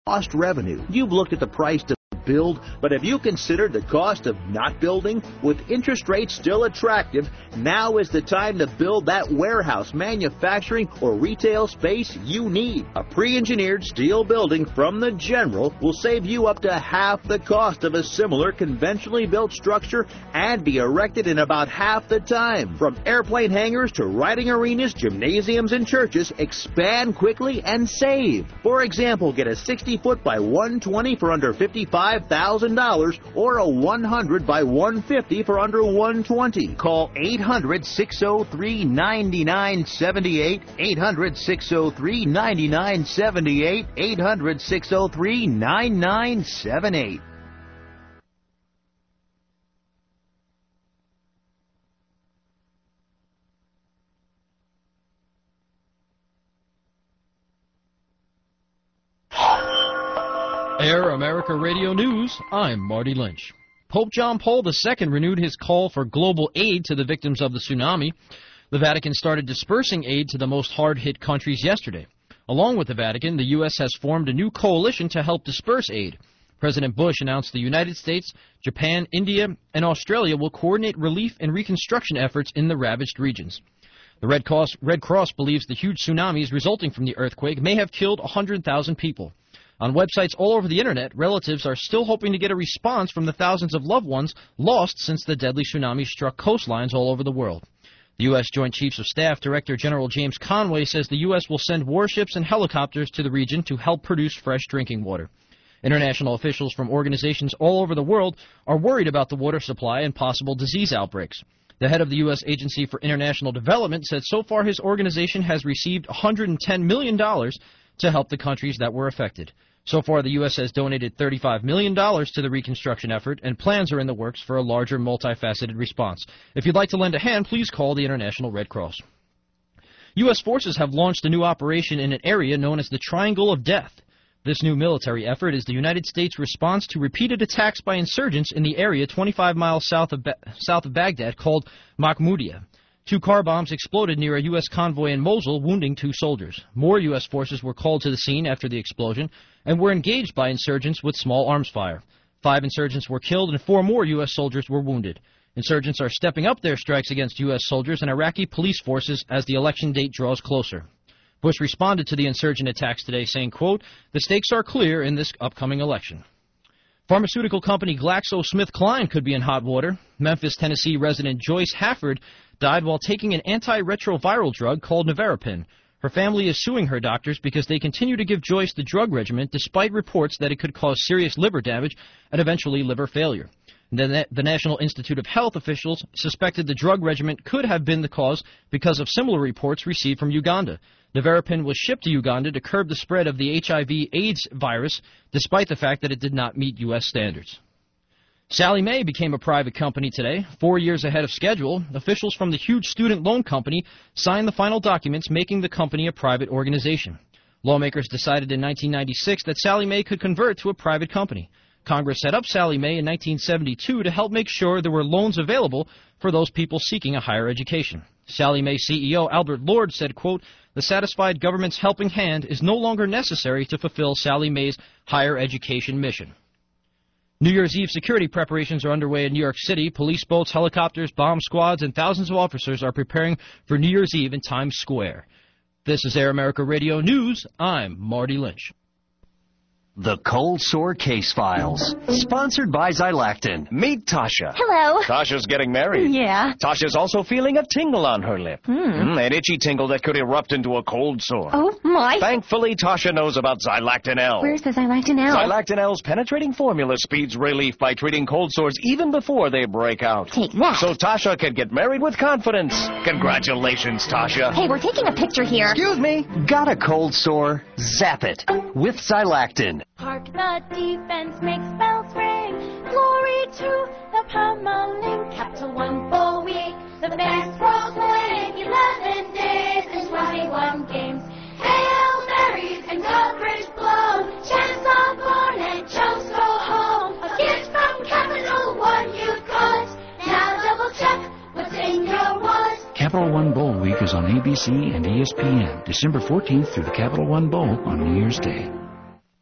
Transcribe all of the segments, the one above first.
lost revenue. You've looked at the price to build, but have you considered the cost of not building? With interest rates still attractive, now is the time to build that warehouse, manufacturing, or retail space you need. A pre-engineered steel building from the General will save you up to half the cost of a similar conventionally built structure and be erected in about half the time. From airplane hangars to riding arenas, gymnasiums, and churches, expand quickly and save. For example, get a 60-foot by 120 for under $55,000 or a 100 by 150 for under $120. Call 800-603-9978, 800-603-9978, 800-603-9978. Air America Radio News, I'm Marty Lynch. Pope John Paul II renewed his call for global aid to the victims of the tsunami. The Vatican started dispersing aid to the most hard-hit countries yesterday. Along with the Vatican, the U.S. has formed a new coalition to help disperse aid. President Bush announced the United States, Japan, India, and Australia will coordinate relief and reconstruction efforts in the ravaged regions. The Red Cross believes the huge tsunamis resulting from the earthquake may have killed 100,000 people. On websites all over the Internet, relatives are still hoping to get a response from the thousands of loved ones lost since the deadly tsunami struck coastlines all over the world. The U.S. Joint Chiefs of Staff Director General James Conway says the U.S. will send warships and helicopters to the region to help produce fresh drinking water. International officials from organizations all over the world are worried about the water supply and possible disease outbreaks. The head of the U.S. Agency for International Development said so far his organization has received $110 million to help the countries that were affected. So far, the U.S. has donated $35 million to the reconstruction effort, and plans are in the works for a larger, multifaceted response. If you'd like to lend a hand, please call the International Red Cross. U.S. forces have launched a new operation in an area known as the Triangle of Death. This new military effort is the United States' response to repeated attacks by insurgents in the area 25 miles south of Baghdad called Mahmoudiya. 2 car bombs exploded near a U.S. convoy in Mosul, wounding 2 soldiers. More U.S. forces were called to the scene after the explosion and were engaged by insurgents with small arms fire. 5 insurgents were killed and 4 more U.S. soldiers were wounded. Insurgents are stepping up their strikes against U.S. soldiers and Iraqi police forces as the election date draws closer. Bush responded to the insurgent attacks today, saying, quote, "The stakes are clear in this upcoming election." Pharmaceutical company GlaxoSmithKline could be in hot water. Memphis, Tennessee resident Joyce Hafford died while taking an antiretroviral drug called Nevirapine. Her family is suing her doctors because they continue to give Joyce the drug regimen despite reports that it could cause serious liver damage and eventually liver failure. The National Institute of Health officials suspected the drug regimen could have been the cause because of similar reports received from Uganda. Nevirapine was shipped to Uganda to curb the spread of the HIV/AIDS virus, despite the fact that it did not meet U.S. standards. Sallie Mae became a private company today, 4 years ahead of schedule. Officials from the huge student loan company signed the final documents making the company a private organization. Lawmakers decided in 1996 that Sallie Mae could convert to a private company. Congress set up Sallie Mae in 1972 to help make sure there were loans available for those people seeking a higher education. Sallie Mae CEO Albert Lord said, quote, "The satisfied government's helping hand is no longer necessary to fulfill Sallie Mae's higher education mission." New Year's Eve security preparations are underway in New York City. Police boats, helicopters, bomb squads, and thousands of officers are preparing for New Year's Eve in Times Square. This is Air America Radio News. I'm Marty Lynch. The Cold Sore Case Files, sponsored by Xylactin. Meet Tasha. Hello. Tasha's getting married. Yeah. Tasha's also feeling a tingle on her lip. An itchy tingle that could erupt into a cold sore. Oh, my. Thankfully, Tasha knows about Xylactin L. Where's the Xylactin L? Xylactin L's penetrating formula speeds relief by treating cold sores even before they break out. Take that. So Tasha can get married with confidence. Congratulations, Tasha. Hey, we're taking a picture here. Excuse me. Got a cold sore? Zap it with Xylactin. Hark the defense makes bells ring. Glory to the Palmolive. Capital One Bowl Week. The best role playing 11 days and 21 games. Hail Marys and coverage blown. Chance on born and Jones go home. A gift from Capital One you got. Now double check what's in your wallet. Capital One Bowl Week is on ABC and ESPN, December 14th through the Capital One Bowl on New Year's Day.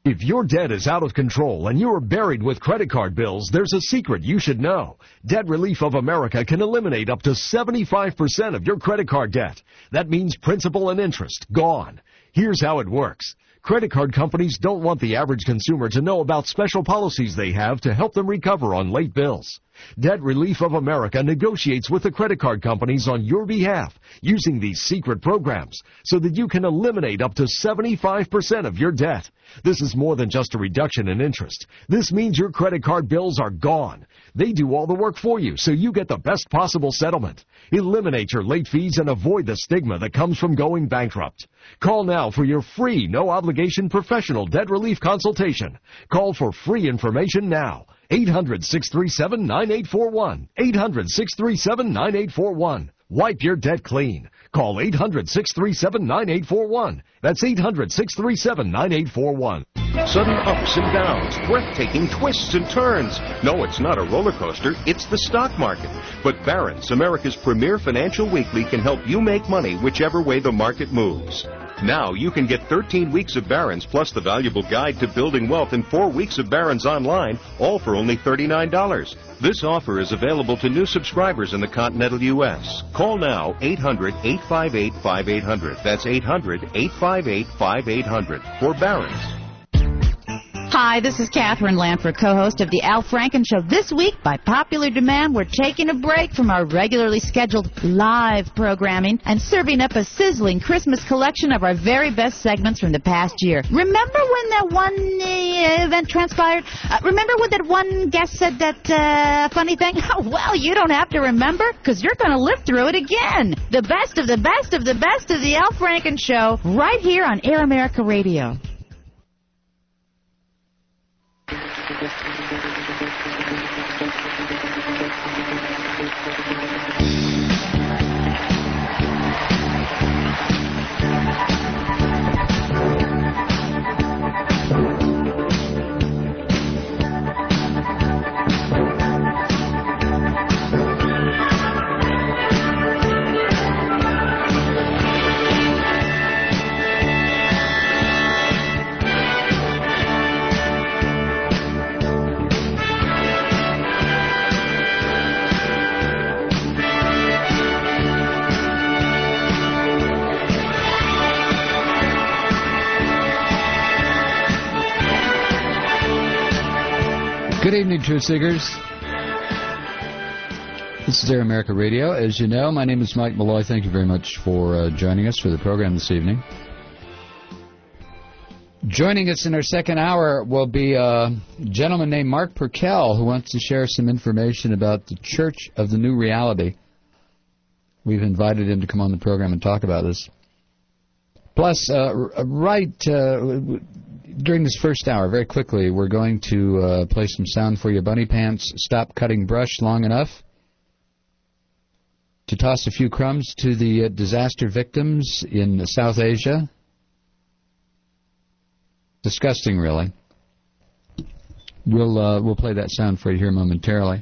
If your debt is out of control and you are buried with credit card bills, there's a secret you should know. Debt Relief of America can eliminate up to 75% of your credit card debt. That means principal and interest gone. Here's how it works. Credit card companies don't want the average consumer to know about special policies they have to help them recover on late bills. Debt Relief of America negotiates with the credit card companies on your behalf using these secret programs so that you can eliminate up to 75% of your debt. This is more than just a reduction in interest. This means your credit card bills are gone. They do all the work for you so you get the best possible settlement. Eliminate your late fees and avoid the stigma that comes from going bankrupt. Call now for your free, no-obligation professional debt relief consultation. Call for free information now. 800-637-9841. 800-637-9841. Wipe your debt clean. Call 800-637-9841. That's 800-637-9841. Sudden ups and downs, breathtaking twists and turns. No, it's not a roller coaster, it's the stock market. But Barron's, America's premier financial weekly, can help you make money whichever way the market moves. Now you can get 13 weeks of Barron's plus the valuable guide to building wealth and 4 weeks of Barron's online, all for only $39. This offer is available to new subscribers in the continental U.S. Call now, 800-858-5800. That's 800-858-5800 for Barron's. Hi, this is Catherine Lanford, co-host of The Al Franken Show. This week, by popular demand, we're taking a break from our regularly scheduled live programming and serving up a sizzling Christmas collection of our very best segments from the past year. Remember when that one event transpired? Remember when that one guest said that funny thing? Well, you don't have to remember, because you're going to live through it again. The best of the best of the best of The Al Franken Show, right here on Air America Radio. Good evening, Truth Seekers. This is Air America Radio. As you know, my name is Mike Malloy. Thank you very much for joining us for the program this evening. Joining us in our second hour will be a gentleman named Mark Perkel, who wants to share some information about the Church of the New Reality. We've invited him to come on the program and talk about this. Plus, during this first hour, very quickly, we're going to play some sound for you. Bunny Pants, Stop Cutting Brush Long Enough to toss a few crumbs to the disaster victims in South Asia. Disgusting, really. We'll play that sound for you here momentarily.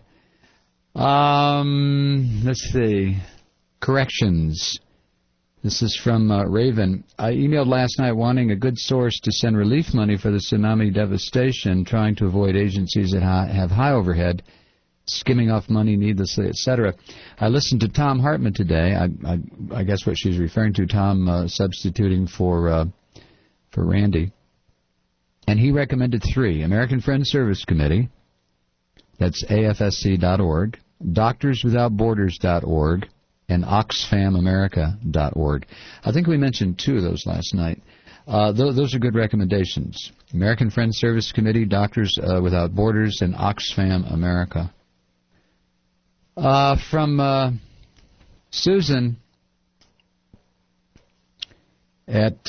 Let's see. Corrections. This is from Raven. I emailed last night wanting a good source to send relief money for the tsunami devastation, trying to avoid agencies that have high overhead, skimming off money needlessly, etc. I listened to Tom Hartman today. I guess what she's referring to, Tom substituting for Randy. And he recommended 3. American Friends Service Committee, that's AFSC.org, DoctorsWithoutBorders.org, and OxfamAmerica.org. I think we mentioned 2 of those last night. Those are good recommendations. American Friends Service Committee, Doctors Without Borders, and Oxfam America. From Susan at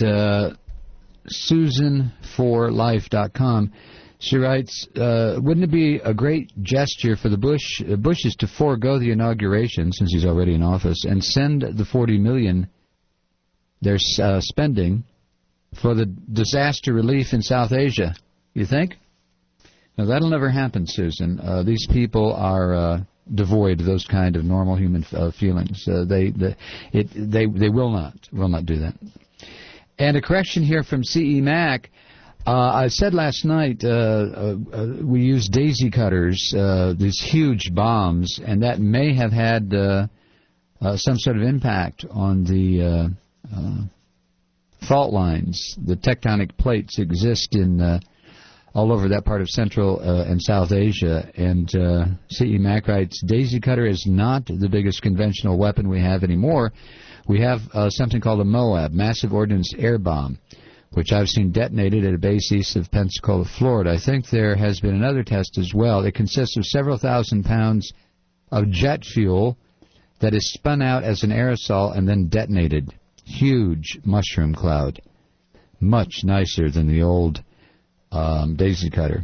SusanForLife.com. She writes, wouldn't it be a great gesture for the Bushes to forego the inauguration, since he's already in office, and send the $40 million they're spending for the disaster relief in South Asia? You think? No, that'll never happen, Susan. These people are devoid of those kind of normal human feelings. They will not do that. And a correction here from C.E. Mack. I said last night we used daisy cutters, these huge bombs, and that may have had some sort of impact on the fault lines. The tectonic plates exist in all over that part of Central and South Asia, and C.E. Mack writes, daisy cutter is not the biggest conventional weapon we have anymore. We have something called a MOAB, Massive Ordnance Air Bomb, which I've seen detonated at a base east of Pensacola, Florida. I think there has been another test as well. It consists of several thousand pounds of jet fuel that is spun out as an aerosol and then detonated. Huge mushroom cloud. Much nicer than the old daisy cutter.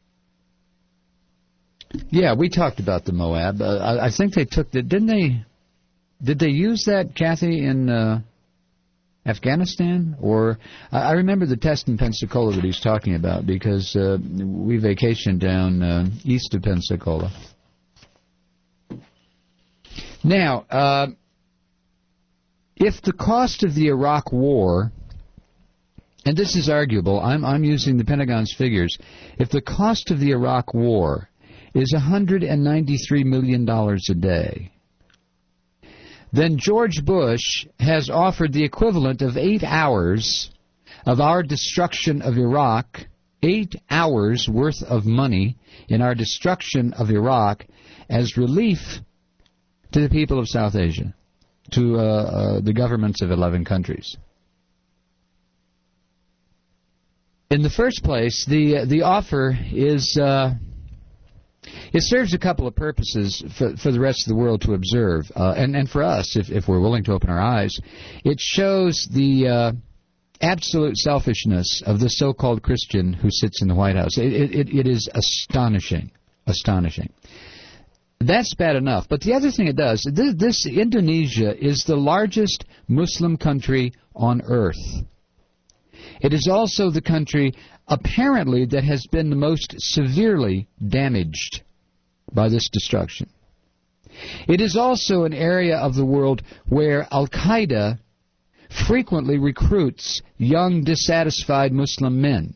Yeah, we talked about the MOAB. I think they took the... Did they use that, Kathy, in Afghanistan? Or I remember the test in Pensacola that he's talking about because we vacationed down east of Pensacola. Now, if the cost of the Iraq War, and this is arguable, I'm using the Pentagon's figures, if the cost of the Iraq War is $193 million a day, then George Bush has offered the equivalent of 8 hours of our destruction of Iraq, 8 hours worth of money in our destruction of Iraq as relief to the people of South Asia, to the governments of 11 countries. In the first place, the offer is... it serves a couple of purposes for the rest of the world to observe, and for us, if we're willing to open our eyes. It shows the absolute selfishness of the so-called Christian who sits in the White House. It is astonishing, astonishing. That's bad enough, but the other thing it does, this Indonesia is the largest Muslim country on earth. It is also the country, apparently, that has been the most severely damaged by this destruction. It is also an area of the world where Al-Qaeda frequently recruits young, dissatisfied Muslim men.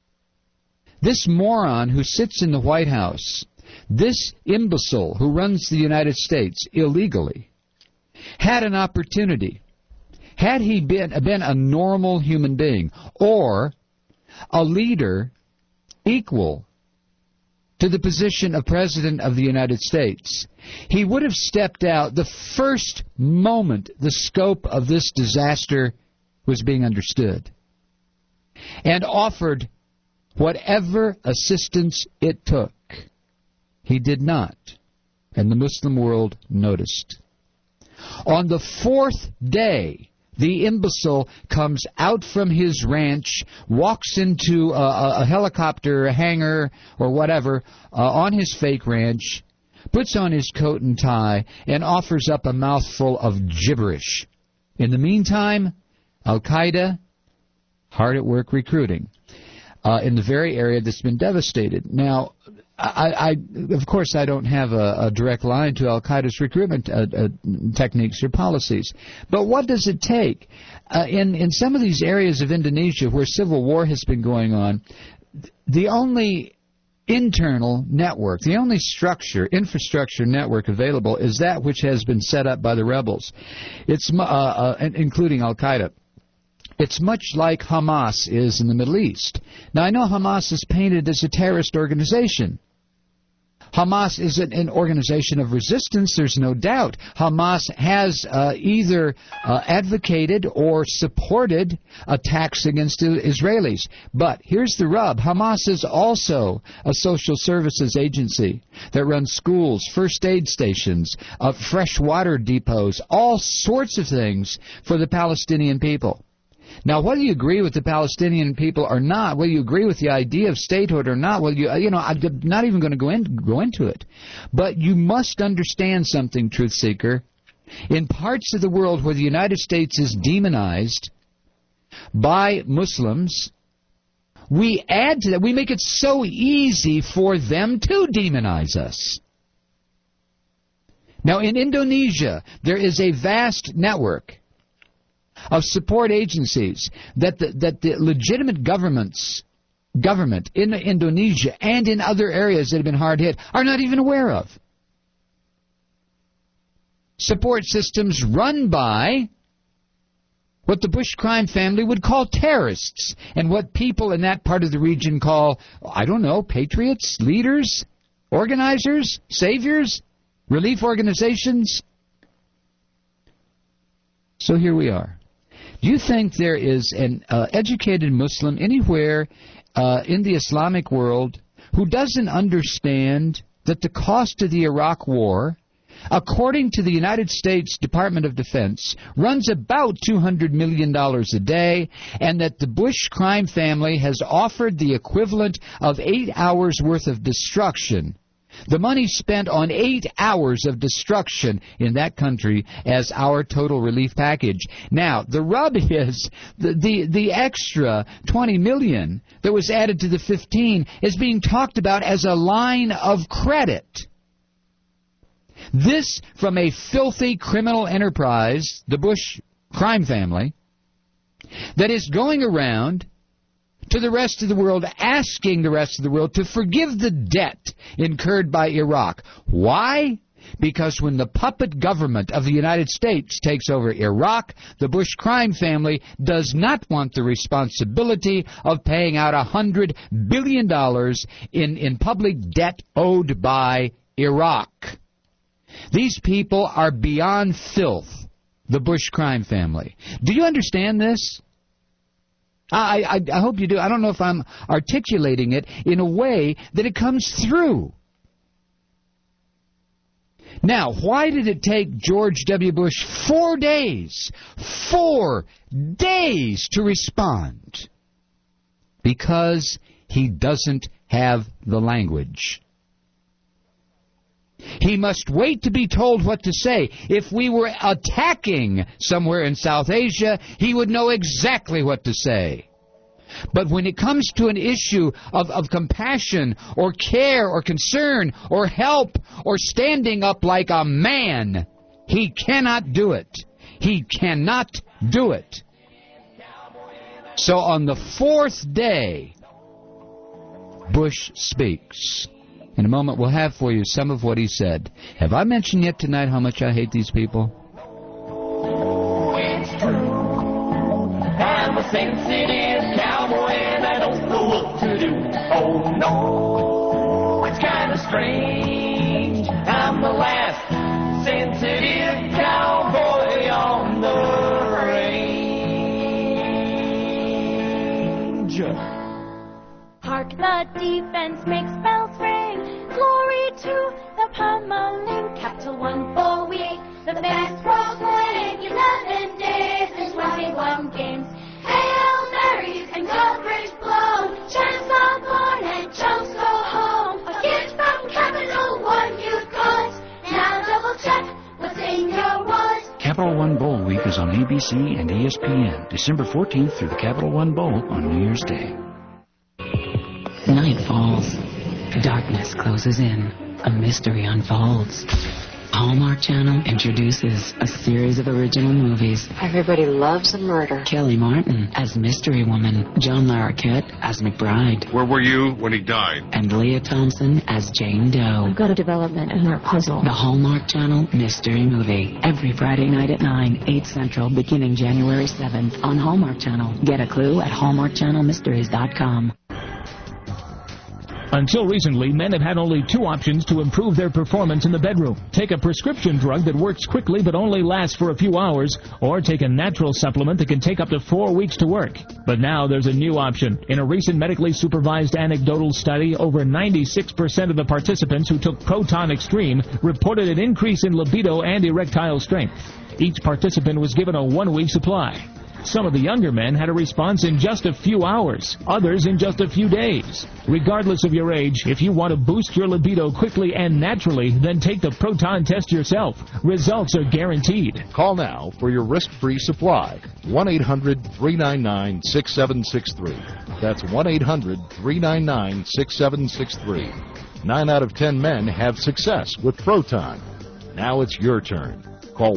This moron who sits in the White House, this imbecile who runs the United States illegally, had an opportunity. Had he been a normal human being or a leader equal to the position of President of the United States, he would have stepped out the first moment the scope of this disaster was being understood and offered whatever assistance it took. He did not, and the Muslim world noticed. On the fourth day, the imbecile comes out from his ranch, walks into a helicopter hangar or whatever on his fake ranch, puts on his coat and tie, and offers up a mouthful of gibberish. In the meantime, Al-Qaeda, hard at work recruiting in the very area that's been devastated. Now, of course, I don't have a direct line to Al-Qaeda's recruitment techniques or policies. But what does it take? In some of these areas of Indonesia where civil war has been going on, the only internal network, the only infrastructure network available is that which has been set up by the rebels, including Al-Qaeda. It's much like Hamas is in the Middle East. Now, I know Hamas is painted as a terrorist organization. Hamas is an organization of resistance, there's no doubt. Hamas has either advocated or supported attacks against Israelis. But here's the rub. Hamas is also a social services agency that runs schools, first aid stations, fresh water depots, all sorts of things for the Palestinian people. Now, whether you agree with the Palestinian people or not, whether you agree with the idea of statehood or not, I'm not even going to go into it. But you must understand something, Truth Seeker. In parts of the world where the United States is demonized by Muslims, we add to that. We make it so easy for them to demonize us. Now, in Indonesia, there is a vast network of support agencies that the legitimate governments government in Indonesia and in other areas that have been hard hit are not even aware of. Support systems run by what the Bush crime family would call terrorists, and what people in that part of the region call, I don't know, patriots, leaders, organizers, saviors, relief organizations. So here we are. Do you think there is an educated Muslim anywhere in the Islamic world who doesn't understand that the cost of the Iraq War, according to the United States Department of Defense, runs about $200 million a day, and that the Bush crime family has offered the equivalent of 8 hours' worth of destruction, the money spent on 8 hours of destruction in that country, as our total relief package. Now, the rub is the extra $20 million that was added to the 15 is being talked about as a line of credit. This from a filthy criminal enterprise, the Bush crime family, that is going around to the rest of the world, asking the rest of the world to forgive the debt incurred by Iraq. Why? Because when the puppet government of the United States takes over Iraq, the Bush crime family does not want the responsibility of paying out $100 billion in public debt owed by Iraq. These people are beyond filth, the Bush crime family. Do you understand this? I hope you do. I don't know if I'm articulating it in a way that it comes through. Now, why did it take George W. Bush 4 days to respond? Because he doesn't have the language. He must wait to be told what to say. If we were attacking somewhere in South Asia, he would know exactly what to say. But when it comes to an issue of compassion or care or concern or help or standing up like a man, he cannot do it. He cannot do it. So on the 4th day, Bush speaks. In a moment, we'll have for you some of what he said. Have I mentioned yet tonight how much I hate these people? It's true. I'm a sensitive cowboy and I don't know what to do. Oh no, it's kind of strange. I'm the last sensitive cowboy on the range. Hark, the defense makes bells ring. Glory to the pummeling Capital One full week. The best proclaim 11 days and 21 games. Hail Marys and coverage blown. Champs are born and chumps go home. A gift from Capital One you've got. Now double check what's in your wallet. Capital One Bowl Week is on ABC and ESPN, December 14th through the Capital One Bowl on New Year's Day. Night falls. Darkness closes in. A mystery unfolds. Hallmark Channel introduces a series of original movies. Everybody loves a murder. Kelly Martin as Mystery Woman. John Larroquette as McBride. Where were you when he died? And Leah Thompson as Jane Doe. We've got a development in our puzzle. The Hallmark Channel Mystery Movie. Every Friday night at 9, 8 Central, beginning January 7th on Hallmark Channel. Get a clue at hallmarkchannelmysteries.com. Until recently, men have had only 2 options to improve their performance in the bedroom. Take a prescription drug that works quickly but only lasts for a few hours, or take a natural supplement that can take up to 4 weeks to work. But now there's a new option. In a recent medically supervised anecdotal study, over 96% of the participants who took Proton Extreme reported an increase in libido and erectile strength. Each participant was given a 1-week supply. Some of the younger men had a response in just a few hours, others in just a few days. Regardless of your age, if you want to boost your libido quickly and naturally, then take the Proton test yourself. Results are guaranteed. Call now for your risk-free supply. 1-800-399-6763. That's 1-800-399-6763. 9 out of 10 men have success with Proton. Now it's your turn. Call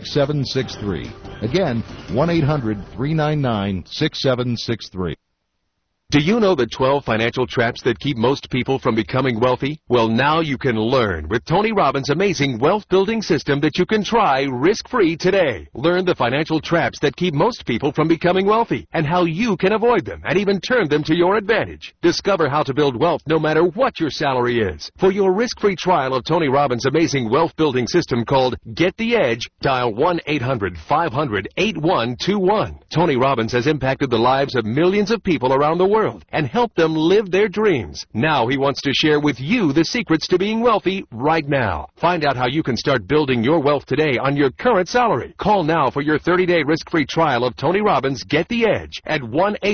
1-800-399-6763. Again, 1-800-399-6763. Do you know the 12 financial traps that keep most people from becoming wealthy? Well, now you can learn with Tony Robbins' amazing wealth-building system that you can try risk-free today. Learn the financial traps that keep most people from becoming wealthy and how you can avoid them and even turn them to your advantage. Discover how to build wealth no matter what your salary is. For your risk-free trial of Tony Robbins' amazing wealth-building system called Get the Edge, dial 1-800-500-8121. Tony Robbins has impacted the lives of millions of people around the world and help them live their dreams. Now he wants to share with you the secrets to being wealthy right now. Find out how you can start building your wealth today on your current salary. Call now for your 30-day risk-free trial of Tony Robbins' Get the Edge at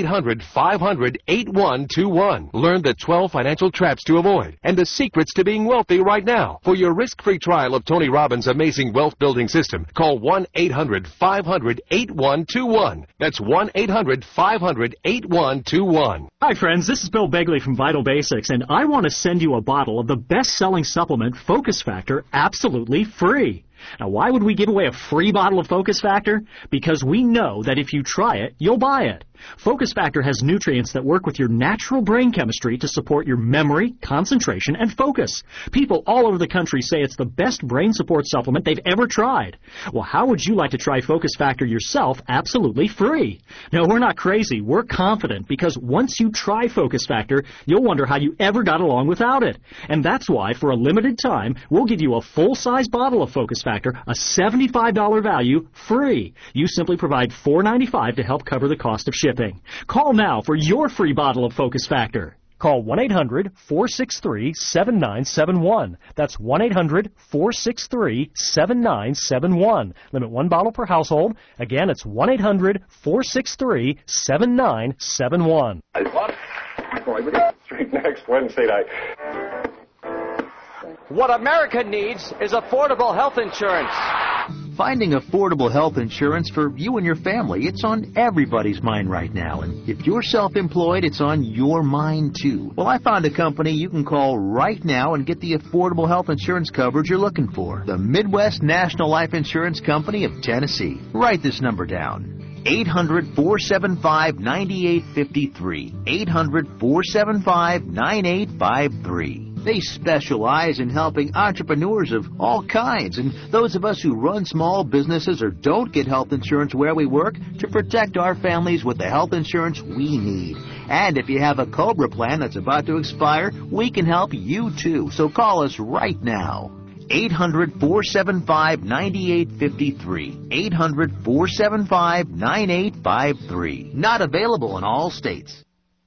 1-800-500-8121. Learn the 12 financial traps to avoid and the secrets to being wealthy right now. For your risk-free trial of Tony Robbins' amazing wealth-building system, call 1-800-500-8121. That's 1-800-500-8121. Hi friends, this is Bill Begley from Vital Basics, and I want to send you a bottle of the best-selling supplement, Focus Factor, absolutely free. Now, why would we give away a free bottle of Focus Factor? Because we know that if you try it, you'll buy it. Focus Factor has nutrients that work with your natural brain chemistry to support your memory, concentration, and focus. People all over the country say it's the best brain support supplement they've ever tried. Well, how would you like to try Focus Factor yourself absolutely free? No, we're not crazy. We're confident because once you try Focus Factor, you'll wonder how you ever got along without it. And that's why, for a limited time, we'll give you a full-size bottle of Focus Factor, a $75 value, free. You simply provide $4.95 to help cover the cost of shipping. Call now for your free bottle of Focus Factor. Call 1-800-463-7971. That's 1-800-463-7971. Limit one bottle per household. Again, it's 1-800-463-7971. Street next Wednesday night. What America needs is affordable health insurance. Finding affordable health insurance for you and your family, it's on everybody's mind right now. And if you're self-employed, it's on your mind too. Well, I found a company you can call right now and get the affordable health insurance coverage you're looking for. The Midwest National Life Insurance Company of Tennessee. Write this number down. 800-475-9853. 800-475-9853. They specialize in helping entrepreneurs of all kinds and those of us who run small businesses or don't get health insurance where we work to protect our families with the health insurance we need. And if you have a COBRA plan that's about to expire, we can help you too. So call us right now. 800-475-9853. 800-475-9853. Not available in all states.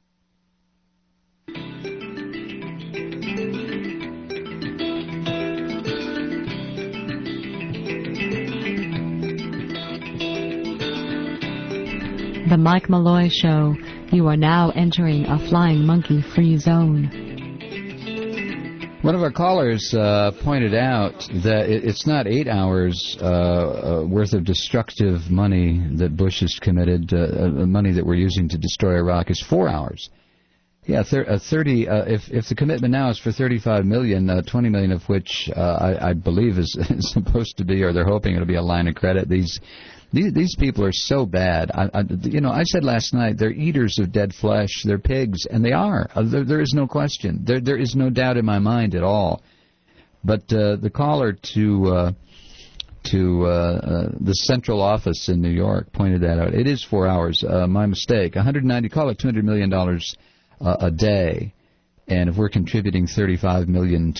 The Mike Malloy Show. You are now entering a flying monkey-free zone. One of our callers pointed out that it's not 8 hours worth of destructive money that Bush has committed. Money that we're using to destroy Iraq is 4 hours. Yeah, if the commitment now is for $35 million, $20 million of which I believe is supposed to be, or they're hoping it'll be a line of credit. These people are so bad. I said last night they're eaters of dead flesh. They're pigs, and they are. There is no question. There is no doubt in my mind at all. But the caller to the central office in New York pointed that out. It is 4 hours. My mistake. 190. Call it $200 million a day, and if we're contributing $35 million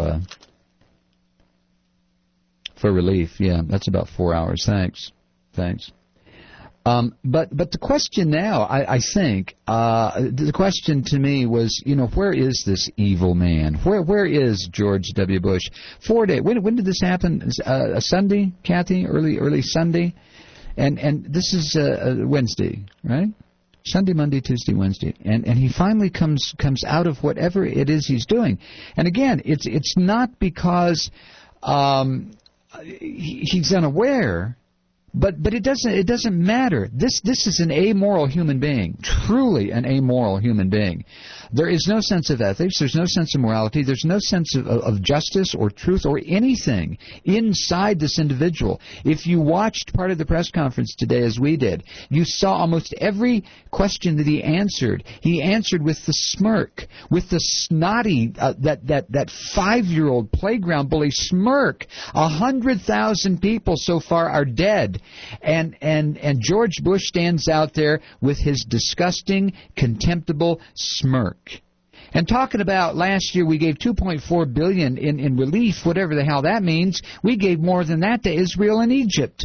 for relief, yeah, that's about 4 hours. Thanks. But the question now, I think, the question to me was, where is this evil man? Where is George W. Bush? 4 days. When did this happen? A Sunday, Kathy? Early Sunday, and this is Wednesday, right? Sunday, Monday, Tuesday, Wednesday, and he finally comes out of whatever it is he's doing. And again, it's not because he's unaware. But it doesn't matter. This is an amoral human being, truly an amoral human being. There is no sense of ethics. There's no sense of morality. There's no sense of justice or truth or anything inside this individual. If you watched part of the press conference today, as we did, you saw almost every question that he answered with the smirk, with the snotty, that 5-year-old playground bully smirk. 100,000 people so far are dead. And George Bush stands out there with his disgusting, contemptible smirk. And talking about last year we gave $2.4 billion in relief, whatever the hell that means. We gave more than that to Israel and Egypt.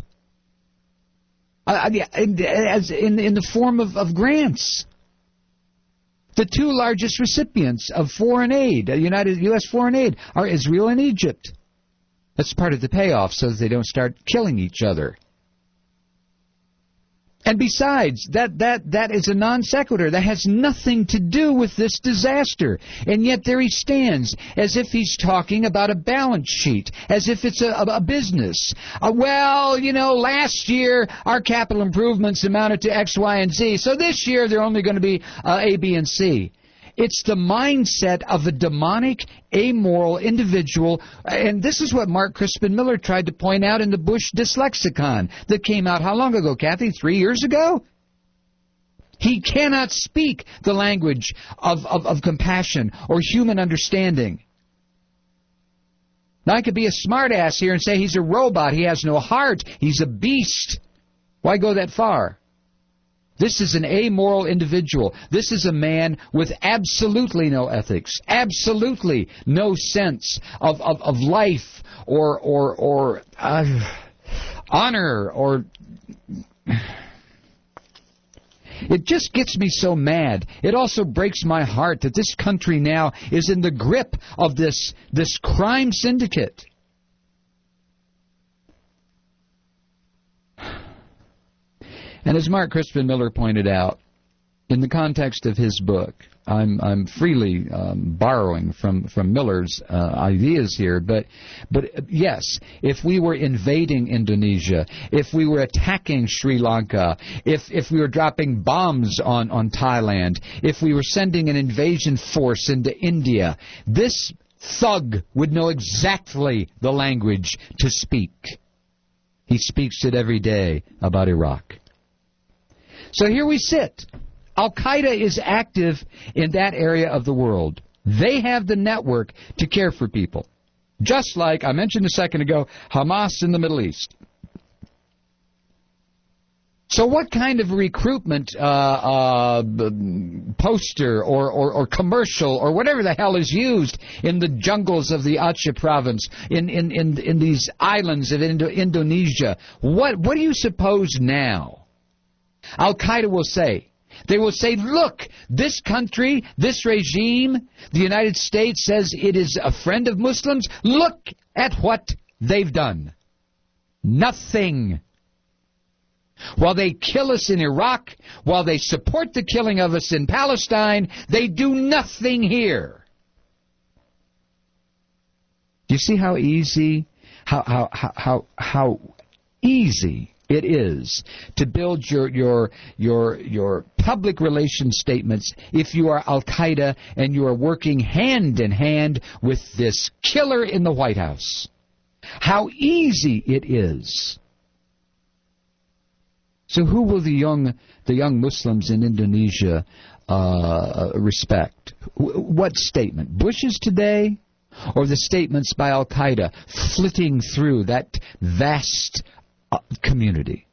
As in the form of grants. The two largest recipients of foreign aid, U.S. foreign aid, are Israel and Egypt. That's part of the payoff so that they don't start killing each other. And besides, that is a non sequitur. That has nothing to do with this disaster. And yet there he stands, as if he's talking about a balance sheet, as if it's a business. Last year our capital improvements amounted to X, Y, and Z, so this year they're only going to be A, B, and C. It's the mindset of a demonic, amoral individual, and this is what Mark Crispin Miller tried to point out in the Bush Dyslexicon that came out how long ago, Kathy? 3 years ago? He cannot speak the language of compassion or human understanding. Now, I could be a smartass here and say he's a robot, he has no heart, he's a beast. Why go that far? This is an amoral individual. This is a man with absolutely no ethics, absolutely no sense of life or honor or... It just gets me so mad. It also breaks my heart that this country now is in the grip of this crime syndicate. And as Mark Crispin Miller pointed out, in the context of his book, I'm freely borrowing from Miller's ideas here, but yes, if we were invading Indonesia, if we were attacking Sri Lanka, if we were dropping bombs on Thailand, if we were sending an invasion force into India, this thug would know exactly the language to speak. He speaks it every day about Iraq. So here we sit. Al-Qaeda is active in that area of the world. They have the network to care for people. Just like I mentioned a second ago, Hamas in the Middle East. So what kind of recruitment poster or commercial or whatever the hell is used in the jungles of the Aceh province, in these islands of Indonesia? What do you suppose now Al-Qaeda will say? They will say, look, this country, this regime, the United States says it is a friend of Muslims. Look at what they've done. Nothing. While they kill us in Iraq, while they support the killing of us in Palestine, they do nothing here. Do you see how easy, how easy it is to build your public relations statements if you are Al-Qaeda and you are working hand in hand with this killer in the White House? How easy it is. So who will the young Muslims in Indonesia respect? What statement? Bush's today, or the statements by Al-Qaeda flitting through that vast community?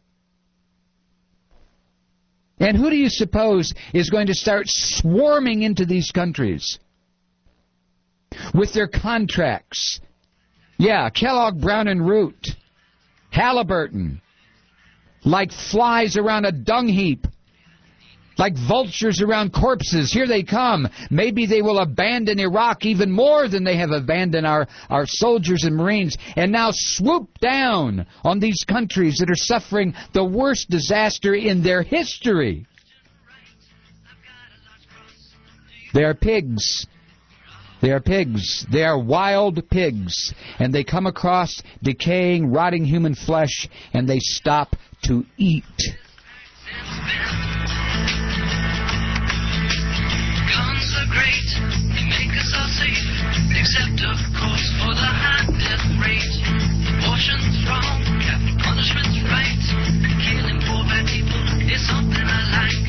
And who do you suppose is going to start swarming into these countries with their contracts? Yeah, Kellogg, Brown and Root, Halliburton, like flies around a dung heap, like vultures around corpses. Here they come. Maybe they will abandon Iraq even more than they have abandoned our soldiers and Marines, and now swoop down on these countries that are suffering the worst disaster in their history. They are pigs. They are pigs. They are wild pigs. And they come across decaying, rotting human flesh, and they stop to eat. Guns are great, they make us all safe, except of course for the high death rate. Abortion's wrong, capital punishment's right, killing poor bad people is something I like.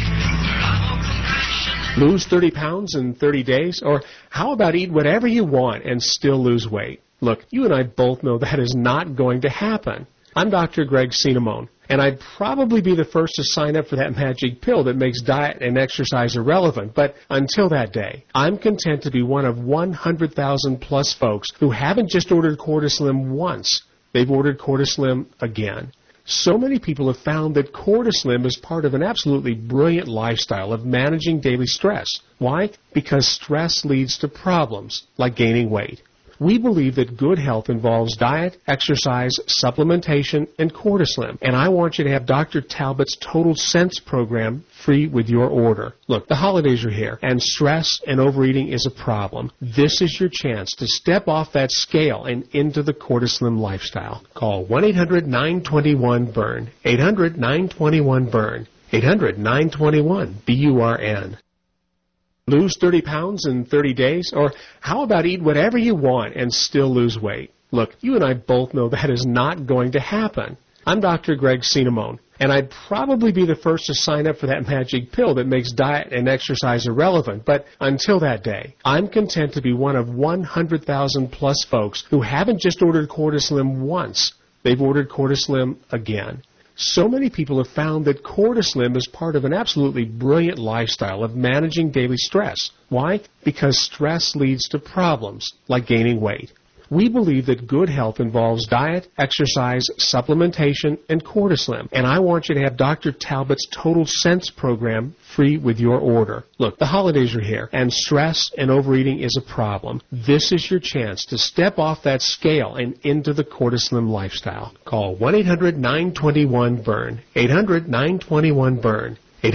Lose 30 pounds in 30 days? Or how about eat whatever you want and still lose weight? Look, you and I both know that is not going to happen. I'm Dr. Greg Cinnamone, and I'd probably be the first to sign up for that magic pill that makes diet and exercise irrelevant. But until that day, I'm content to be one of 100,000 plus folks who haven't just ordered Cortislim once. They've ordered Cortislim again. So many people have found that Cortislim is part of an absolutely brilliant lifestyle of managing daily stress. Why? Because stress leads to problems like gaining weight. We believe that good health involves diet, exercise, supplementation, and Cortislim. And I want you to have Dr. Talbot's Total Sense program free with your order. Look, the holidays are here, and stress and overeating is a problem. This is your chance to step off that scale and into the Cortislim lifestyle. Call 1-800-921-BURN. 800-921-BURN. 800-921-BURN. Lose 30 pounds in 30 days? Or how about eat whatever you want and still lose weight? Look, you and I both know that is not going to happen. I'm Dr. Greg Cinnamone, and I'd probably be the first to sign up for that magic pill that makes diet and exercise irrelevant. But until that day, I'm content to be one of 100,000 plus folks who haven't just ordered Cortislim once. They've ordered Cortislim again. So many people have found that Cortislim is part of an absolutely brilliant lifestyle of managing daily stress. Why? Because stress leads to problems like gaining weight. We believe that good health involves diet, exercise, supplementation, and Cortislim. And I want you to have Dr. Talbot's Total Sense program free with your order. Look, the holidays are here, and stress and overeating is a problem. This is your chance to step off that scale and into the Cortislim lifestyle. Call 1-800-921-BURN. 800-921-BURN.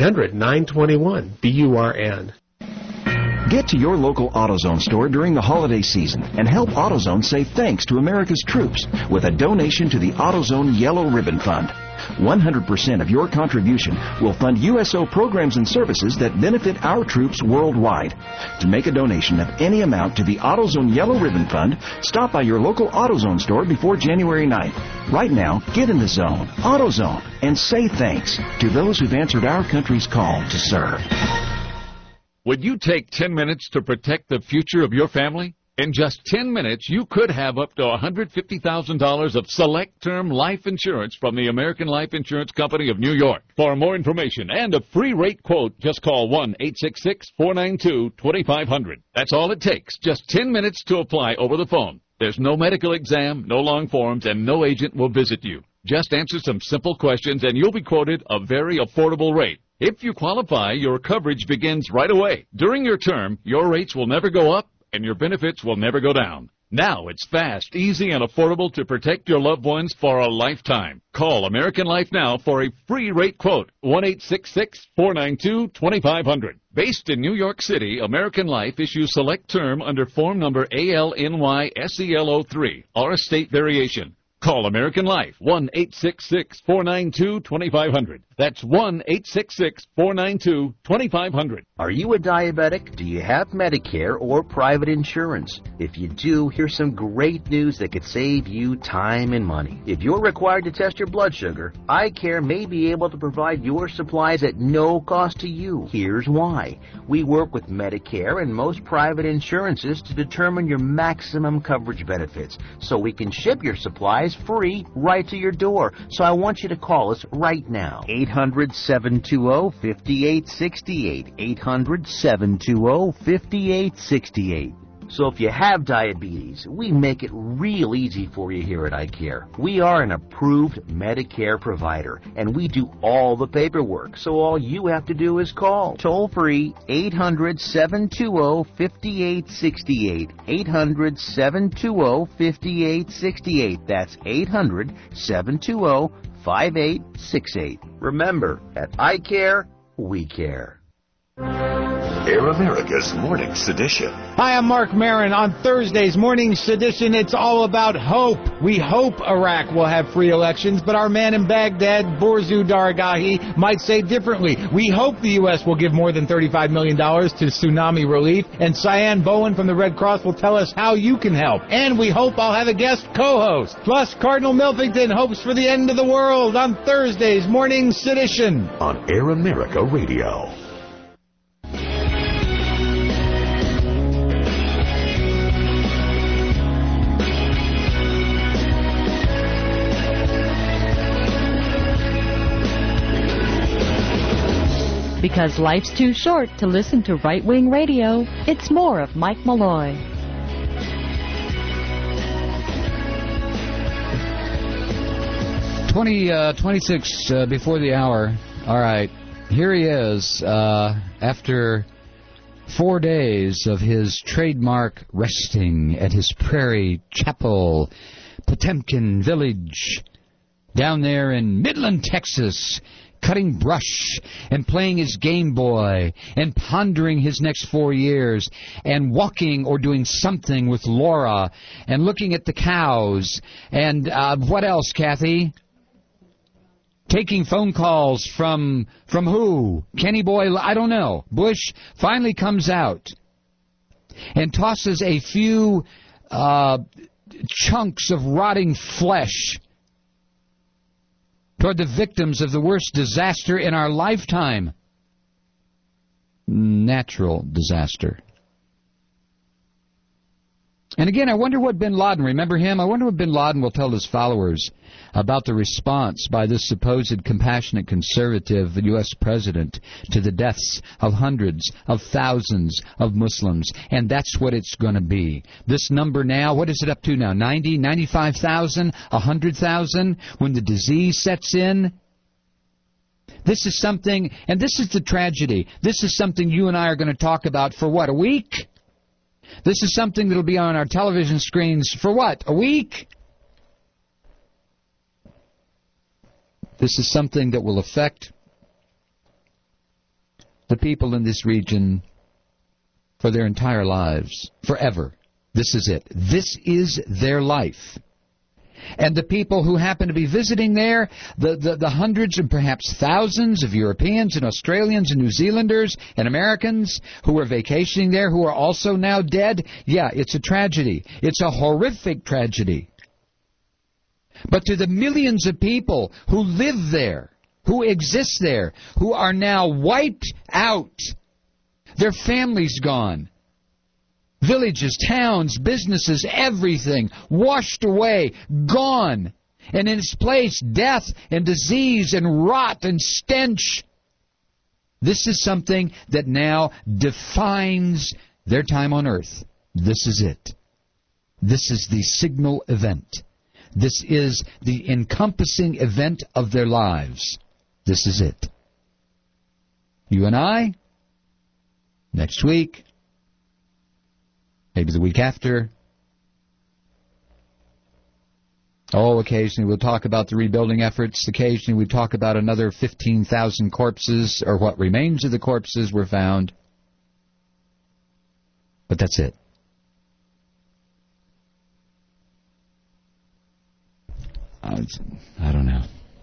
800-921-BURN. Get to your local AutoZone store during the holiday season and help AutoZone say thanks to America's troops with a donation to the AutoZone Yellow Ribbon Fund. 100% of your contribution will fund USO programs and services that benefit our troops worldwide. To make a donation of any amount to the AutoZone Yellow Ribbon Fund, stop by your local AutoZone store before January 9th. Right now, get in the zone, AutoZone, and say thanks to those who've answered our country's call to serve. Would you take 10 minutes to protect the future of your family? In just 10 minutes, you could have up to $150,000 of select term life insurance from the American Life Insurance Company of New York. For more information and a free rate quote, just call 1-866-492-2500. That's all it takes, just 10 minutes to apply over the phone. There's no medical exam, no long forms, and no agent will visit you. Just answer some simple questions and you'll be quoted a very affordable rate. If you qualify, your coverage begins right away. During your term, your rates will never go up and your benefits will never go down. Now it's fast, easy, and affordable to protect your loved ones for a lifetime. Call American Life now for a free rate quote, 1-866-492-2500. Based in New York City, American Life issues select term under form number ALNY-SEL03 or a state variation. Call American Life, 1-866-492-2500. That's 1-866-492-2500. Are you a diabetic? Do you have Medicare or private insurance? If you do, here's some great news that could save you time and money. If you're required to test your blood sugar, iCare may be able to provide your supplies at no cost to you. Here's why. We work with Medicare and most private insurances to determine your maximum coverage benefits, so we can ship your supplies free right to your door. So I want you to call us right now. 800-720-5868. 800-720-5868. So if you have diabetes, we make it real easy for you here at iCare. We are an approved Medicare provider, and we do all the paperwork, so all you have to do is call. Toll free, 800-720-5868. 800-720-5868. That's 800-720-5868. Remember, at iCare, we care. Air America's Morning Sedition. Hi, I'm Mark Maron. On Thursday's Morning Sedition, it's all about hope. We hope Iraq will have free elections, but our man in Baghdad, Borzu Dargahi, might say differently. We hope the U.S. will give more than $35 million to tsunami relief, and Cyan Bowen from the Red Cross will tell us how you can help. And we hope I'll have a guest co-host. Plus, Cardinal Milfington hopes for the end of the world on Thursday's Morning Sedition. On Air America Radio. Because life's too short to listen to right-wing radio, it's more of Mike Malloy. 26 before the hour. All right, here he is. After 4 days of his trademark resting at his prairie chapel, Potemkin Village, down there in Midland, Texas, cutting brush and playing his Game Boy and pondering his next 4 years and walking or doing something with Laura and looking at the cows and what else, Kathy? Taking phone calls from who? Kenny Boy? I don't know. Bush finally comes out and tosses a few chunks of rotting flesh toward the victims of the worst disaster in our lifetime. Natural disaster. And again, I wonder what bin Laden, remember him? I wonder what bin Laden will tell his followers about the response by this supposed compassionate conservative U.S. president to the deaths of hundreds of thousands of Muslims. And that's what it's going to be. This number now, what is it up to now? 90, 95,000, 100,000? When the disease sets in? This is something, and this is the tragedy. This is something you and I are going to talk about for what, a week? This is something that will be on our television screens for what, a week? This is something that will affect the people in this region for their entire lives, forever. This is it. This is their life. And the people who happen to be visiting there, the hundreds and perhaps thousands of Europeans and Australians and New Zealanders and Americans who are vacationing there who are also now dead, yeah, it's a tragedy. It's a horrific tragedy. But to the millions of people who live there, who exist there, who are now wiped out, their families gone, villages, towns, businesses, everything washed away, gone. And in its place, death and disease and rot and stench. This is something that now defines their time on earth. This is it. This is the signal event. This is the encompassing event of their lives. This is it. You and I, next week, maybe the week after. Oh, occasionally we'll talk about the rebuilding efforts. Occasionally we talk about another 15,000 corpses, or what remains of the corpses were found. But that's it. I don't know.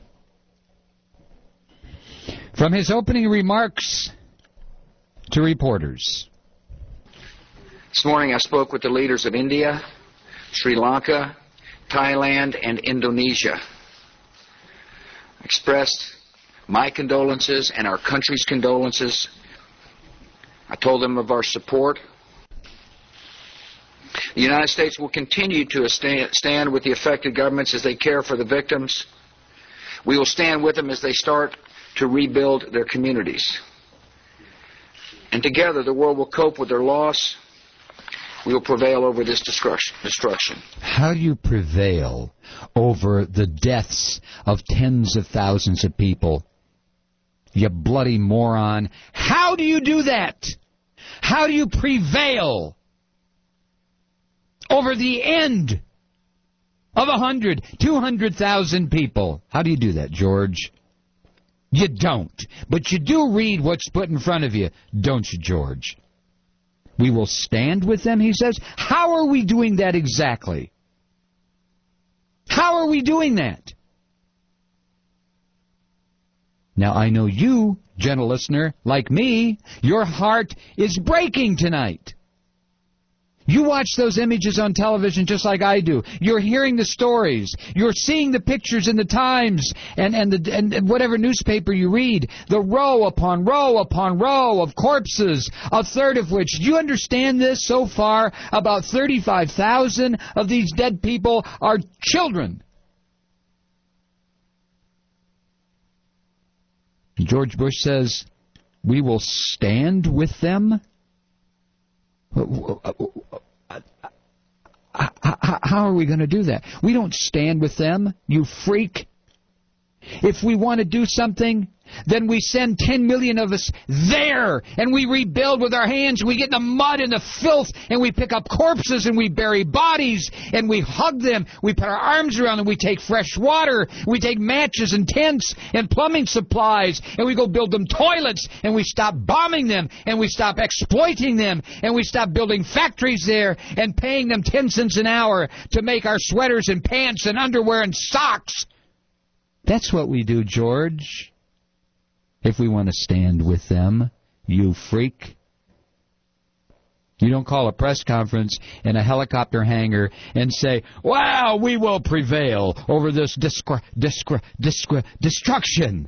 From his opening remarks to reporters. This morning I spoke with the leaders of India, Sri Lanka, Thailand, and Indonesia. I expressed my condolences and our country's condolences. I told them of our support. The United States will continue to stand with the affected governments as they care for the victims. We will stand with them as they start to rebuild their communities. And together the world will cope with their loss. We will prevail over this destruction. How do you prevail over the deaths of tens of thousands of people? You bloody moron. How do you do that? How do you prevail over the end of 100, 200,000 people? How do you do that, George? You don't. But you do read what's put in front of you, don't you, George? We will stand with them, he says. How are we doing that exactly? How are we doing that? Now, I know you, gentle listener, like me, your heart is breaking tonight. You watch those images on television just like I do. You're hearing the stories. You're seeing the pictures in the Times and whatever newspaper you read. The row upon row upon row of corpses, a third of which, do you understand this so far? About 35,000 of these dead people are children. George Bush says, we will stand with them? How are we going to do that? We don't stand with them, you freak. If we want to do something, then we send 10 million of us there, and we rebuild with our hands. We get in the mud and the filth, and we pick up corpses, and we bury bodies, and we hug them. We put our arms around them. We take fresh water. We take matches and tents and plumbing supplies, and we go build them toilets, and we stop bombing them, and we stop exploiting them, and we stop building factories there and paying them 10 cents an hour to make our sweaters and pants and underwear and socks. That's what we do, George. If we want to stand with them, you freak. You don't call a press conference in a helicopter hangar and say, wow, we will prevail over this destruction.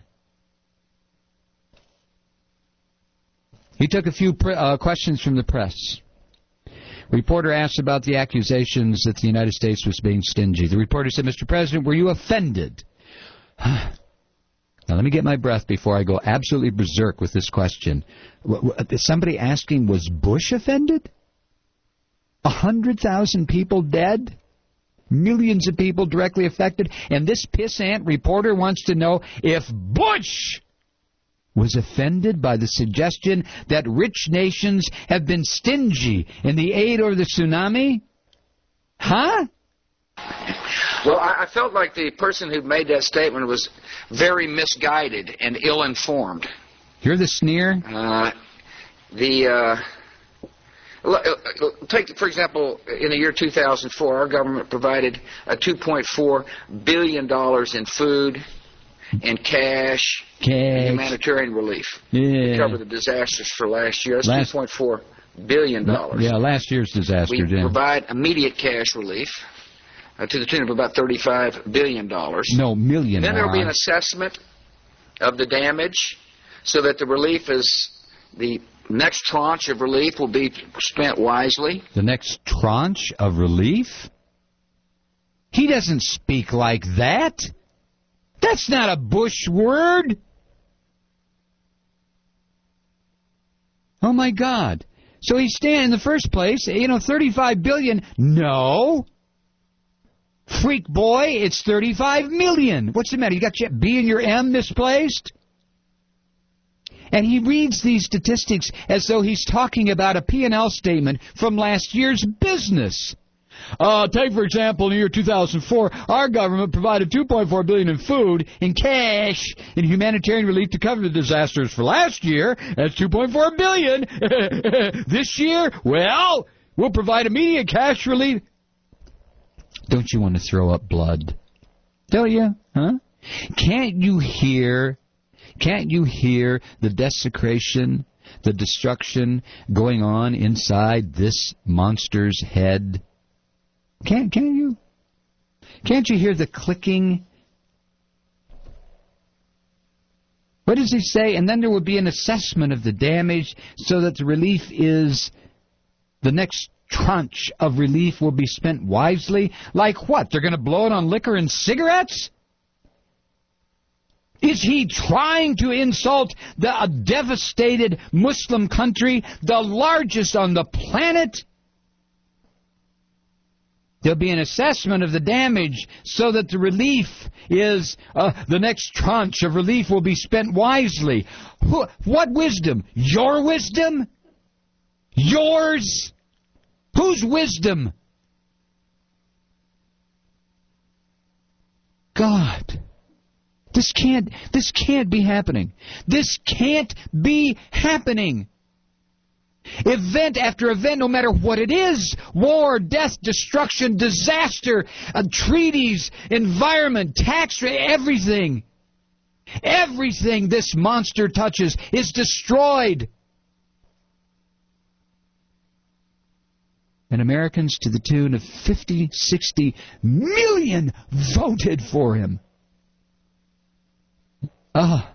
He took a few questions from the press. Reporter asked about the accusations that the United States was being stingy. The reporter said, Mr. President, were you offended? Now, let me get my breath before I go absolutely berserk with this question. Somebody asking, was Bush offended? 100,000 people dead? Millions of people directly affected? And this pissant reporter wants to know if Bush was offended by the suggestion that rich nations have been stingy in the aid over the tsunami? Huh? Well, I felt like the person who made that statement was very misguided and ill-informed. You're the sneer? Take, for example, in the year 2004, our government provided $2.4 billion in food and cash. And humanitarian relief to cover the disasters for last year. That's $2.4 billion. Yeah, last year's disaster. We provide immediate cash relief to the tune of about $35 billion. No, million. Then there will be an assessment of the damage so that the next tranche of relief will be spent wisely. The next tranche of relief? He doesn't speak like that. That's not a Bush word. Oh, my God. So he's standing in the first place, $35 billion. No. Freak boy, it's 35 million. What's the matter? You got your B and your M misplaced? And he reads these statistics as though he's talking about a P&L statement from last year's business. Take, for example, in the year 2004, our government provided $2.4 billion in food, in cash, in humanitarian relief to cover the disasters for last year. That's $2.4 billion. This year, well, we'll provide immediate cash relief. Don't you want to throw up blood? Don't you? Huh? Can't you hear the desecration, the destruction going on inside this monster's head? Can't you? Can't you hear the clicking? What does he say? And then there will be an assessment of the damage so that the relief is the next tranche of relief will be spent wisely. Like what? They're going to blow it on liquor and cigarettes? Is he trying to insult a devastated Muslim country, the largest on the planet? There'll be an assessment of the damage so that the relief is, the next tranche of relief will be spent wisely. What wisdom? Your wisdom? Yours? Whose wisdom? God. This can't be happening. This can't be happening. Event after event, no matter what it is, war, death, destruction, disaster, treaties, environment, tax rate, everything this monster touches is destroyed. And Americans, to the tune of 50, 60 million, voted for him. I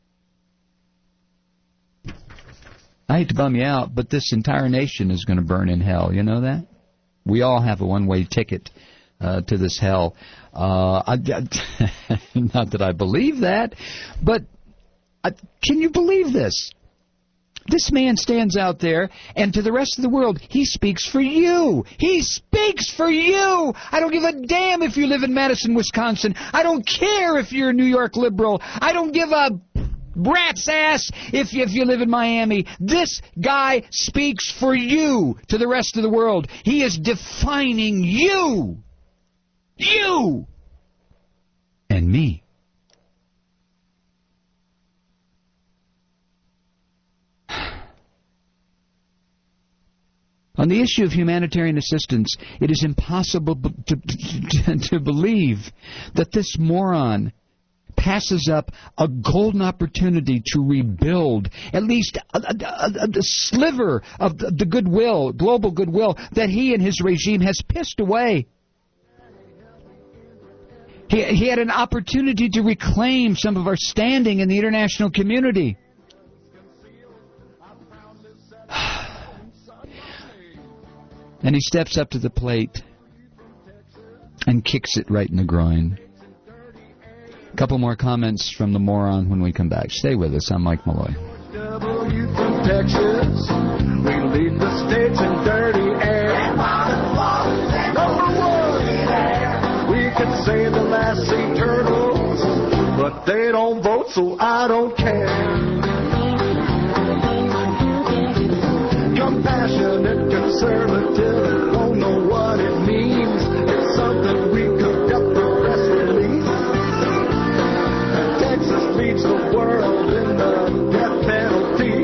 hate to bum you out, but this entire nation is going to burn in hell. You know that? We all have a one-way ticket to this hell. Not that I believe that, but can you believe this? This man stands out there, and to the rest of the world, he speaks for you. He speaks for you. I don't give a damn if you live in Madison, Wisconsin. I don't care if you're a New York liberal. I don't give a rat's ass if you live in Miami. This guy speaks for you to the rest of the world. He is defining you. You. And me. On the issue of humanitarian assistance, it is impossible to believe that this moron passes up a golden opportunity to rebuild at least a sliver of the goodwill, global goodwill, that he and his regime has pissed away. He had an opportunity to reclaim some of our standing in the international community. And he steps up to the plate and kicks it right in the groin. A couple more comments from the moron when we come back. Stay with us. I'm Mike Malloy. W from Texas, we lead the states in dirty air. Number one, we can say the last sea turtles, but they don't vote, so I don't care. Compassionate conservative, don't know what it means. It's something we cooked up for press release. Texas leads the world in the death penalty,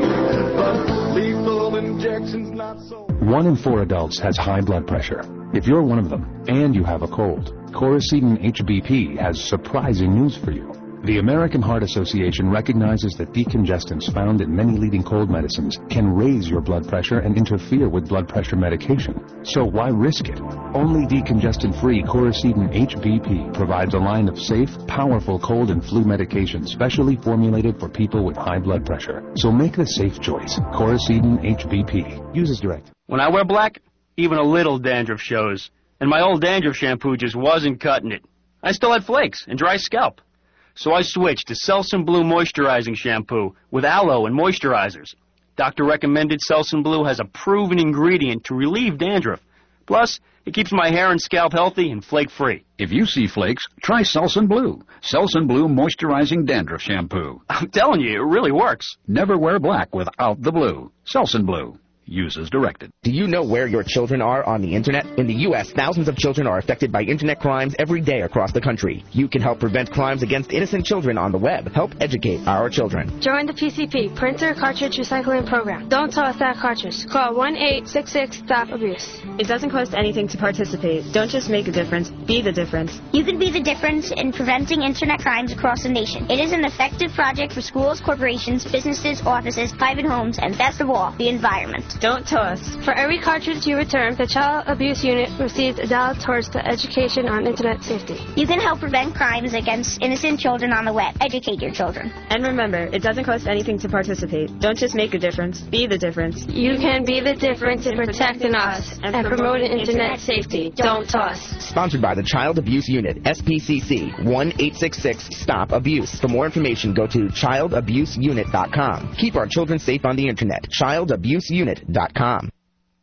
but lethal injections not so. 1 in 4 adults has high blood pressure. If you're one of them and you have a cold, Coricidin HBP has surprising news for you. The American Heart Association recognizes that decongestants found in many leading cold medicines can raise your blood pressure and interfere with blood pressure medication. So why risk it? Only decongestant-free Coricidin HBP provides a line of safe, powerful cold and flu medication specially formulated for people with high blood pressure. So make the safe choice. Coricidin HBP. Use as directed. When I wear black, even a little dandruff shows. And my old dandruff shampoo just wasn't cutting it. I still had flakes and dry scalp. So I switched to Selsun Blue Moisturizing Shampoo with aloe and moisturizers. Doctor recommended Selsun Blue has a proven ingredient to relieve dandruff. Plus, it keeps my hair and scalp healthy and flake-free. If you see flakes, try Selsun Blue. Selsun Blue Moisturizing Dandruff Shampoo. I'm telling you, it really works. Never wear black without the blue. Selsun Blue. Use as directed. Do you know where your children are on the Internet? In the U.S., thousands of children are affected by Internet crimes every day across the country. You can help prevent crimes against innocent children on the web. Help educate our children. Join the PCP, Printer Cartridge Recycling Program. Don't toss that cartridge. Call 1-866-STOP-ABUSE. It doesn't cost anything to participate. Don't just make a difference. Be the difference. You can be the difference in preventing Internet crimes across the nation. It is an effective project for schools, corporations, businesses, offices, private homes, and best of all, the environment. Don't toss. For every cartridge you return, the Child Abuse Unit receives $1 towards the education on Internet safety. You can help prevent crimes against innocent children on the web. Educate your children. And remember, it doesn't cost anything to participate. Don't just make a difference. Be the difference. You can be the difference in protecting us and promoting Internet safety. Don't toss. Sponsored by the Child Abuse Unit, SPCC, 1-866-STOP-ABUSE. For more information, go to childabuseunit.com. Keep our children safe on the Internet. childabuseunit.com.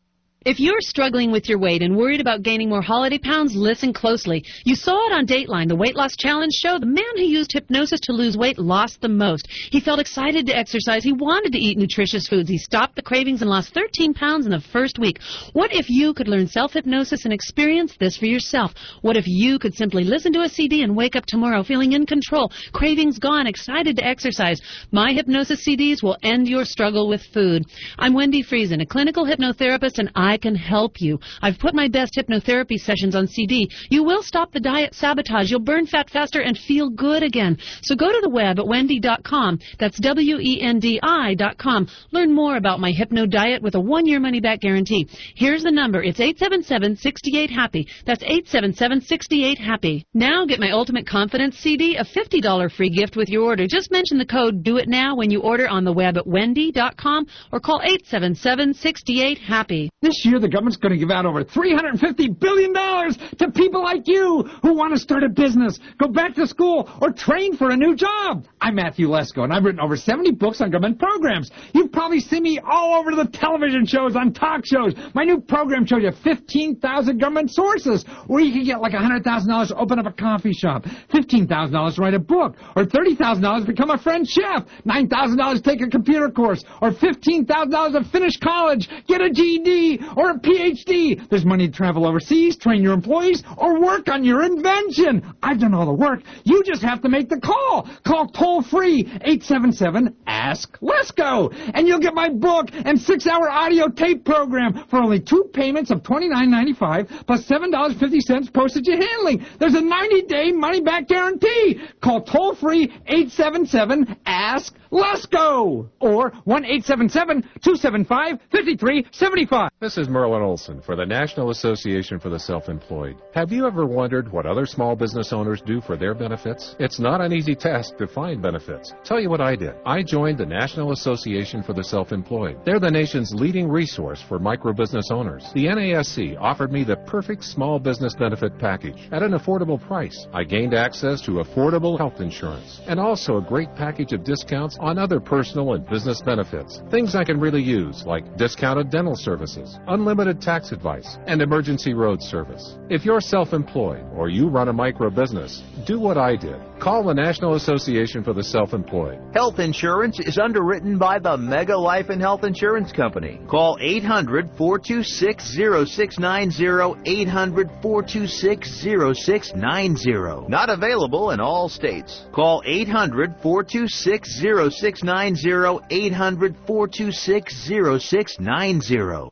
If you're struggling with your weight and worried about gaining more holiday pounds, listen closely. You saw it on Dateline, the Weight Loss Challenge show. The man who used hypnosis to lose weight lost the most. He felt excited to exercise. He wanted to eat nutritious foods. He stopped the cravings and lost 13 pounds in the first week. What if you could learn self-hypnosis and experience this for yourself? What if you could simply listen to a CD and wake up tomorrow feeling in control, cravings gone, excited to exercise? My hypnosis CDs will end your struggle with food. I'm Wendy Friesen, a clinical hypnotherapist, and I can help you. I've put my best hypnotherapy sessions on CD. You will stop the diet sabotage. You'll burn fat faster and feel good again. So go to the web at wendy.com. That's WENDI.com. Learn more about my hypno diet with a 1-year money-back guarantee. Here's the number. It's 877-68-HAPPY. That's 877-68-HAPPY. Now get my Ultimate Confidence CD, a $50 free gift with your order. Just mention the code Do It Now when you order on the web at wendy.com or call 877-68-HAPPY. This year, the government's going to give out over $350 billion to people like you who want to start a business, go back to school, or train for a new job. I'm Matthew Lesko, and I've written over 70 books on government programs. You've probably seen me all over the television shows, on talk shows. My new program shows you 15,000 government sources, where you can get like $100,000 to open up a coffee shop, $15,000 to write a book, or $30,000 to become a French chef, $9,000 to take a computer course, or $15,000 to finish college, get a GED, or a PhD. There's money to travel overseas, train your employees, or work on your invention. I've done all the work. You just have to make the call. Call toll-free 877-ASK-LESCO, and you'll get my book and 6-hour audio tape program for only 2 payments of $29.95 plus $7.50 postage and handling. There's a 90-day money-back guarantee. Call toll-free 877-ASK-LESCO or 1-877-275-5375. This is Merlin Olson for the National Association for the Self-Employed. Have you ever wondered what other small business owners do for their benefits? It's not an easy task to find benefits. Tell you what I did. I joined the National Association for the Self-Employed. They're the nation's leading resource for micro-business owners. The NASC offered me the perfect small business benefit package at an affordable price. I gained access to affordable health insurance and also a great package of discounts on other personal and business benefits. Things I can really use, like discounted dental services, unlimited tax advice, and emergency road service. If you're self-employed or you run a micro business, do what I did. Call the National Association for the Self-Employed. Health insurance is underwritten by the Mega Life and Health Insurance Company. Call 800-426-0690, 800-426-0690. Not available in all states. Call 800-426-0690, 800-426-0690.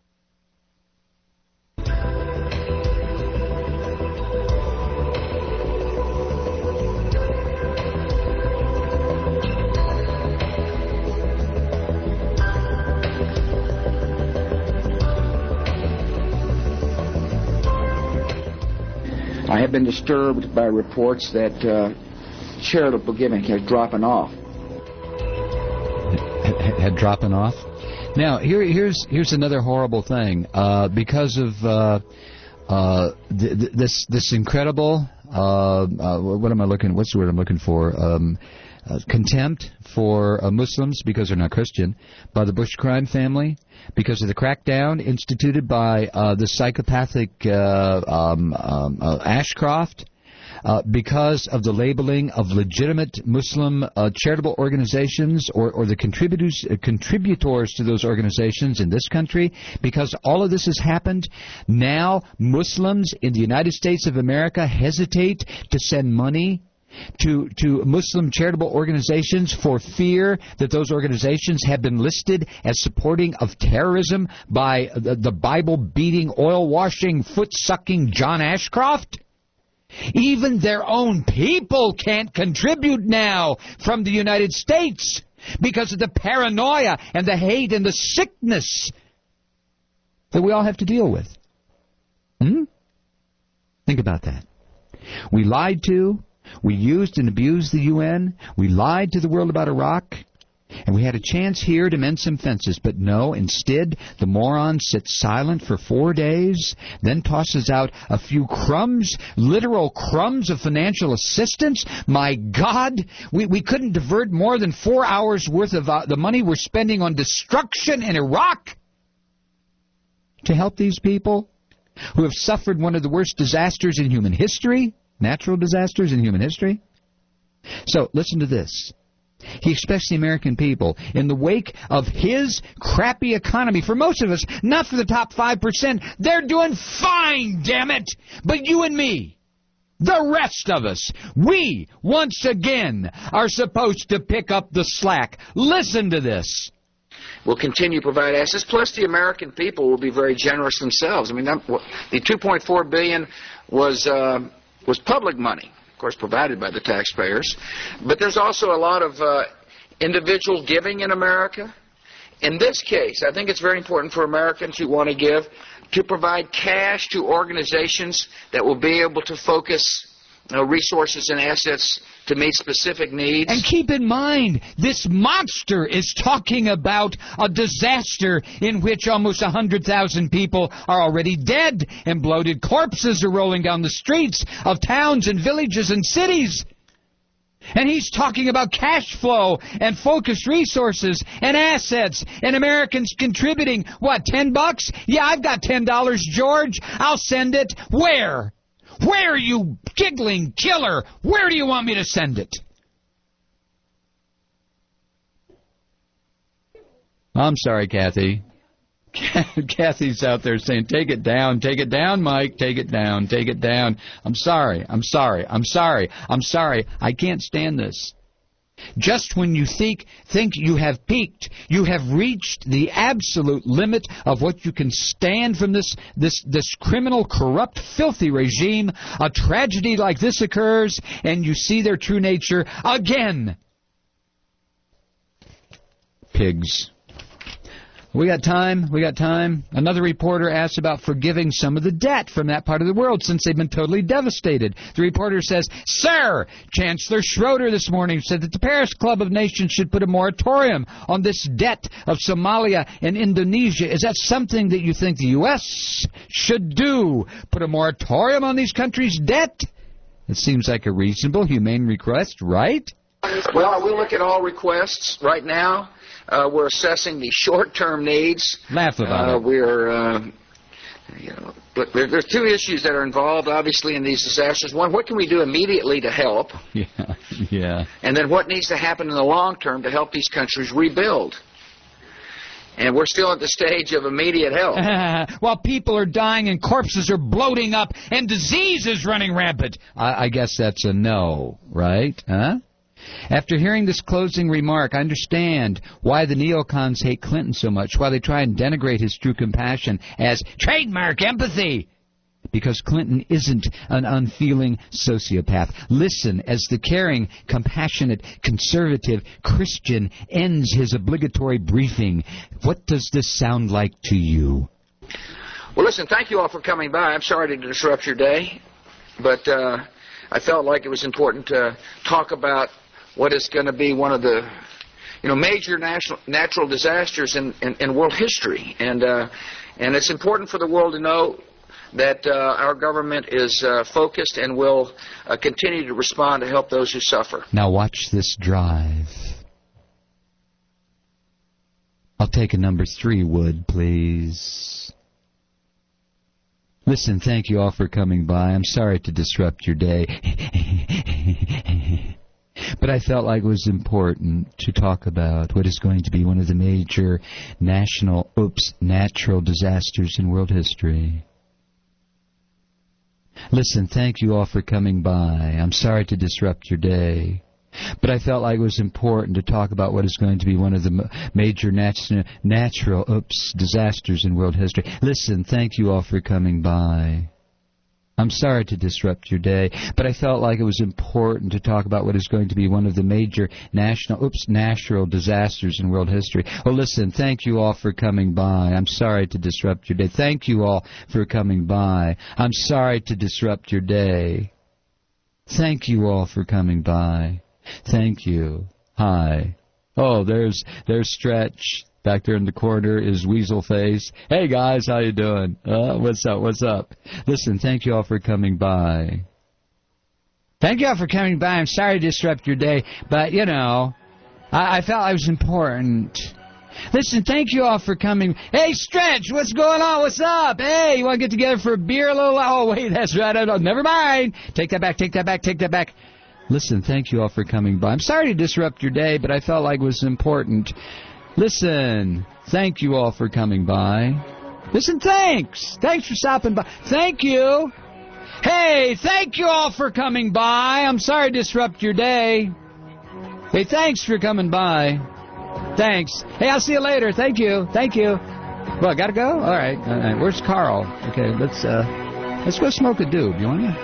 I have been disturbed by reports that charitable giving is dropping off. Had dropping off? Now, here's another horrible thing. Because of this incredible, what's the word I'm looking for? Contempt for Muslims because they're not Christian by the Bush crime family, because of the crackdown instituted by the psychopathic Ashcroft, because of the labeling of legitimate Muslim charitable organizations or the contributors to those organizations in this country, because all of this has happened, now Muslims in the United States of America hesitate to send money to Muslim charitable organizations for fear that those organizations have been listed as supporting of terrorism by the Bible-beating, oil-washing, foot-sucking John Ashcroft? Even their own people can't contribute now from the United States because of the paranoia and the hate and the sickness that we all have to deal with. Think about that. We lied to, we used and abused the UN, we lied to the world about Iraq, and we had a chance here to mend some fences. But no, instead, the moron sits silent for 4 days, then tosses out a few crumbs, literal crumbs of financial assistance. My God, we couldn't divert more than 4 hours worth of the money we're spending on destruction in Iraq. to help these people who have suffered one of the worst disasters in human history, natural disasters in human history? So, listen to this. He expects the American people, in the wake of his crappy economy, for most of us, not for the top 5%, they're doing fine, damn it! But you and me, the rest of us, we, once again, are supposed to pick up the slack. Listen to this. We'll continue to provide assets, plus the American people will be very generous themselves. I mean, the $2.4 billion was public money, of course, provided by the taxpayers. But there's also a lot of individual giving in America. In this case, I think it's very important for Americans who want to give to provide cash to organizations that will be able to focus resources and assets to meet specific needs. And keep in mind, this monster is talking about a disaster in which almost 100,000 people are already dead, and bloated corpses are rolling down the streets of towns and villages and cities. And he's talking about cash flow and focused resources and assets and Americans contributing, what, $10? Yeah, I've got $10, George. I'll send it. Where? Where, you giggling killer? Where do you want me to send it? I'm sorry, Kathy. Kathy's out there saying, take it down, Mike, take it down, take it down. I'm sorry. I can't stand this. Just when you think you have peaked, you have reached the absolute limit of what you can stand from this criminal, corrupt, filthy regime, a tragedy like this occurs, and you see their true nature again. Pigs. We got time. Another reporter asked about forgiving some of the debt from that part of the world since they've been totally devastated. The reporter says, Sir, Chancellor Schroeder this morning said that the Paris Club of Nations should put a moratorium on this debt of Somalia and Indonesia. Is that something that you think the U.S. should do? Put a moratorium on these countries' debt? It seems like a reasonable, humane request, right? Well, we look at all requests right now. We're assessing the short-term needs. Laugh about it. Look, there's two issues that are involved, obviously, in these disasters. One, what can we do immediately to help? Yeah. And then what needs to happen in the long term to help these countries rebuild? And we're still at the stage of immediate help. While people are dying and corpses are bloating up and disease is running rampant. I guess that's a no, right? Huh? After hearing this closing remark, I understand why the neocons hate Clinton so much, why they try and denigrate his true compassion as trademark empathy. Because Clinton isn't an unfeeling sociopath. Listen as the caring, compassionate, conservative Christian ends his obligatory briefing. What does this sound like to you? Well, listen, thank you all for coming by. I'm sorry to disrupt your day, but I felt like it was important to talk about what is going to be one of the major natural disasters in world history. And it's important for the world to know that our government is focused and will continue to respond to help those who suffer. Now watch this drive. I'll take a number 3 wood, please. Listen, thank you all for coming by. I'm sorry to disrupt your day. But I felt like it was important to talk about what is going to be one of the major natural disasters in world history. Listen, thank you all for coming by. I'm sorry to disrupt your day. But I felt like it was important to talk about what is going to be one of the major natural disasters in world history. Listen, thank you all for coming by. I'm sorry to disrupt your day, but I felt like it was important to talk about what is going to be one of the major natural disasters in world history. Well, listen, thank you all for coming by. I'm sorry to disrupt your day. Thank you all for coming by. I'm sorry to disrupt your day. Thank you all for coming by. Thank you. Hi. Oh, there's Stretch. Back there in the corner is Weasel Face. Hey, guys, how you doing? What's up? Listen, thank you all for coming by. Thank you all for coming by. I'm sorry to disrupt your day, but, I felt it was important Listen, thank you all for coming. Hey, Stretch, what's going on? What's up? Hey, you want to get together for a beer a little? Oh, wait, that's right. Never mind. Take that back. Listen, thank you all for coming by. I'm sorry to disrupt your day, but I felt like it was important. Listen, thank you all for coming by. Listen, thanks. Thanks for stopping by. Thank you. Hey, thank you all for coming by. I'm sorry to disrupt your day. Hey, thanks for coming by. Thanks. Hey, I'll see you later. Thank you. Well, gotta go? All right. Where's Carl? Okay, let's go smoke a doob. You want to?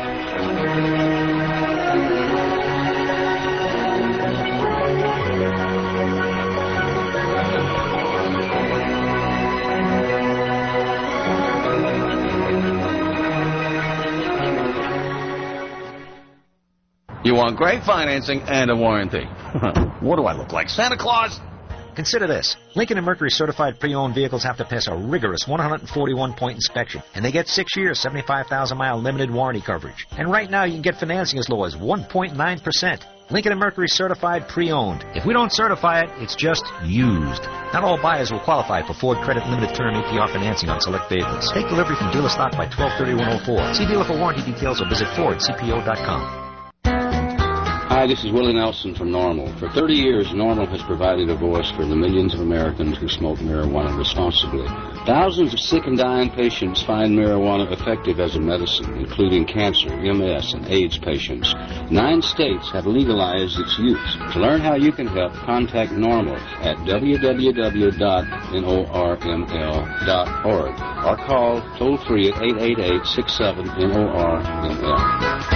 You want great financing and a warranty. What do I look like, Santa Claus? Consider this. Lincoln & Mercury certified pre-owned vehicles have to pass a rigorous 141-point inspection, and they get 6 years, 75,000-mile limited warranty coverage. And right now you can get financing as low as 1.9%. Lincoln & Mercury certified pre-owned. If we don't certify it, it's just used. Not all buyers will qualify for Ford Credit Limited Term APR financing on select vehicles. Take delivery from dealer stock by 12/31/04. See dealer for warranty details or visit FordCPO.com. Hi, this is Willie Nelson from Normal. For 30 years, Normal has provided a voice for the millions of Americans who smoke marijuana responsibly. Thousands of sick and dying patients find marijuana effective as a medicine, including cancer, MS, and AIDS patients. 9 states have legalized its use. To learn how you can help, contact Normal at www.norml.org or call toll-free at 888-67-NORML.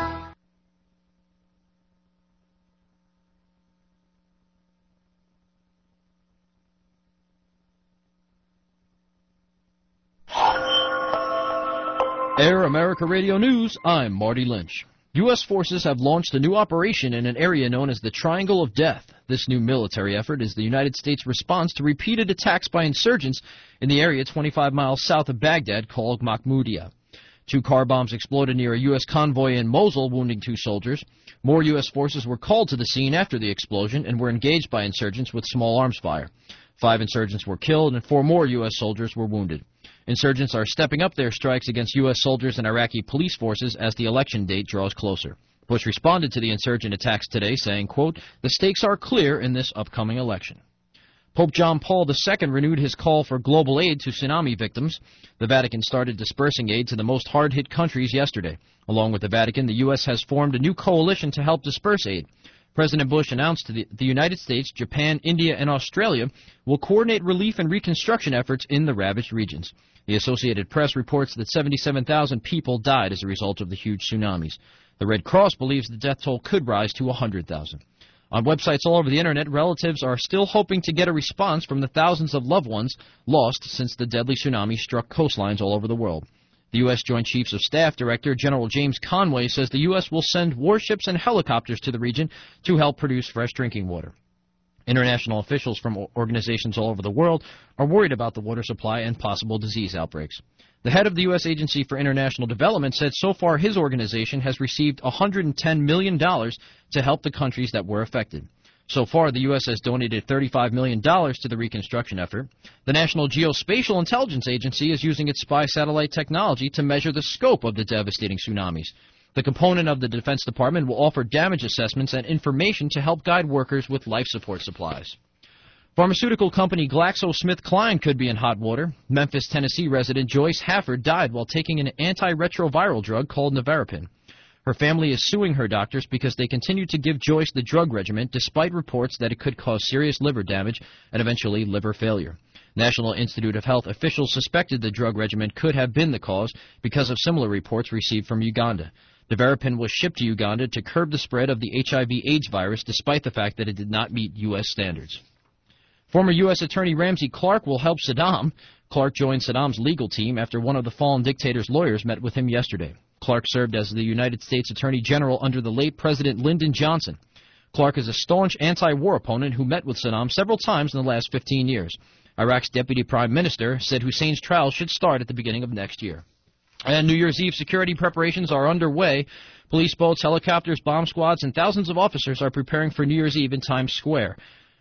Air America Radio News, I'm Marty Lynch. U.S. forces have launched a new operation in an area known as the Triangle of Death. This new military effort is the United States' response to repeated attacks by insurgents in the area 25 miles south of Baghdad called Mahmoudiya. 2 car bombs exploded near a U.S. convoy in Mosul, wounding 2 soldiers. More U.S. forces were called to the scene after the explosion and were engaged by insurgents with small arms fire. 5 insurgents were killed and 4 more U.S. soldiers were wounded. Insurgents are stepping up their strikes against U.S. soldiers and Iraqi police forces as the election date draws closer. Bush responded to the insurgent attacks today, saying, quote, "The stakes are clear in this upcoming election." Pope John Paul II renewed his call for global aid to tsunami victims. The Vatican started dispersing aid to the most hard-hit countries yesterday. Along with the Vatican, the U.S. has formed a new coalition to help disperse aid. President Bush announced the United States, Japan, India, and Australia will coordinate relief and reconstruction efforts in the ravaged regions. The Associated Press reports that 77,000 people died as a result of the huge tsunamis. The Red Cross believes the death toll could rise to 100,000. On websites all over the Internet, relatives are still hoping to get a response from the thousands of loved ones lost since the deadly tsunami struck coastlines all over the world. The U.S. Joint Chiefs of Staff Director General James Conway says the U.S. will send warships and helicopters to the region to help produce fresh drinking water. International officials from organizations all over the world are worried about the water supply and possible disease outbreaks. The head of the U.S. Agency for International Development said so far his organization has received $110 million to help the countries that were affected. So far, the U.S. has donated $35 million to the reconstruction effort. The National Geospatial Intelligence Agency is using its spy satellite technology to measure the scope of the devastating tsunamis. The component of the Defense Department will offer damage assessments and information to help guide workers with life support supplies. Pharmaceutical company GlaxoSmithKline could be in hot water. Memphis, Tennessee resident Joyce Hafford died while taking an antiretroviral drug called Nevarapin. Her family is suing her doctors because they continue to give Joyce the drug regimen despite reports that it could cause serious liver damage and eventually liver failure. National Institute of Health officials suspected the drug regimen could have been the cause because of similar reports received from Uganda. Nevarapin was shipped to Uganda to curb the spread of the HIV/AIDS virus despite the fact that it did not meet U.S. standards. Former U.S. Attorney Ramsey Clark will help Saddam. Clark joined Saddam's legal team after one of the fallen dictator's lawyers met with him yesterday. Clark served as the United States Attorney General under the late President Lyndon Johnson. Clark is a staunch anti-war opponent who met with Saddam several times in the last 15 years. Iraq's Deputy Prime Minister said Hussein's trial should start at the beginning of next year. And New Year's Eve security preparations are underway. Police boats, helicopters, bomb squads, and thousands of officers are preparing for New Year's Eve in Times Square.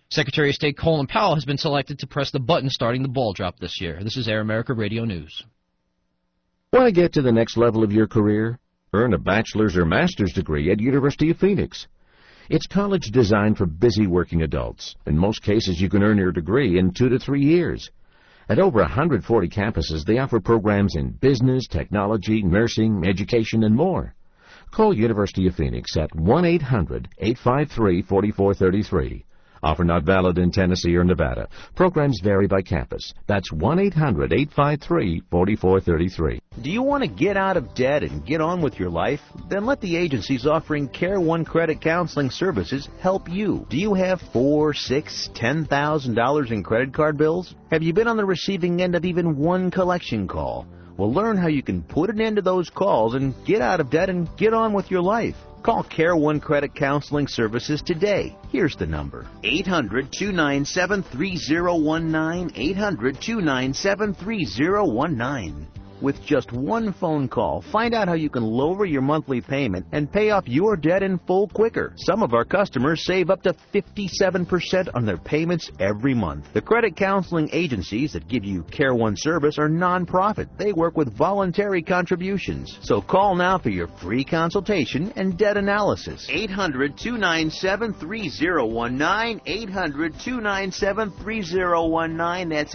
Secretary of State Colin Powell has been selected to press the button starting the ball drop this year. This is Air America Radio News. Want to get to the next level of your career? Earn a bachelor's or master's degree at University of Phoenix. It's college designed for busy working adults. In most cases, you can earn your degree in 2 to 3 years. At over 140 campuses, they offer programs in business, technology, nursing, education, and more. Call University of Phoenix at 1-800-853-4433. Offer not valid in Tennessee or Nevada. Programs vary by campus. That's 1-800-853-4433. Do you want to get out of debt and get on with your life? Then let the agencies offering Care One Credit Counseling Services help you. Do you have $4,000, $6,000, $10,000 in credit card bills? Have you been on the receiving end of even one collection call? Well, learn how you can put an end to those calls and get out of debt and get on with your life. Call Care One Credit Counseling Services today. Here's the number: 800-297-3019, 800-297-3019. With just one phone call, find out how you can lower your monthly payment and pay off your debt in full quicker. Some of our customers save up to 57% on their payments every month. The credit counseling agencies that give you Care One service are non-profit. They work with voluntary contributions. So call now for your free consultation and debt analysis. 800-297-3019, 800-297-3019. That's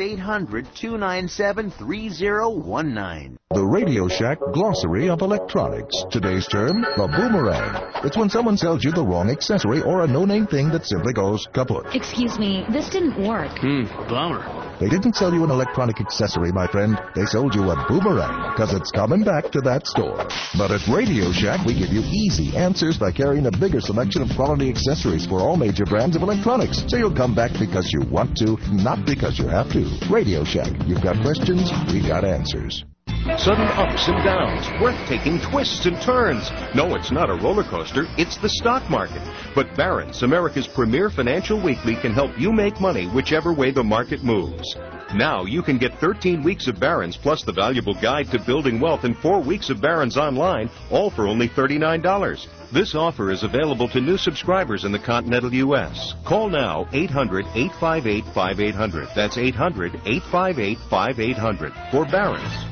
800-297-3019. The Radio Shack Glossary of Electronics. Today's term, the boomerang. It's when someone sells you the wrong accessory or a no-name thing that simply goes kaput. Excuse me, this didn't work. Bummer. They didn't sell you an electronic accessory, my friend. They sold you a boomerang, because it's coming back to that store. But at Radio Shack, we give you easy answers by carrying a bigger selection of quality accessories for all major brands of electronics. So you'll come back because you want to, not because you have to. Radio Shack. You've got questions, we got answers. Sudden ups and downs, breathtaking twists and turns. No, it's not a roller coaster, it's the stock market. But Barron's, America's premier financial weekly, can help you make money whichever way the market moves. Now you can get 13 weeks of Barron's plus the valuable guide to building wealth and 4 weeks of Barron's online, all for only $39. This offer is available to new subscribers in the continental U.S. Call now, 800-858-5800. That's 800-858-5800 for Barron's.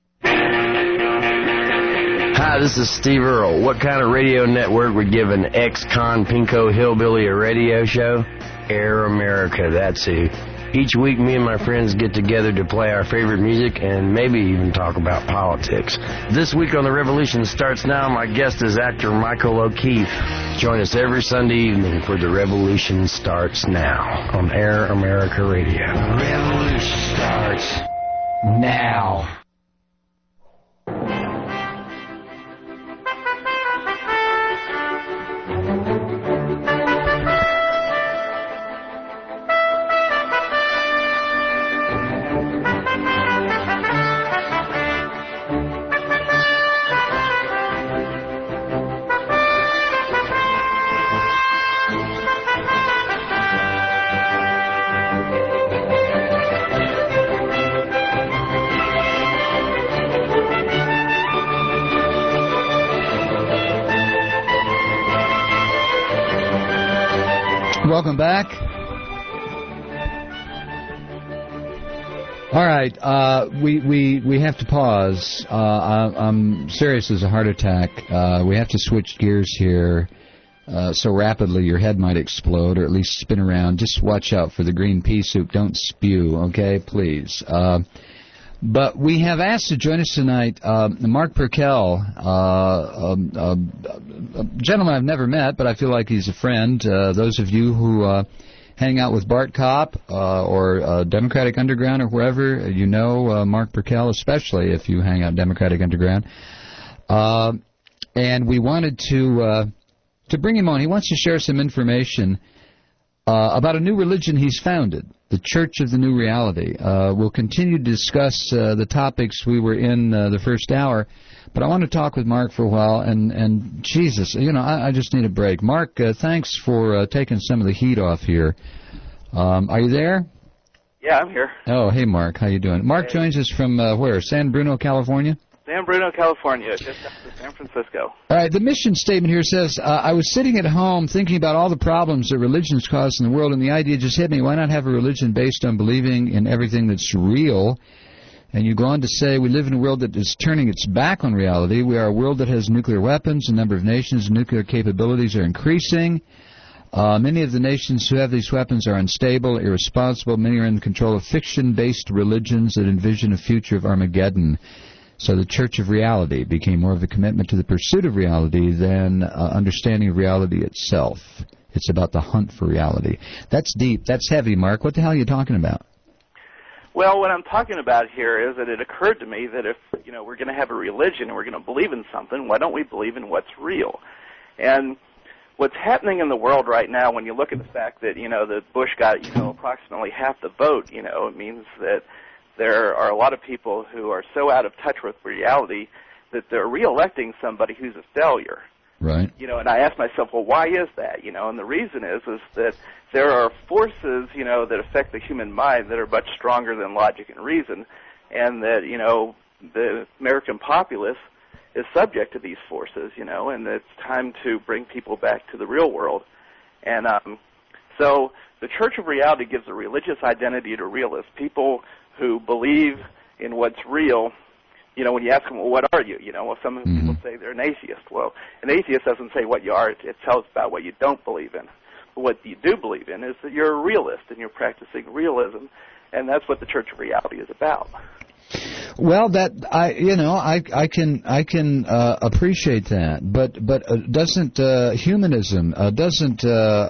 Hi, this is Steve Earle. What kind of radio network would give an ex-con Pinko hillbilly a radio show? Air America, that's who. Each week, me and my friends get together to play our favorite music and maybe even talk about politics. This week on The Revolution Starts Now, my guest is actor Michael O'Keefe. Join us every Sunday evening for The Revolution Starts Now on Air America Radio. The revolution starts now. Welcome back. All right, we have to pause. I'm serious as a heart attack. We have to switch gears here so rapidly your head might explode, or at least spin around. Just watch out for the green pea soup. Don't spew, okay, please. But we have asked to join us tonight Mark Perkel, a gentleman I've never met, but I feel like he's a friend. Those of you who hang out with Bart Kopp or Democratic Underground or wherever, you know Mark Perkel, especially if you hang out Democratic Underground. And we wanted to bring him on. He wants to share some information about a new religion he's founded, the Church of the New Reality. We'll continue to discuss the topics we were in the first hour, but I want to talk with Mark for a while, and Jesus, you know, I just need a break. Mark, thanks for taking some of the heat off here. Are you there? Yeah, I'm here. Oh, hey, Mark, how you doing? Mark joins us from where? San Bruno, California? San Bruno, California, just outside of San Francisco. All right, the mission statement here says, I was sitting at home thinking about all the problems that religions cause in the world, and the idea just hit me, why not have a religion based on believing in everything that's real? And you go on to say, we live in a world that is turning its back on reality. We are a world that has nuclear weapons. The number of nations' nuclear capabilities are increasing. Many of the nations who have these weapons are unstable, irresponsible. Many are in control of fiction-based religions that envision a future of Armageddon. So the Church of Reality became more of a commitment to the pursuit of reality than understanding of reality itself. It's about the hunt for reality. That's deep. That's heavy, Mark. What the hell are you talking about? Well, what I'm talking about here is that it occurred to me that if, we're going to have a religion and we're going to believe in something, why don't we believe in what's real? And what's happening in the world right now, when you look at the fact that, that Bush got, approximately half the vote, it means that there are a lot of people who are so out of touch with reality that they're re-electing somebody who's a failure. Right. And I ask myself, well, why is that? And the reason is that there are forces, that affect the human mind that are much stronger than logic and reason, and that, the American populace is subject to these forces, and it's time to bring people back to the real world. And so the Church of Reality gives a religious identity to realists, people who believe in what's real. When you ask them, well, what are you? Some people say they're an atheist. Well, an atheist doesn't say what you are. It tells about what you don't believe in. But what you do believe in is that you're a realist and you're practicing realism, and that's what the Church of Reality is about. Well, I can appreciate that, but doesn't humanism doesn't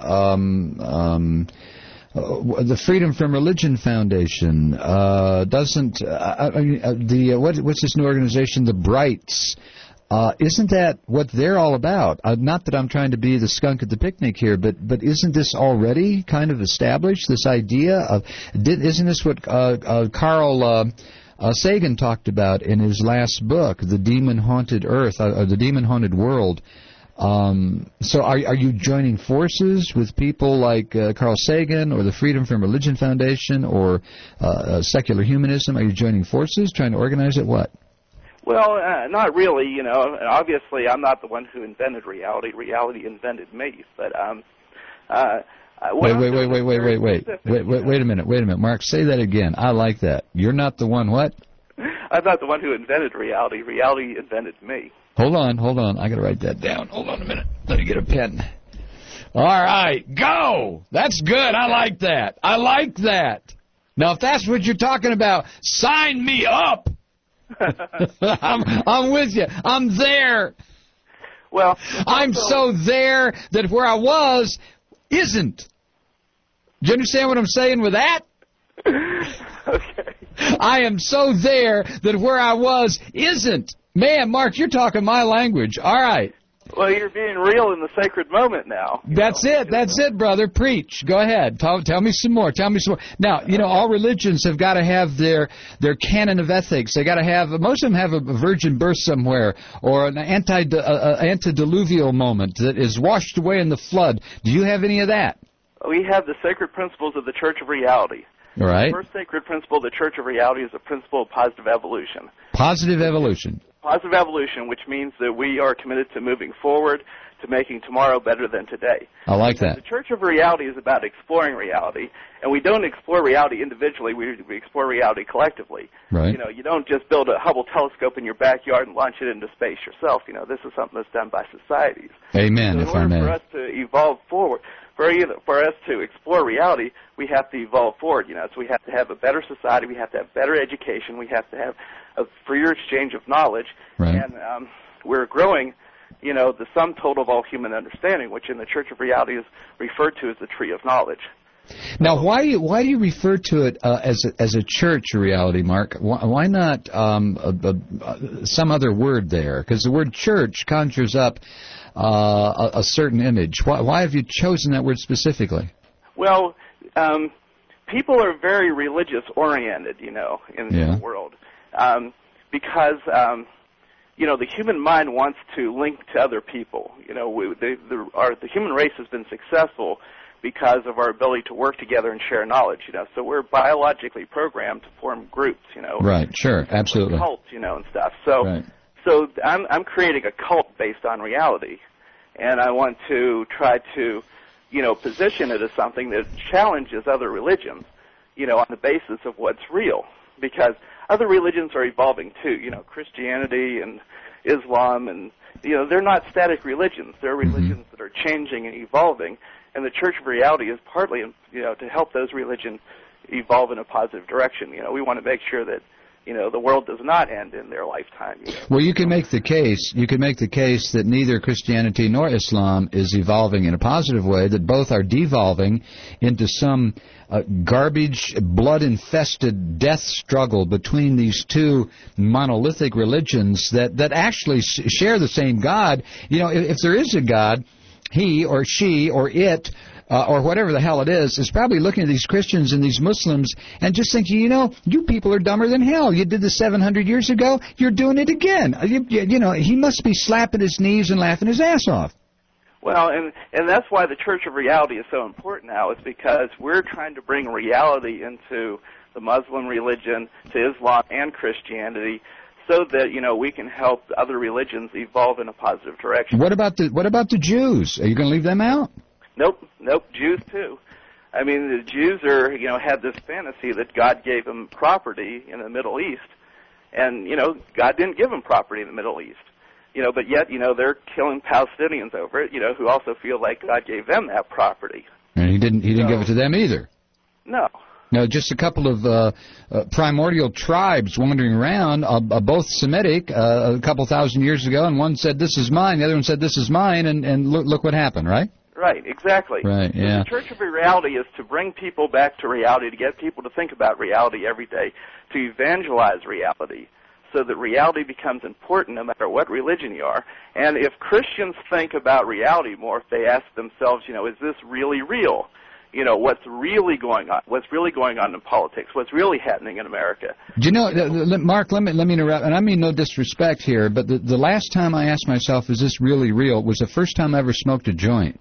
the Freedom from Religion Foundation doesn't what's this new organization, the Brights? Isn't that what they're all about? Not that I'm trying to be the skunk at the picnic here, but isn't this already kind of established? This idea of isn't this what Carl Sagan talked about in his last book, The Demon-Haunted Earth, or The Demon-Haunted World? So are you joining forces with people like Carl Sagan or the Freedom from Religion Foundation or secular humanism? Are you joining forces, trying to organize it? What? Well, not really. Obviously I'm not the one who invented reality. Reality invented me. But wait a minute, Mark. Say that again. I like that. You're not the one what? I'm not the one who invented reality. Reality invented me. Hold on. I got to write that down. Hold on a minute. Let me get a pen. All right, go. That's good. I like that. Now, if that's what you're talking about, sign me up. I'm with you. I'm there. Well, I'm so there that where I was isn't. Do you understand what I'm saying with that? Okay. I am so there that where I was isn't. Man, Mark, you're talking my language. All right. Well, you're being real in the sacred moment now. That's it, brother. Preach. Go ahead. Tell me some more. Now, all religions have got to have their canon of ethics. They got to have, most of them have a virgin birth somewhere or an antediluvial moment that is washed away in the flood. Do you have any of that? We have the sacred principles of the Church of Reality. All right. The first sacred principle of the Church of Reality is the principle of positive evolution. Positive evolution. Positive evolution, which means that we are committed to moving forward, to making tomorrow better than today. I like that. The Church of Reality is about exploring reality, and we don't explore reality individually, we explore reality collectively. Right. You don't just build a Hubble telescope in your backyard and launch it into space yourself. This is something that's done by societies. Amen, so in order for us to evolve forward, for us to explore reality, we have to evolve forward. So we have to have a better society, we have to have better education, we have to have a freer exchange of knowledge, right. And we're growing, the sum total of all human understanding, which in the Church of Reality is referred to as the tree of knowledge. Now, why do you refer to it as a church of reality, Mark? Why not some other word there? Because the word church conjures up a certain image. Why have you chosen that word specifically? Well, people are very religious-oriented, in the world, because the human mind wants to link to other people. The human race has been successful because of our ability to work together and share knowledge, So we're biologically programmed to form groups, Right, sure, absolutely. Cults, and stuff. So I'm creating a cult based on reality, and I want to try to, position it as something that challenges other religions, on the basis of what's real, because other religions are evolving too, Christianity and Islam, and they're not static religions. They're religions that are changing and evolving, and the Church of Reality is partly, to help those religions evolve in a positive direction. We want to make sure that, the world does not end in their lifetime. Well, you can make the case. You can make the case that neither Christianity nor Islam is evolving in a positive way. That both are devolving into some garbage, blood-infested death struggle between these two monolithic religions that actually share the same God. If there is a God, he or she or it or whatever the hell it is probably looking at these Christians and these Muslims and just thinking, you people are dumber than hell. You did this 700 years ago. You're doing it again. He must be slapping his knees and laughing his ass off. Well, and that's why the Church of Reality is so important now, is because we're trying to bring reality into the Muslim religion, to Islam and Christianity, so that, we can help other religions evolve in a positive direction. What about the Jews? Are you going to leave them out? Nope, Jews too. I mean, the Jews are, had this fantasy that God gave them property in the Middle East, and, God didn't give them property in the Middle East. But yet, they're killing Palestinians over it, who also feel like God gave them that property. And he didn't give it to them either. No. No, just a couple of primordial tribes wandering around, both Semitic, a couple thousand years ago, and one said, this is mine, the other one said, this is mine, and look what happened, right? Right, exactly. Right, yeah. The Church of Reality is to bring people back to reality, to get people to think about reality every day, to evangelize reality, so that reality becomes important no matter what religion you are. And if Christians think about reality more, if they ask themselves, is this really real? What's really going on? What's really going on in politics? What's really happening in America? Do you know, Mark, let me interrupt, and I mean no disrespect here, but the last time I asked myself, is this really real, was the first time I ever smoked a joint.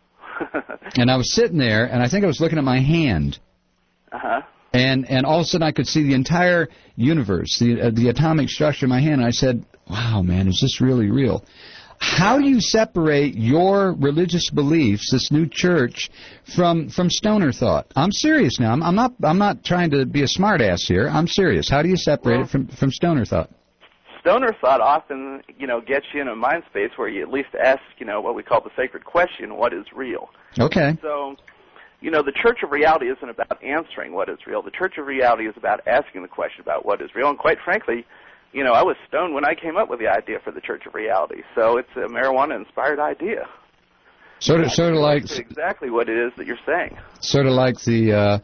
And I was sitting there, and I think I was looking at my hand. Uh-huh. And all of a sudden I could see the entire universe, the atomic structure in my hand, and I said, wow, man, is this really real? How do you separate your religious beliefs, this new church, from stoner thought? I'm serious now. I'm not trying to be a smartass here. I'm serious. How do you separate it from stoner thought? Stoner thought often, gets you in a mind space where you at least ask, what we call the sacred question, what is real? Okay. So, the Church of Reality isn't about answering what is real. The Church of Reality is about asking the question about what is real. And quite frankly, I was stoned when I came up with the idea for the Church of Reality. So it's a marijuana-inspired idea. Sort of like exactly what it is that you're saying. Sort of like the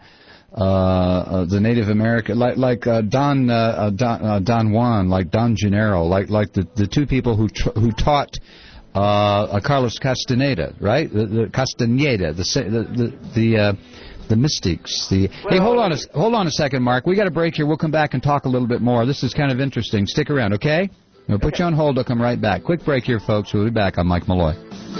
Native American, like Don Juan, like Don Gennaro, like the two people who taught Carlos Castaneda, right? The Castaneda, the mystics. Hey, hold on a second, Mark. We got a break here. We'll come back and talk a little bit more. This is kind of interesting. Stick around, okay? We'll put you on hold. I'll come right back. Quick break here, folks. We'll be back. I'm Mike Malloy.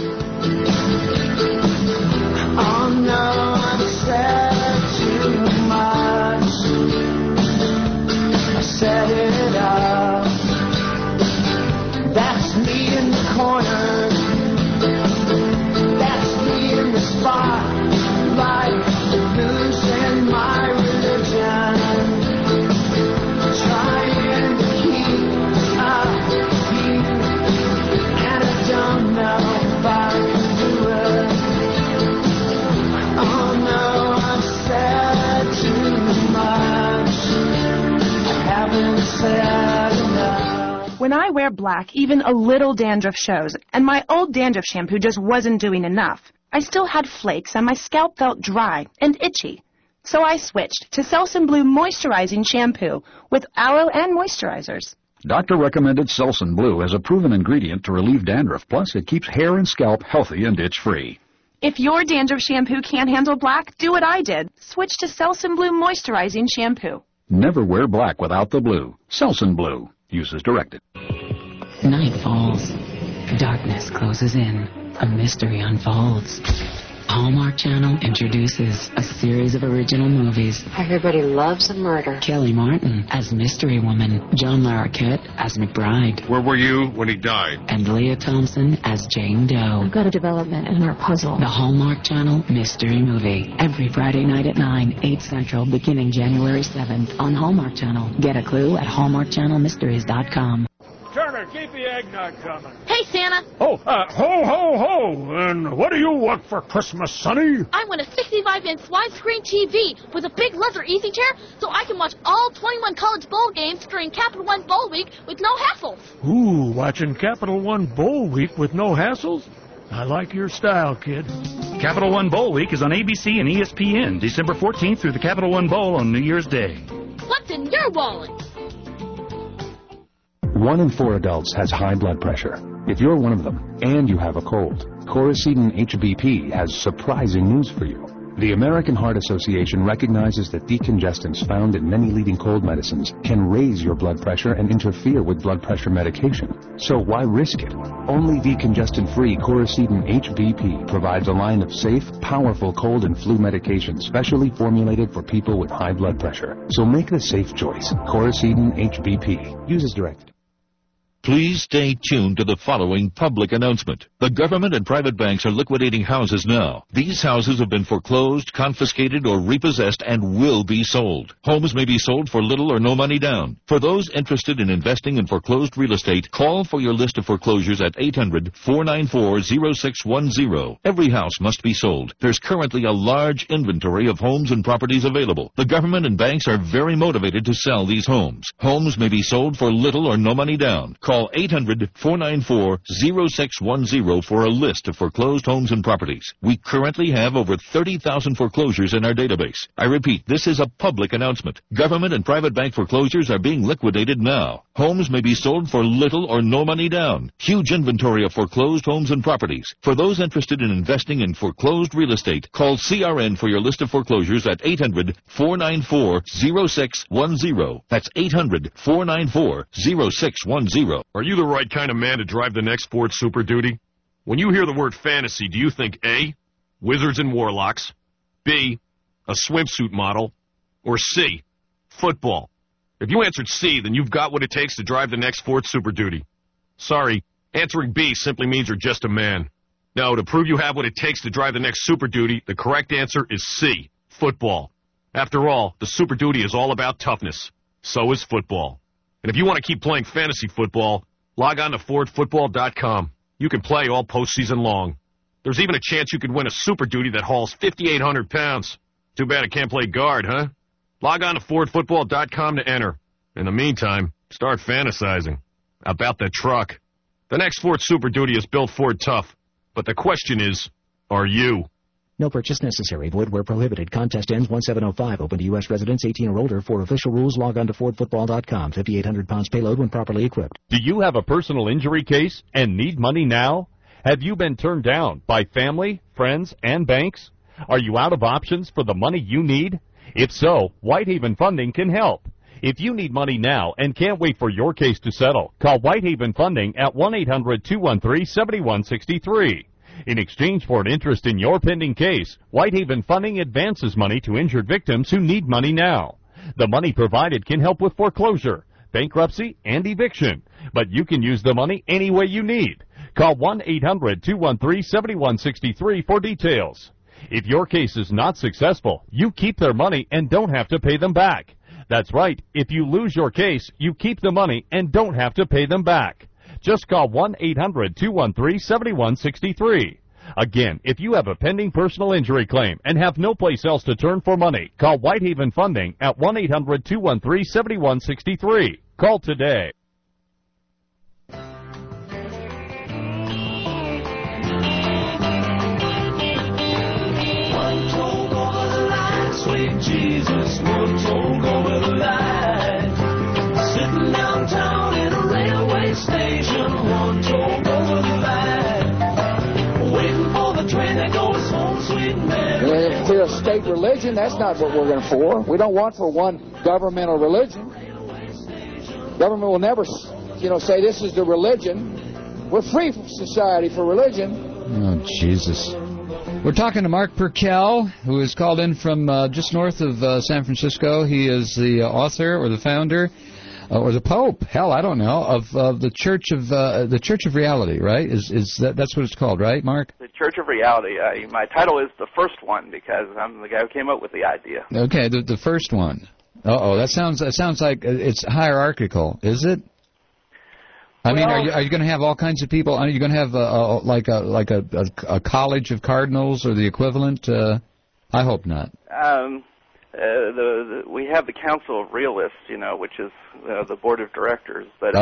Oh no, I've said too much. I set it up. That's me in the corner. That's me in the spotlight, losing my religion, trying to keep up here, and I don't know if I can do it. Oh no, I've said too much. I haven't said enough. When I wear black, even a little dandruff shows, and my old dandruff shampoo just wasn't doing enough. I still had flakes, and my scalp felt dry and itchy. So I switched to Selsun Blue Moisturizing Shampoo with aloe and moisturizers. Doctor recommended Selsun Blue as a proven ingredient to relieve dandruff. Plus, it keeps hair and scalp healthy and itch-free. If your dandruff shampoo can't handle black, do what I did. Switch to Selsun Blue Moisturizing Shampoo. Never wear black without the blue. Selsun Blue. Use as directed. Night falls. Darkness closes in. A mystery unfolds. Hallmark Channel introduces a series of original movies. Everybody loves a murder. Kelly Martin as Mystery Woman, John Larroquette as McBride. Where were you when he died? And Leah Thompson as Jane Doe. We've got a development in our puzzle. The Hallmark Channel Mystery Movie. Every Friday night at 9, 8 Central, beginning January 7th on Hallmark Channel. Get a clue at hallmarkchannelmysteries.com. Turner, keep the eggnog coming. Hey, Santa. Oh, ho, ho, ho. And what do you want for Christmas, Sonny? I want a 65-inch widescreen TV with a big leather easy chair so I can watch all 21 college bowl games during Capital One Bowl Week with no hassles. Ooh, watching Capital One Bowl Week with no hassles? I like your style, kid. Capital One Bowl Week is on ABC and ESPN, December 14th through the Capital One Bowl on New Year's Day. What's in your wallet? 1 in 4 adults has high blood pressure. If you're one of them and you have a cold, Coracetin HBP has surprising news for you. The American Heart Association recognizes that decongestants found in many leading cold medicines can raise your blood pressure and interfere with blood pressure medication. So why risk it? Only decongestant-free Coracetin HBP provides a line of safe, powerful cold and flu medications specially formulated for people with high blood pressure. So make the safe choice. Coracetin HBP. Use as directed. Please stay tuned to the following public announcement. The government and private banks are liquidating houses now. These houses have been foreclosed, confiscated, or repossessed and will be sold. Homes may be sold for little or no money down. For those interested in investing in foreclosed real estate, call for your list of foreclosures at 800-494-0610. Every house must be sold. There's currently a large inventory of homes and properties available. The government and banks are very motivated to sell these homes. Homes may be sold for little or no money down. Call 800-494-0610 for a list of foreclosed homes and properties. We currently have over 30,000 foreclosures in our database. I repeat, this is a public announcement. Government and private bank foreclosures are being liquidated now. Homes may be sold for little or no money down. Huge inventory of foreclosed homes and properties. For those interested in investing in foreclosed real estate, call CRN for your list of foreclosures at 800-494-0610. That's 800-494-0610. Are you the right kind of man to drive the next Ford Super Duty? When you hear the word fantasy, do you think A, wizards and warlocks, B, a swimsuit model, or C, football? If you answered C, then you've got what it takes to drive the next Ford Super Duty. Sorry, answering B simply means you're just a man. No, to prove you have what it takes to drive the next Super Duty, the correct answer is C, football. After all, the Super Duty is all about toughness. So is football. And if you want to keep playing fantasy football, log on to FordFootball.com. You can play all postseason long. There's even a chance you could win a Super Duty that hauls 5,800 pounds. Too bad it can't play guard, huh? Log on to FordFootball.com to enter. In the meantime, start fantasizing about that truck. The next Ford Super Duty is built Ford tough. But the question is, are you? No purchase necessary. Void where prohibited. Contest ends 1705. Open to U.S. residents 18 or older. For official rules, log on to FordFootball.com. 5,800 pounds payload when properly equipped. Do you have a personal injury case and need money now? Have you been turned down by family, friends, and banks? Are you out of options for the money you need? If so, Whitehaven Funding can help. If you need money now and can't wait for your case to settle, call Whitehaven Funding at 1-800-213-7163. In exchange for an interest in your pending case, Whitehaven Funding advances money to injured victims who need money now. The money provided can help with foreclosure, bankruptcy, and eviction, but you can use the money any way you need. Call 1-800-213-7163 for details. If your case is not successful, you keep their money and don't have to pay them back. That's right. If you lose your case, you keep the money and don't have to pay them back. Just call 1-800-213-7163. Again, if you have a pending personal injury claim and have no place else to turn for money, call Whitehaven Funding at 1-800-213-7163. Call today. One told over the line, sweet Jesus, one told over the line. Sitting downtown in a railway station, one told over the line. Waiting for the train that goes home, sweet Mary. If there's a state religion, that's not what we're going for. We don't want for one governmental religion. Government will never, say this is the religion. We're free society for religion. Oh, Jesus. We're talking to Mark Perkel, who is called in from just north of San Francisco. He is the author or the founder or the Pope, hell, I don't know, of the Church of Reality, right? Is that's what it's called, right, Mark? The Church of Reality. My title is the first one because I'm the guy who came up with the idea. Okay, the first one. That sounds like it's hierarchical, is it? I mean, are you going to have all kinds of people? Are you going to have a college of cardinals or the equivalent? I hope not. We have the Council of Realists, which is the board of directors. But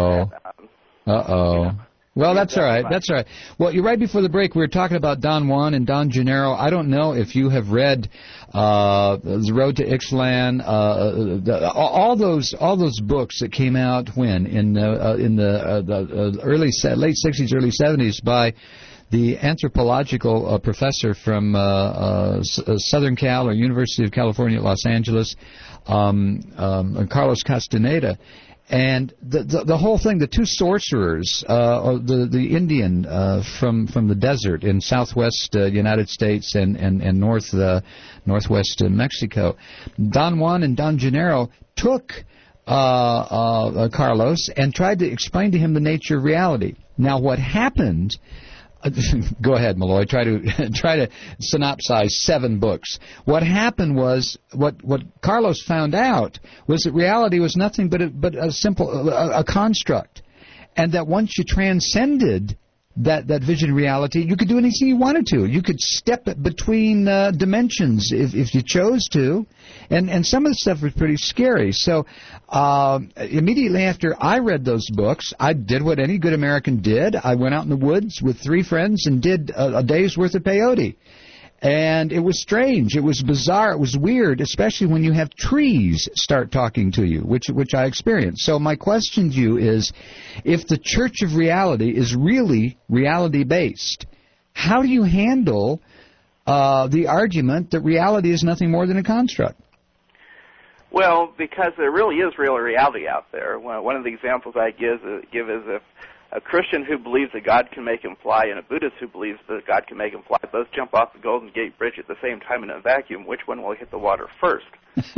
Well, that's all right. That's all right. Well, you're right before the break. We were talking about Don Juan and Don Gennaro. I don't know if you have read The Road to Ixtlan, all those books that came out in the late 60s, early 70s by the anthropological professor from Southern Cal or University of California at Los Angeles, Carlos Castaneda. And the whole thing, the two sorcerers, the Indian from the desert in southwest United States and northwest Mexico, Don Juan and Don Gennaro took Carlos and tried to explain to him the nature of reality. Now, what happened? Go ahead, Malloy. Try to synopsize 7 books. What happened was what Carlos found out was that reality was nothing but a simple construct, and that once you transcended that vision of reality, you could do anything you wanted to. You could step between dimensions if you chose to, and some of the stuff was pretty scary. So immediately after I read those books, I did what any good American did. I went out in the woods with 3 friends and did a day's worth of peyote. And it was strange. It was bizarre. It was weird, especially when you have trees start talking to you, which I experienced. So my question to you is, if the Church of Reality is really reality-based, how do you handle the argument that reality is nothing more than a construct? Well, because there really is real reality out there. One of the examples I give is if a Christian who believes that God can make him fly and a Buddhist who believes that God can make him fly both jump off the Golden Gate Bridge at the same time in a vacuum, which one will hit the water first?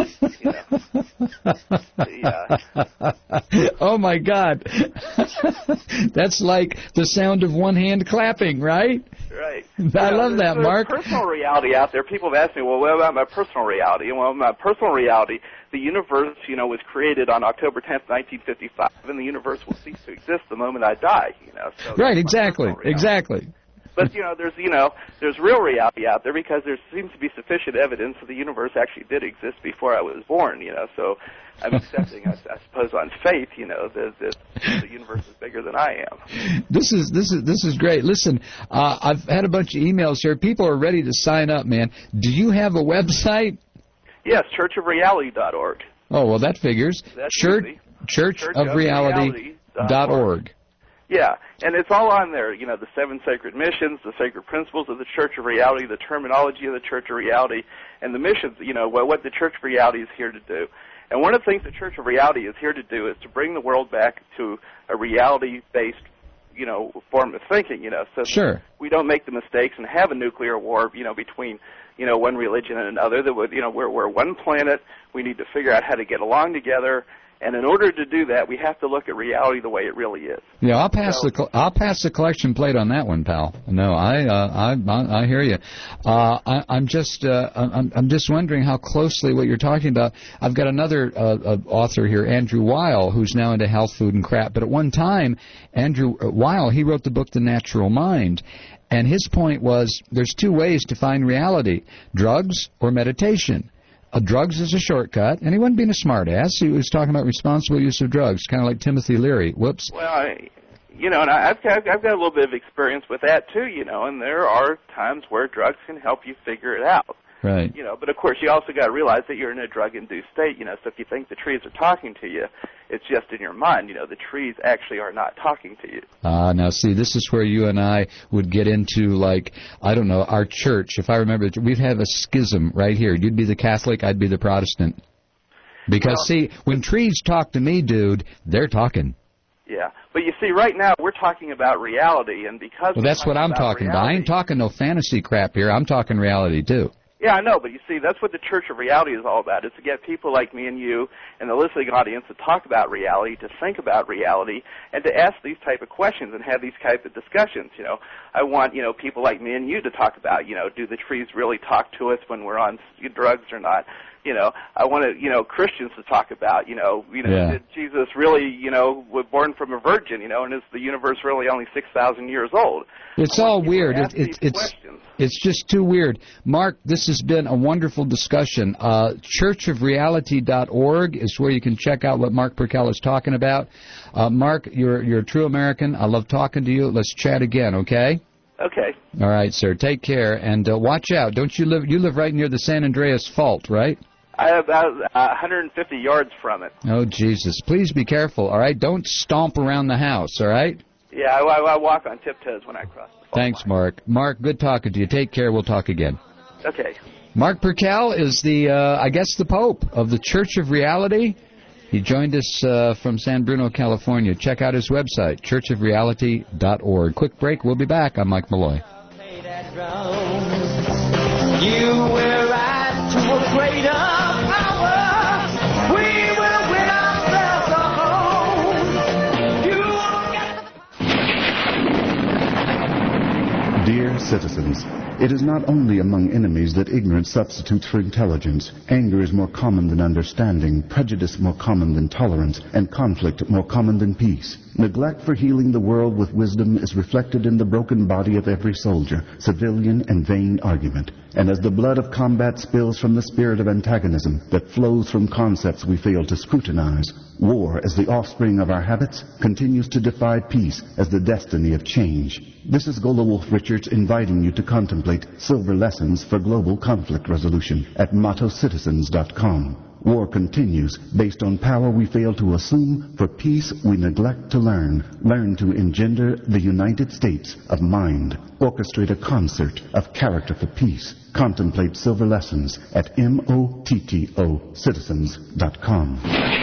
Oh, my God. That's like the sound of one hand clapping, right? Right. I love that, Mark. There's personal reality out there. People have asked me, well, what about my personal reality? Well, my personal reality, the universe, was created on October 10th, 1955, and the universe will cease to exist the moment I die, So right, exactly. But, there's real reality out there because there seems to be sufficient evidence that the universe actually did exist before I was born, So I'm accepting, I suppose, on faith, that the universe is bigger than I am. This is great. Listen, I've had a bunch of emails here. People are ready to sign up, man. Do you have a website? Yes, churchofreality.org. Oh, well, that figures. Churchofreality.org. Yeah, and it's all on there, the 7 sacred missions, the sacred principles of the Church of Reality, the terminology of the Church of Reality, and the missions, what the Church of Reality is here to do. And one of the things the Church of Reality is here to do is to bring the world back to a reality-based, form of thinking, so sure. We don't make the mistakes and have a nuclear war, between, one religion and another. That we're one planet. We need to figure out how to get along together. And in order to do that, we have to look at reality the way it really is. Yeah, I'll pass the collection plate on that one, pal. No, I hear you. I'm just wondering how closely what you're talking about. I've got another author here, Andrew Weil, who's now into health food and crap. But at one time, Andrew Weil, he wrote the book The Natural Mind. And his point was there's 2 ways to find reality, drugs or meditation. Drugs is a shortcut, and he wasn't being a smart-ass. He was talking about responsible use of drugs, kind of like Timothy Leary. Whoops. Well, and I've got a little bit of experience with that, too, and there are times where drugs can help you figure it out. Right. But of course you also got to realize that you're in a drug-induced state, so if you think the trees are talking to you, it's just in your mind, the trees actually are not talking to you. Now see, this is where you and I would get into, like, I don't know, our church. If I remember, we'd have a schism right here. You'd be the Catholic, I'd be the Protestant. Because, see, when trees talk to me, dude, they're talking. Yeah. But you see, right now we're talking about reality, and because well, that's what I'm talking about. I ain't talking no fantasy crap here. I'm talking reality too. Yeah, I know, but you see, that's what the Church of Reality is all about, is to get people like me and you and the listening audience to talk about reality, to think about reality, and to ask these type of questions and have these type of discussions. You know, I want, you know, people like me and you to talk about, you know, do the trees really talk to us when we're on drugs or not? You know, I want to, you know, Christians to talk about, did Jesus really, was born from a virgin, and is the universe really only 6,000 years old? It's all weird. It's just too weird. Mark, this has been a wonderful discussion. Churchofreality.org is where you can check out what Mark Perkel is talking about. Mark, you're a true American. I love talking to you. Let's chat again, okay? Okay. All right, sir. Take care and watch out. Don't you live right near the San Andreas Fault, right? I have about 150 yards from it. Oh, Jesus. Please be careful, all right? Don't stomp around the house, all right? Yeah, I walk on tiptoes when I cross the fault Thanks, line. Mark. Mark, good talking to you. Take care. We'll talk again. Okay. Mark Perkel is the, I guess, the Pope of the Church of Reality. He joined us from San Bruno, California. Check out his website, churchofreality.org. Quick break. We'll be back. I'm Mike Malloy. You were right to a greater power. We will win ourselves a home. Dear citizens, it is not only among enemies that ignorance substitutes for intelligence. Anger is more common than understanding, prejudice more common than tolerance, and conflict more common than peace. Neglect for healing the world with wisdom is reflected in the broken body of every soldier, civilian and vain argument. And as the blood of combat spills from the spirit of antagonism that flows from concepts we fail to scrutinize, war, as the offspring of our habits, continues to defy peace as the destiny of change. This is Gola Wolf Richards inviting you to contemplate Silver Lessons for Global Conflict Resolution at mottocitizens.com. War continues based on power we fail to assume for peace we neglect to learn. Learn to engender the United States of mind. Orchestrate a concert of character for peace. Contemplate Silver Lessons at mottocitizens.com.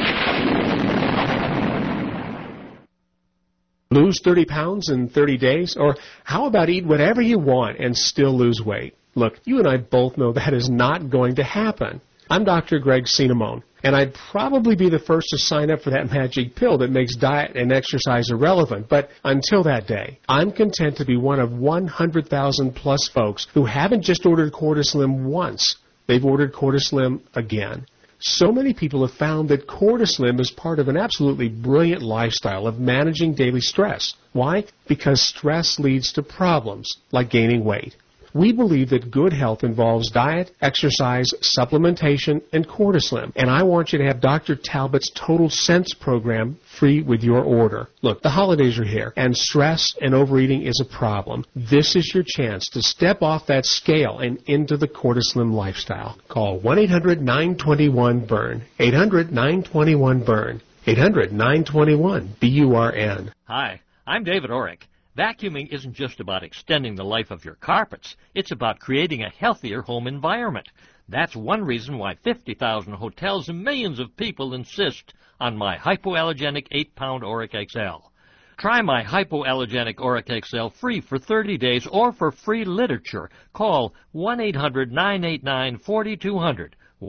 Lose 30 pounds in 30 days? Or how about eat whatever you want and still lose weight? Look, you and I both know that is not going to happen. I'm Dr. Greg Cinnamone, and I'd probably be the first to sign up for that magic pill that makes diet and exercise irrelevant. But until that day, I'm content to be one of 100,000 plus folks who haven't just ordered Cortislim once. They've ordered Cortislim again. So many people have found that Cortislim is part of an absolutely brilliant lifestyle of managing daily stress. Why? Because stress leads to problems like gaining weight. We believe that good health involves diet, exercise, supplementation, and Cortislim. And I want you to have Dr. Talbot's Total Sense program free with your order. Look, the holidays are here, and stress and overeating is a problem. This is your chance to step off that scale and into the Cortislim lifestyle. Call 1-800-921-BURN. 800-921-BURN. 800-921-BURN. Hi, I'm David Orrick. Vacuuming isn't just about extending the life of your carpets. It's about creating a healthier home environment. That's one reason why 50,000 hotels and millions of people insist on my hypoallergenic 8-pound Oreck XL. Try my hypoallergenic Oreck XL free for 30 days or for free literature. Call 1-800-989-4200.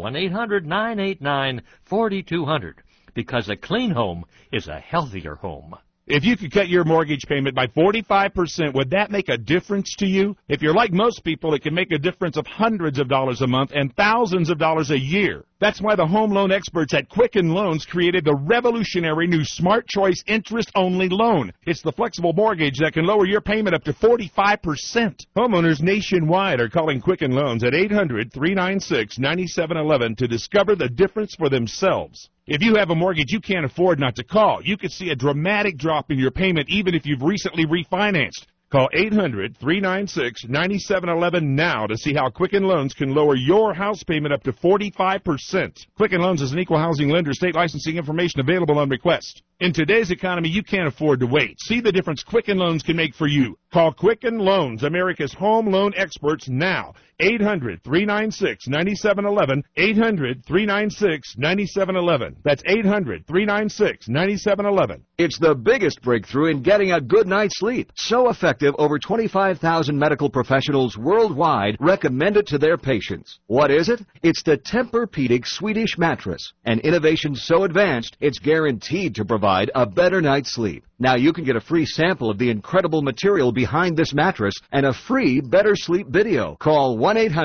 1-800-989-4200. Because a clean home is a healthier home. If you could cut your mortgage payment by 45%, would that make a difference to you? If you're like most people, it can make a difference of hundreds of dollars a month and thousands of dollars a year. That's why the home loan experts at Quicken Loans created the revolutionary new Smart Choice interest-only loan. It's the flexible mortgage that can lower your payment up to 45%. Homeowners nationwide are calling Quicken Loans at 800-396-9711 to discover the difference for themselves. If you have a mortgage you can't afford not to call, you could see a dramatic drop in your payment even if you've recently refinanced. Call 800-396-9711 now to see how Quicken Loans can lower your house payment up to 45%. Quicken Loans is an equal housing lender. State licensing information available on request. In today's economy, you can't afford to wait. See the difference Quicken Loans can make for you. Call Quicken Loans, America's home loan experts, now. 800-396-9711. 800-396-9711. That's 800-396-9711. It's the biggest breakthrough in getting a good night's sleep. So effective, over 25,000 medical professionals worldwide recommend it to their patients. What is it? It's the Tempur-Pedic Swedish mattress. An innovation so advanced, it's guaranteed to provide a better night's sleep. Now you can get a free sample of the incredible material behind this mattress and a free Better Sleep video. Call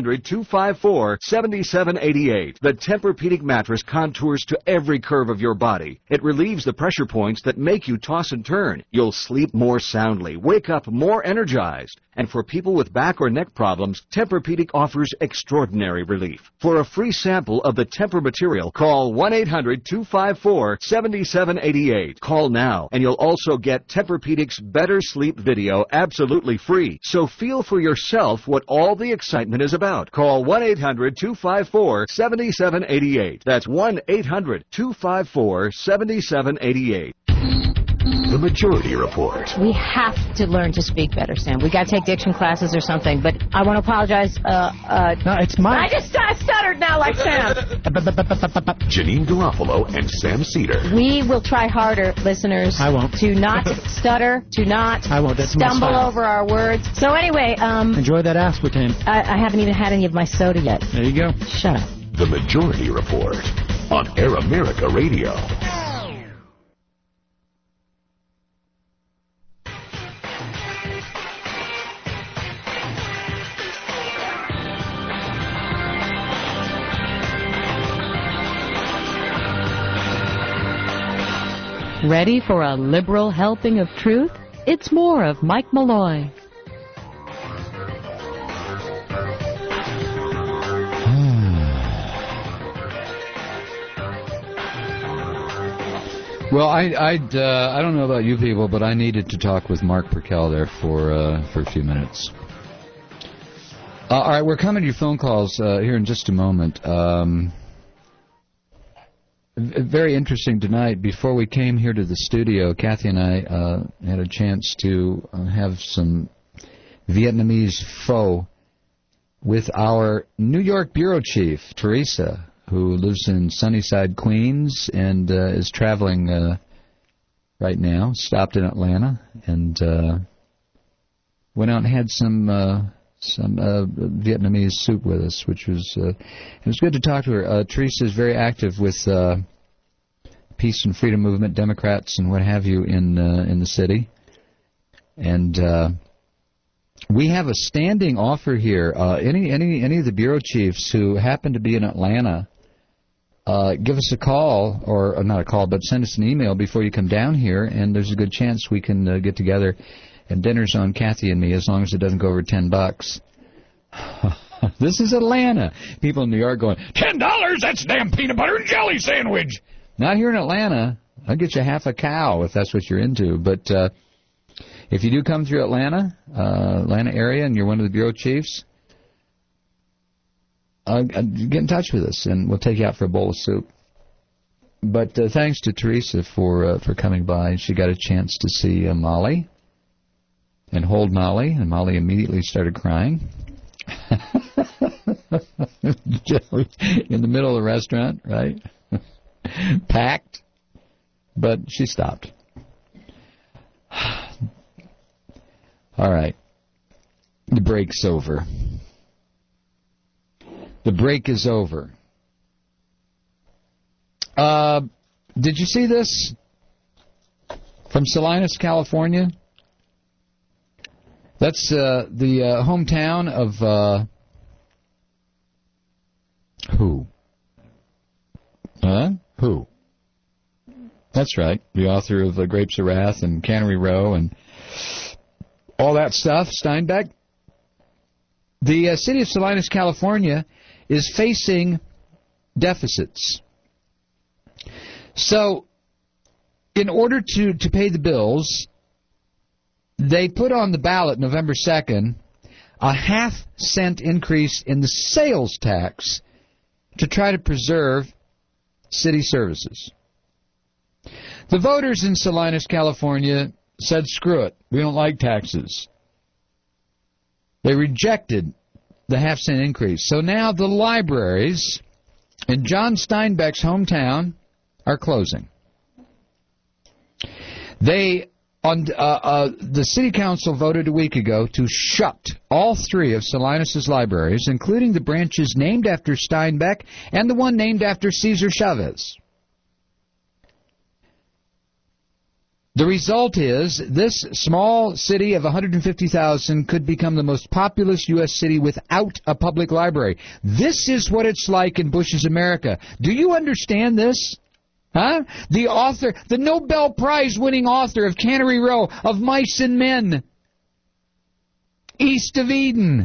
1-800-254-7788. The Tempur-Pedic mattress contours to every curve of your body. It relieves the pressure points that make you toss and turn. You'll sleep more soundly, wake up more energized. And for people with back or neck problems, Tempur-Pedic offers extraordinary relief. For a free sample of the Tempur material, call 1-800-254-7788. Call now, and you'll also get Tempur-Pedic's Better Sleep video absolutely free. So feel for yourself what all the excitement is about. Call 1-800-254-7788. That's 1-800-254-7788. The Majority Report. We have to learn to speak better, Sam. We got to take diction classes or something. But I want to apologize. No, it's Mike. I stuttered now like Sam. Janine Garofalo and Sam Cedar. We will try harder, listeners. I won't. To not stutter, to not stumble over our words. So anyway, enjoy that aspartame. I haven't even had any of my soda yet. There you go. Shut up. The Majority Report on Air America Radio. Ready for a liberal helping of truth? It's more of Mike Malloy. Well, I don't know about you people, but I needed to talk with Mark Perkel there for a few minutes. All right, we're coming to your phone calls here in just a moment. Very interesting tonight. Before we came here to the studio, Kathy and I had a chance to have some Vietnamese pho with our New York bureau chief, Teresa, who lives in Sunnyside, Queens, and is traveling right now. Stopped in Atlanta and went out and had some Vietnamese soup with us, which was it was good to talk to her. Teresa is very active with peace and freedom movement, Democrats, and what have you in the city, and we have a standing offer here. Any of the bureau chiefs who happen to be in Atlanta, give us a call, or not a call, but send us an email before you come down here, and there's a good chance we can get together. And dinner's on Kathy and me, as long as it doesn't go over $10. This is Atlanta. People in New York going, $10? That's a damn peanut butter and jelly sandwich. Not here in Atlanta. I'll get you half a cow if that's what you're into. But if you do come through Atlanta area, and you're one of the bureau chiefs, get in touch with us, and we'll take you out for a bowl of soup. But thanks to Teresa for coming by. She got a chance to see Molly. And hold Molly, and Molly immediately started crying. In the middle of the restaurant, right? Packed. But she stopped. All right. The break's over. The break is over. Did you see this? From Salinas, California? That's the hometown of who? Who? That's right. The author of Grapes of Wrath and Cannery Row and all that stuff, Steinbeck. The city of Salinas, California, is facing deficits. So, in order to pay the bills, they put on the ballot November 2nd a half-cent increase in the sales tax to try to preserve city services. The voters in Salinas, California said, screw it, we don't like taxes. They rejected the half-cent increase. So now the libraries in John Steinbeck's hometown are closing. The city council voted a week ago to shut all three of Salinas' libraries, including the branches named after Steinbeck and the one named after Cesar Chavez. The result is this small city of 150,000 could become the most populous U.S. city without a public library. This is what it's like in Bush's America. Do you understand this? Huh? The author, the Nobel Prize-winning author of Cannery Row, of Mice and Men, East of Eden.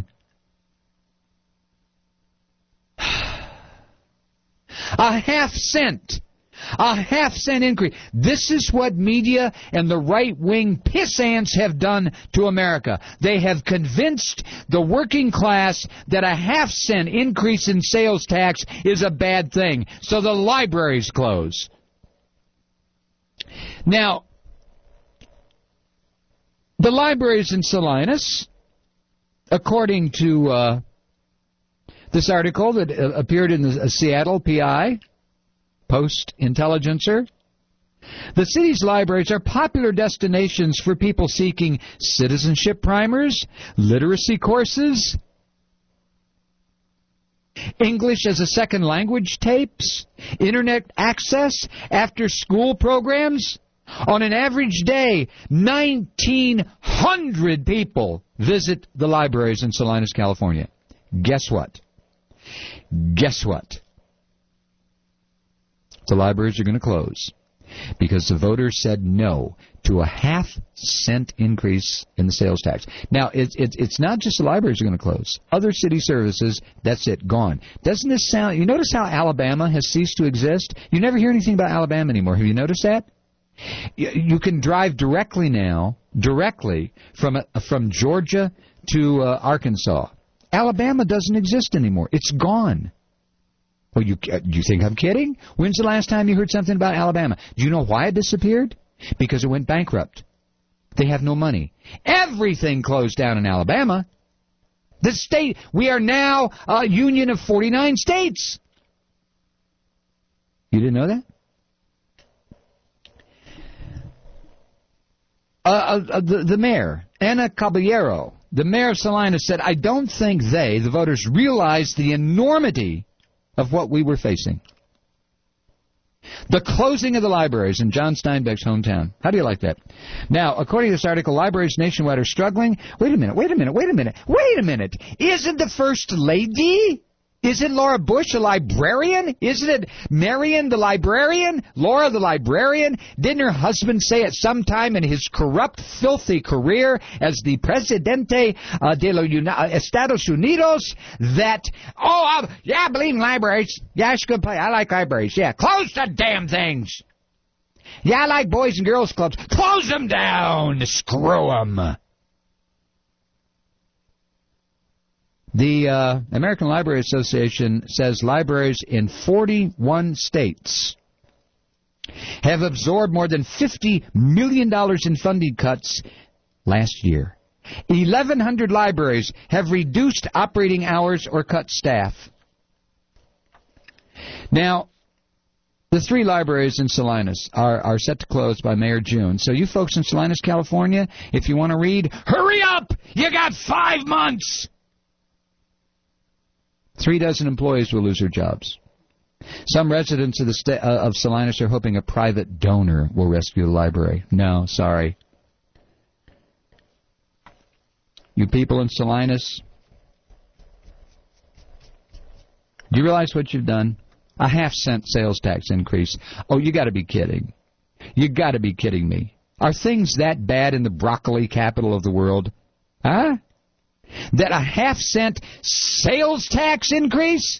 A half-cent increase. This is what media and the right-wing pissants have done to America. They have convinced the working class that a half-cent increase in sales tax is a bad thing. So the libraries close. Now, the libraries in Salinas, according to this article that appeared in the Seattle PI, Post-Intelligencer, the city's libraries are popular destinations for people seeking citizenship primers, literacy courses, English as a second language tapes, internet access, after-school programs. On an average day, 1,900 people visit the libraries in Salinas, California. Guess what? The libraries are going to close because the voters said no to a half-cent increase in the sales tax. Now, it's not just the libraries are going to close. Other city services, that's it, gone. Doesn't this sound... You notice how Alabama has ceased to exist? You never hear anything about Alabama anymore. Have you noticed that? You can drive directly from Georgia to Arkansas. Alabama doesn't exist anymore. It's gone. Well, you think I'm kidding? When's the last time you heard something about Alabama? Do you know why it disappeared? Because it went bankrupt. They have no money. Everything closed down in Alabama. The state, we are now a union of 49 states. You didn't know that? The mayor, Ana Caballero, the mayor of Salinas, said, I don't think they, the voters, realized the enormity of what we were facing. The closing of the libraries in John Steinbeck's hometown. How do you like that? Now, according to this article, libraries nationwide are struggling. Wait a minute. Isn't the First Lady? Isn't Laura Bush a librarian? Isn't it Marion the librarian? Laura the librarian? Didn't her husband say at some time in his corrupt, filthy career as the Presidente de los Estados Unidos that, I believe in libraries. Yeah, it's a good place. I like libraries. Yeah, close the damn things. Yeah, I like boys and girls clubs. Close them down. Screw them. The American Library Association says libraries in 41 states have absorbed more than $50 million in funding cuts last year. 1,100 libraries have reduced operating hours or cut staff. Now, the three libraries in Salinas are set to close by May or June. So you folks in Salinas, California, if you want to read, hurry up! You got 5 months! 36 employees will lose their jobs. Some residents of of Salinas are hoping a private donor will rescue the library. No, sorry. You people in Salinas, do you realize what you've done? A half-cent sales tax increase. Oh, you got to be kidding. You got to be kidding me. Are things that bad in the broccoli capital of the world? Huh? That a half-cent sales tax increase?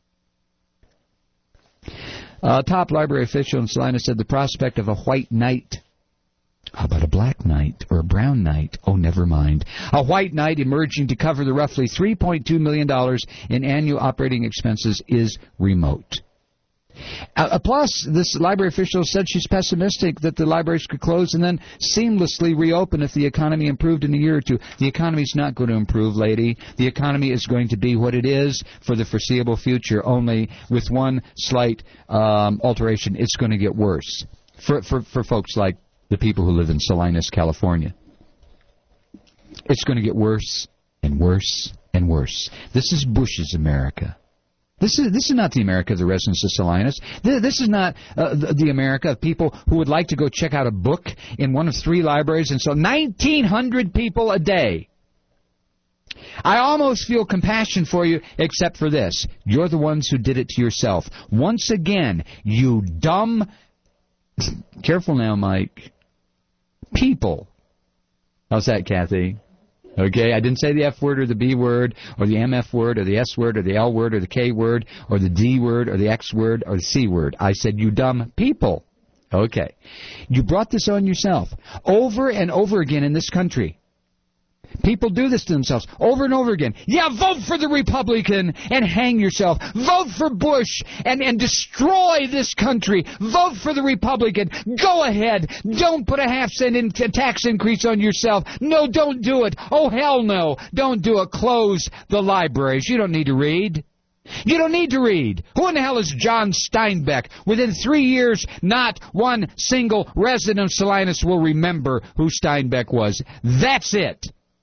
A top library official in Salinas said the prospect of a white knight. How about a black knight or a brown knight? Oh, never mind. A white knight emerging to cover the roughly $3.2 million in annual operating expenses is remote. Plus, this library official said she's pessimistic that the libraries could close and then seamlessly reopen if the economy improved in a year or two. The economy's not going to improve, lady. The economy is going to be what it is for the foreseeable future, only with one slight alteration. It's going to get worse for folks like the people who live in Salinas, California. It's going to get worse and worse and worse. This is Bush's America. This is not the America of the residents of Salinas. This is not the America of people who would like to go check out a book in one of 3 libraries and so 1,900 people a day. I almost feel compassion for you, except for this. You're the ones who did it to yourself. Once again, you dumb... Careful now, Mike. People. How's that, Kathy? Okay, I didn't say the F word or the B word or the MF word or the S word or the L word or the K word or the D word or the X word or the C word. I said, you dumb people. Okay. You brought this on yourself over and over again in this country. People do this to themselves over and over again. Yeah, vote for the Republican and hang yourself. Vote for Bush and destroy this country. Vote for the Republican. Go ahead. Don't put a half-cent tax increase on yourself. No, don't do it. Oh, hell no. Don't do it. Close the libraries. You don't need to read. You don't need to read. Who in the hell is John Steinbeck? Within 3 years, not one single resident of Salinas will remember who Steinbeck was. That's it.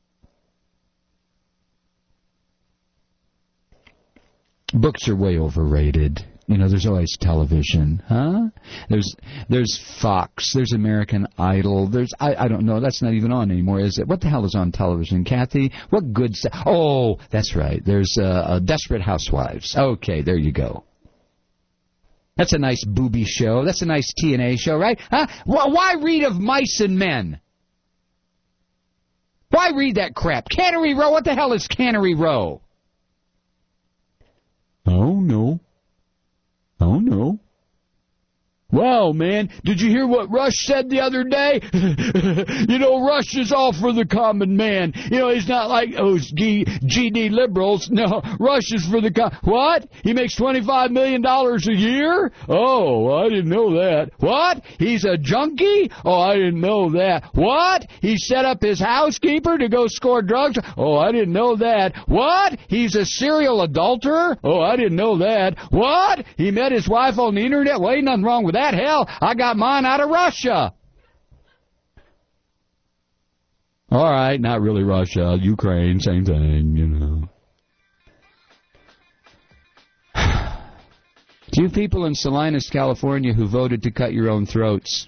Books are way overrated. You know, there's always television, huh? There's Fox, there's American Idol, there's, I don't know, that's not even on anymore, is it? What the hell is on television, Kathy? What good stuff? Oh, that's right, there's Desperate Housewives. Okay, there you go. That's a nice booby show. That's a nice TNA show, right? Huh? Why read of mice and men? Why read that crap? Cannery Row? What the hell is Cannery Row? Oh, no. Oh, no. Wow, man, did you hear what Rush said the other day? You know, Rush is all for the common man. You know, he's not like those GD liberals. No, Rush is for the What? He makes $25 million a year? Oh, I didn't know that. What? He's a junkie? Oh, I didn't know that. What? He set up his housekeeper to go score drugs? Oh, I didn't know that. What? He's a serial adulterer? Oh, I didn't know that. What? He met his wife on the internet? Well, ain't nothing wrong with that. Hell, I got mine out of Russia. All right, not really Russia. Ukraine, same thing, you know. To you people in Salinas, California, who voted to cut your own throats,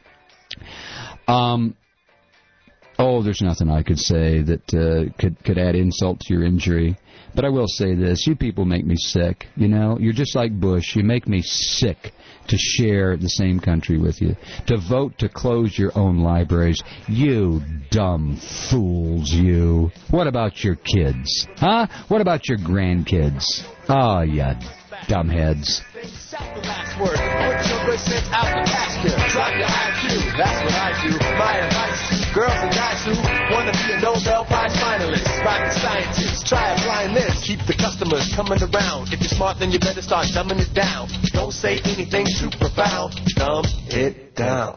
there's nothing I could say that could add insult to your injury. But I will say this, you people make me sick, you know. You're just like Bush. You make me sick to share the same country with you, to vote to close your own libraries. You dumb fools, you. What about your kids? Huh? What about your grandkids? Oh, you dumbheads. Put your good sense out the pasture. Drop your IQ. That's what I do. My advice to girls and guys who want to be a Nobel Prize finalist, rocket scientists, try applying this. Keep the customers coming around. If you're smart, then you better start dumbing it down. Don't say anything too profound. Dumb it down.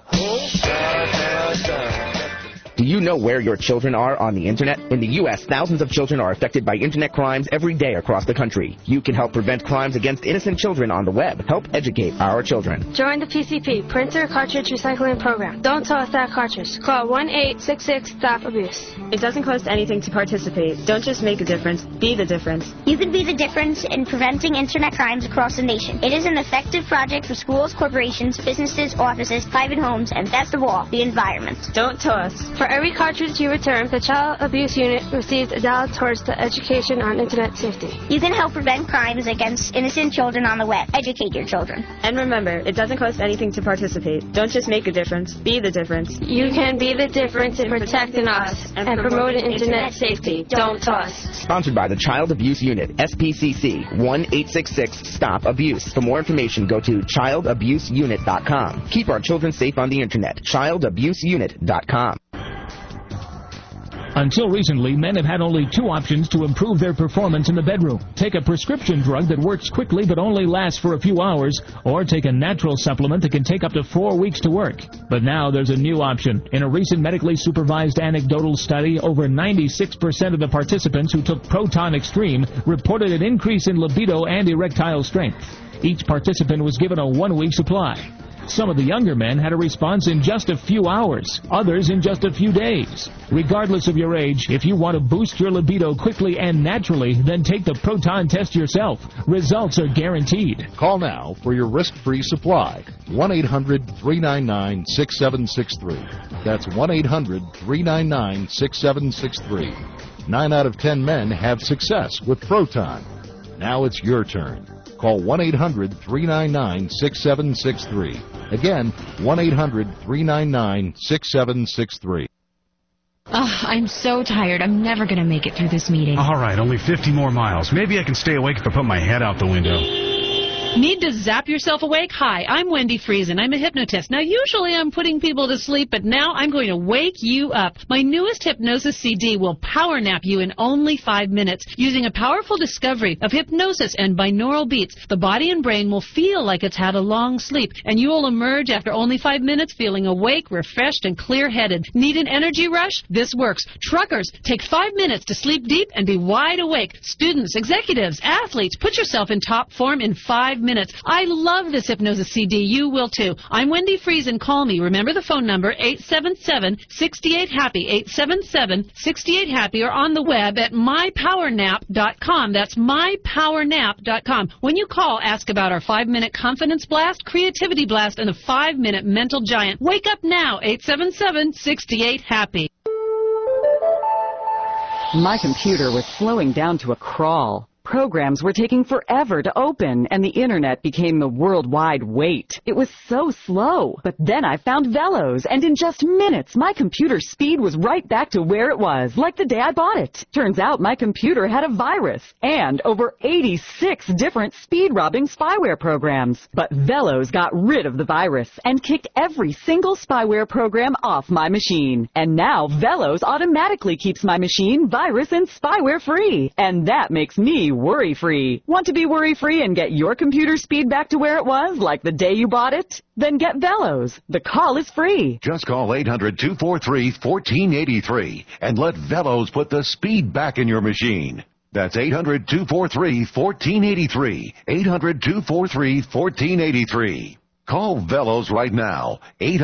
Do you know where your children are on the Internet? In the U.S., thousands of children are affected by Internet crimes every day across the country. You can help prevent crimes against innocent children on the web. Help educate our children. Join the PCP, Printer Cartridge Recycling Program. Don't toss that cartridge. Call 1-866-STOP-ABUSE. It doesn't cost anything to participate. Don't just make a difference. Be the difference. You can be the difference in preventing Internet crimes across the nation. It is an effective project for schools, corporations, businesses, offices, private homes, and best of all, the environment. Don't toss. For every cartridge you return, the Child Abuse Unit receives $1 towards the education on Internet safety. You can help prevent crimes against innocent children on the web. Educate your children. And remember, it doesn't cost anything to participate. Don't just make a difference. Be the difference. You can be the difference in protecting us and promoting Internet safety. Don't toss. Sponsored by the Child Abuse Unit, SPCC, 1-866-STOP-ABUSE. For more information, go to childabuseunit.com. Keep our children safe on the Internet. childabuseunit.com. Until recently, men have had only two options to improve their performance in the bedroom. Take a prescription drug that works quickly but only lasts for a few hours, or take a natural supplement that can take up to 4 weeks to work. But now there's a new option. In a recent medically supervised anecdotal study, over 96% of the participants who took Proton Extreme reported an increase in libido and erectile strength. Each participant was given a 1-week supply. Some of the younger men had a response in just a few hours, others in just a few days. Regardless of your age, if you want to boost your libido quickly and naturally, then take the Proton test yourself. Results are guaranteed. Call now for your risk-free supply. 1-800-399-6763. That's 1-800-399-6763. 9 out of 10 men have success with Proton. Now it's your turn. Call 1-800-399-6763. Again, 1-800-399-6763. I'm so tired. I'm never going to make it through this meeting. All right, only 50 more miles. Maybe I can stay awake if I put my head out the window. Need to zap yourself awake? Hi, I'm Wendy Friesen. I'm a hypnotist. Now, usually I'm putting people to sleep, but now I'm going to wake you up. My newest hypnosis CD will power nap you in only 5 minutes. Using a powerful discovery of hypnosis and binaural beats, the body and brain will feel like it's had a long sleep, and you will emerge after only 5 minutes feeling awake, refreshed, and clear-headed. Need an energy rush? This works. Truckers, take 5 minutes to sleep deep and be wide awake. Students, executives, athletes, put yourself in top form in 5 minutes. I love this hypnosis CD. You will too. I'm Wendy Friesen. Call me. Remember the phone number, 877-68-HAPPY, 877-68-HAPPY, or on the web at mypowernap.com. That's mypowernap.com. When you call, ask about our 5-minute confidence blast, creativity blast, and a 5-minute mental giant. Wake up now, 877-68-HAPPY. My computer was slowing down to a crawl. Programs were taking forever to open, and the Internet became the worldwide wait. It was so slow. But then I found Velos, and in just minutes, my computer speed was right back to where it was, like the day I bought it. Turns out my computer had a virus, and over 86 different speed-robbing spyware programs. But Velos got rid of the virus, and kicked every single spyware program off my machine. And now Velos automatically keeps my machine virus and spyware-free. And that makes me worry-free. Want to be worry-free and get your computer speed back to where it was, like the day you bought it? Then get Velos. The call is free. Just call 800-243-1483 and let Velos put the speed back in your machine. That's 800-243-1483. 800-243-1483. Call Velos right now.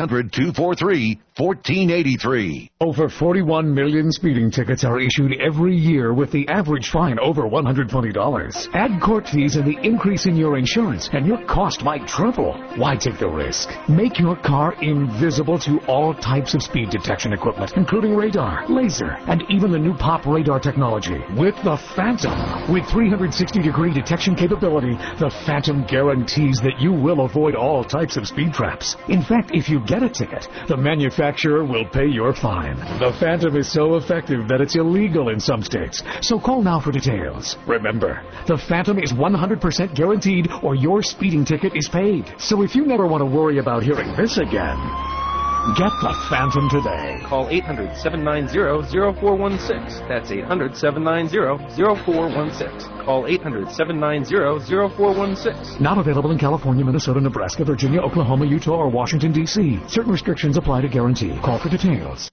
800-243-1483. Over 41 million speeding tickets are issued every year with the average fine over $120. Add court fees and the increase in your insurance, and your cost might triple. Why take the risk? Make your car invisible to all types of speed detection equipment, including radar, laser, and even the new POP radar technology. With the Phantom, with 360-degree detection capability, the Phantom guarantees that you will avoid all types of speed traps. In fact, if you get a ticket, the manufacturer will pay your fine. The Phantom is so effective that it's illegal in some states. So call now for details. Remember, the Phantom is 100% guaranteed or your speeding ticket is paid. So if you never want to worry about hearing this again, get the Phantom today. Call 800-790-0416. That's 800-790-0416. Call 800-790-0416. Not available in California, Minnesota, Nebraska, Virginia, Oklahoma, Utah, or Washington, D.C. Certain restrictions apply to guarantee. Call for details.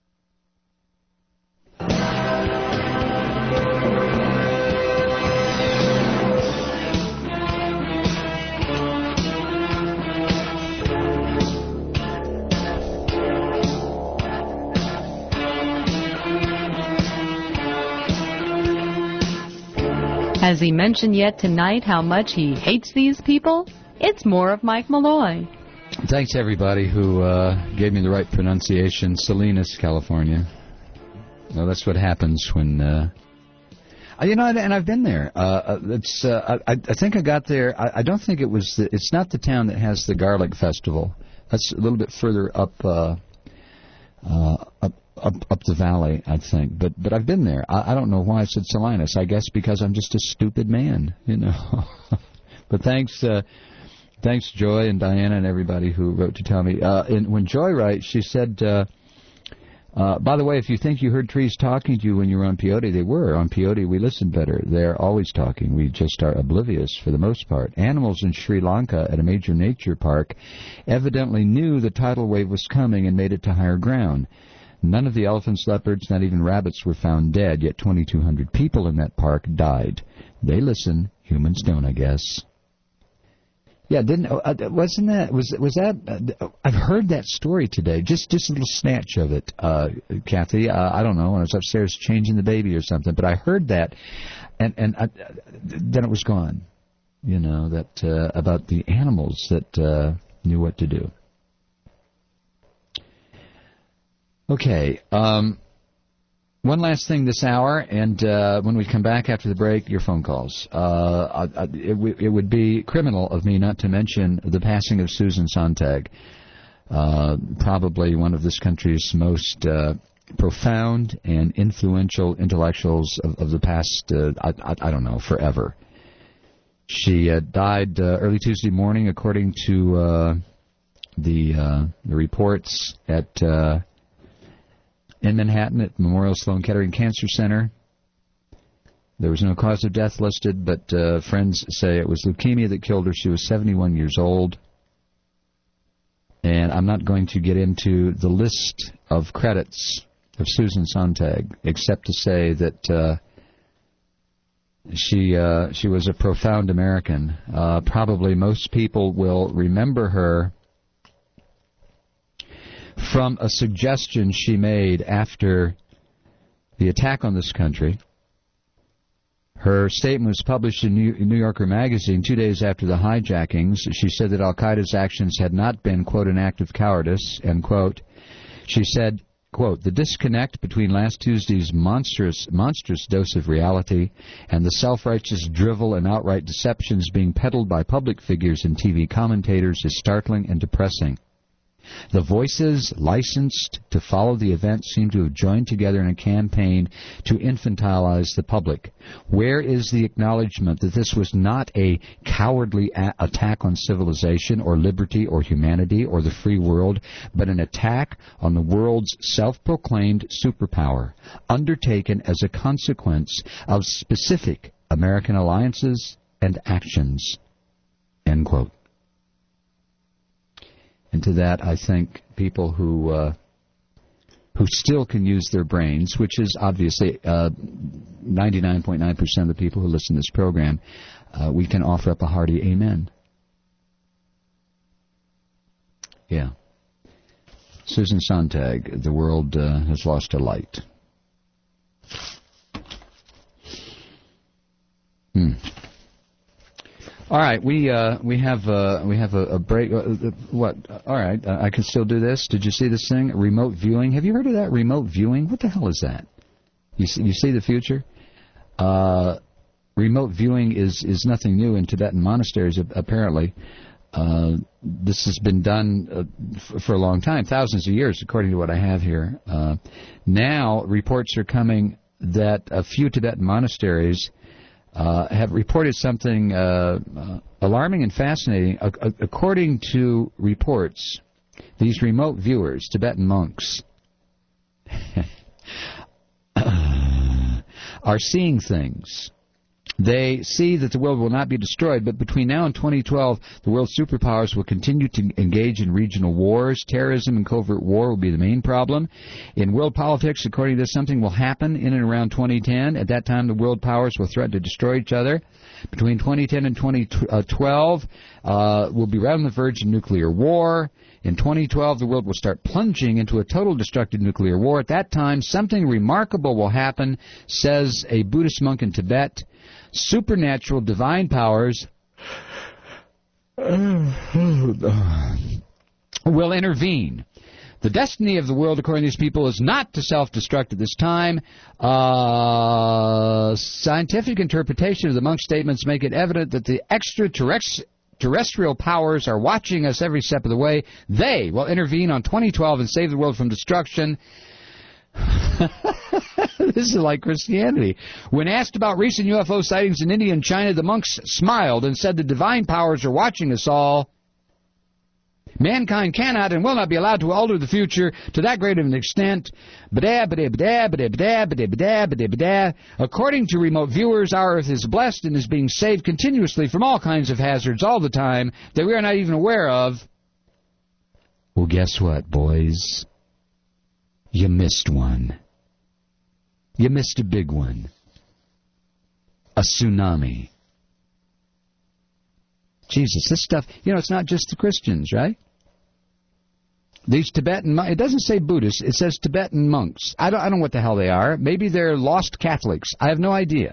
Has he mentioned yet tonight how much he hates these people? It's more of Mike Malloy. Thanks, everybody who gave me the right pronunciation. Salinas, California. Well, that's what happens when... and I've been there. I think I got there... I don't think it was... It's not the town that has the Garlic Festival. That's a little bit further up the valley, I think. But I've been there. I don't know why I said Salinas. I guess because I'm just a stupid man, you know. But thanks, Joy and Diana and everybody who wrote to tell me. And when Joy writes, she said, By the way, if you think you heard trees talking to you when you were on peyote, they were. On peyote, we listen better. They're always talking. We just are oblivious for the most part. Animals in Sri Lanka at a major nature park evidently knew the tidal wave was coming and made it to higher ground. None of the elephants, leopards, not even rabbits were found dead, yet 2,200 people in that park died. They listen. Humans don't, I guess. Yeah, wasn't that, was that, I've heard that story today, just a little snatch of it, Kathy. I don't know, when I was upstairs changing the baby or something, but I heard that, and then it was gone, that, about the animals that knew what to do. Okay, one last thing this hour, and when we come back after the break, your phone calls. It would be criminal of me not to mention the passing of Susan Sontag, probably one of this country's most profound and influential intellectuals of the past, I don't know, forever. She died early Tuesday morning, according to the reports in Manhattan at Memorial Sloan Kettering Cancer Center. There was no cause of death listed, but friends say it was leukemia that killed her. She was 71 years old. And I'm not going to get into the list of credits of Susan Sontag, except to say that she was a profound American. Probably most people will remember her from a suggestion she made after the attack on this country. Her statement was published in New Yorker magazine 2 days after the hijackings. She said that al-Qaeda's actions had not been, quote, an act of cowardice, end quote. She said, quote, the disconnect between last Tuesday's monstrous dose of reality and the self-righteous drivel and outright deceptions being peddled by public figures and TV commentators is startling and depressing. The voices licensed to follow the event seem to have joined together in a campaign to infantilize the public. Where is the acknowledgement that this was not a cowardly attack on civilization or liberty or humanity or the free world, but an attack on the world's self-proclaimed superpower, undertaken as a consequence of specific American alliances and actions, end quote. And to that, I think people who still can use their brains, which is obviously 99.9% of the people who listen to this program, we can offer up a hearty amen. Yeah. Susan Sontag, the world has lost a light. All right, we have a break. What? All right, I can still do this. Did you see this thing? Remote viewing. Have you heard of that? Remote viewing. What the hell is that? You see the future? Remote viewing is nothing new in Tibetan monasteries. Apparently, this has been done for a long time, thousands of years, according to what I have here. Now, reports are coming that a few Tibetan monasteries have reported something alarming and fascinating. According to reports, these remote viewers, Tibetan monks, are seeing things. They see that the world will not be destroyed, but between now and 2012, the world's superpowers will continue to engage in regional wars. Terrorism and covert war will be the main problem. In world politics, according to this, something will happen in and around 2010. At that time, the world powers will threaten to destroy each other. Between 2010 and 2012, we'll be right on the verge of nuclear war. In 2012, the world will start plunging into a total destructive nuclear war. At that time, something remarkable will happen, says a Buddhist monk in Tibet. Supernatural divine powers will intervene. The destiny of the world, according to these people, is not to self-destruct at this time. Scientific interpretation of the monk's statements make it evident that the extraterrestrial powers are watching us every step of the way. They will intervene on 2012 and save the world from destruction. This is like Christianity. When asked about recent UFO sightings in India and China, the monks smiled and said the divine powers are watching us all. Mankind cannot and will not be allowed to alter the future to that great of an extent. According to remote viewers, our Earth is blessed and is being saved continuously from all kinds of hazards all the time that we are not even aware of. Well, guess what, boys? You missed one. You missed a big one. A tsunami. Jesus, this stuff, it's not just the Christians, right? These Tibetan monks, it doesn't say Buddhists, it says Tibetan monks. I don't know what the hell they are. Maybe they're lost Catholics. I have no idea.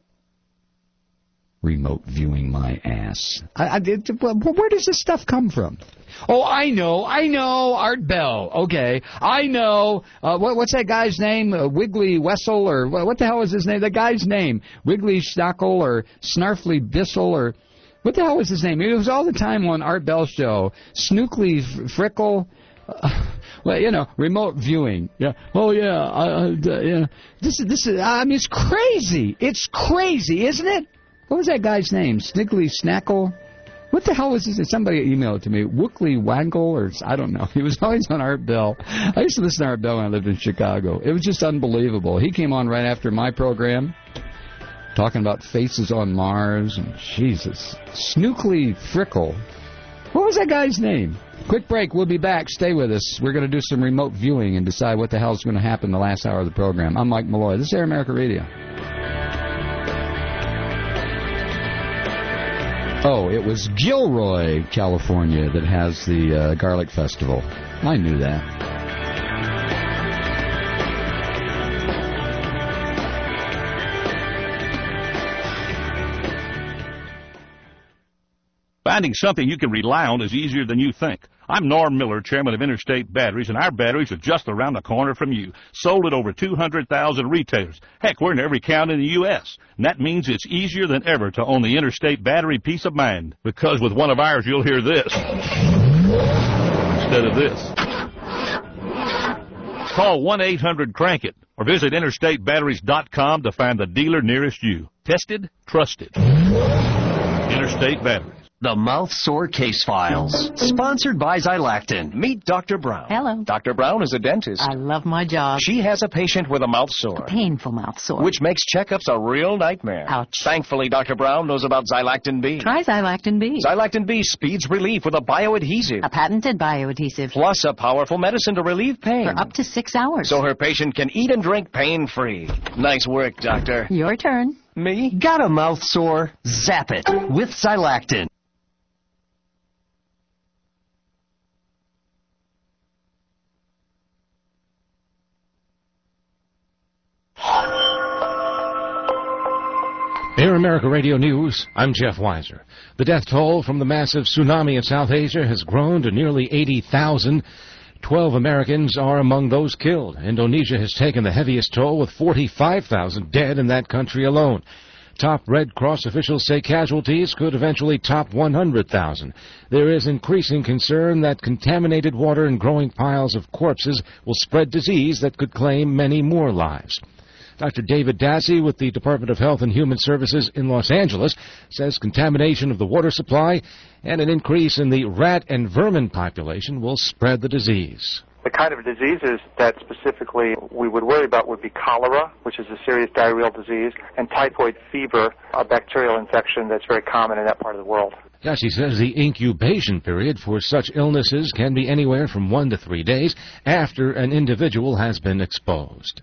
Remote viewing my ass. Where does this stuff come from? Oh, I know, Art Bell. Okay, I know. What's that guy's name? Wiggly Wessel, or what the hell is his name? That guy's name, Wiggly Schnackle or Snarfly Bissell, or what the hell was his name? It was all the time on Art Bell's show. Snookly Frickle. Remote viewing. Yeah. Oh yeah. Yeah. This is. I mean, it's crazy. It's crazy, isn't it? What was that guy's name? Sniggly Snackle? What the hell was this? Somebody emailed it to me. Wookley Wangle, or I don't know. He was always on Art Bell. I used to listen to Art Bell when I lived in Chicago. It was just unbelievable. He came on right after my program, talking about faces on Mars. And Jesus. Snookly Frickle. What was that guy's name? Quick break. We'll be back. Stay with us. We're going to do some remote viewing and decide what the hell's going to happen the last hour of the program. I'm Mike Malloy. This is Air America Radio. Oh, it was Gilroy, California, that has the Garlic Festival. I knew that. Finding something you can rely on is easier than you think. I'm Norm Miller, chairman of Interstate Batteries, and our batteries are just around the corner from you. Sold at over 200,000 retailers. Heck, we're in every county in the U.S. And that means it's easier than ever to own the Interstate Battery peace of mind. Because with one of ours, you'll hear this instead of this. Call 1-800-CRANK-IT or visit interstatebatteries.com to find the dealer nearest you. Tested, trusted. Interstate Batteries. The Mouth Sore Case Files. Sponsored by Xylactin. Meet Dr. Brown. Hello. Dr. Brown is a dentist. I love my job. She has a patient with a mouth sore. A painful mouth sore. Which makes checkups a real nightmare. Ouch. Thankfully, Dr. Brown knows about Xylactin B. Try Xylactin B. Xylactin B speeds relief with a bioadhesive. A patented bioadhesive. Plus a powerful medicine to relieve pain. For up to 6 hours. So her patient can eat and drink pain-free. Nice work, doctor. Your turn. Me? Got a mouth sore? Zap it with Xylactin. Air America Radio News, I'm Jeff Weiser. The death toll from the massive tsunami in South Asia has grown to nearly 80,000. 12 Americans are among those killed. Indonesia has taken the heaviest toll with 45,000 dead in that country alone. Top Red Cross officials say casualties could eventually top 100,000. There is increasing concern that contaminated water and growing piles of corpses will spread disease that could claim many more lives. Dr. David Dassey with the Department of Health and Human Services in Los Angeles says contamination of the water supply and an increase in the rat and vermin population will spread the disease. The kind of diseases that specifically we would worry about would be cholera, which is a serious diarrheal disease, and typhoid fever, a bacterial infection that's very common in that part of the world. Dassey says the incubation period for such illnesses can be anywhere from 1 to 3 days after an individual has been exposed.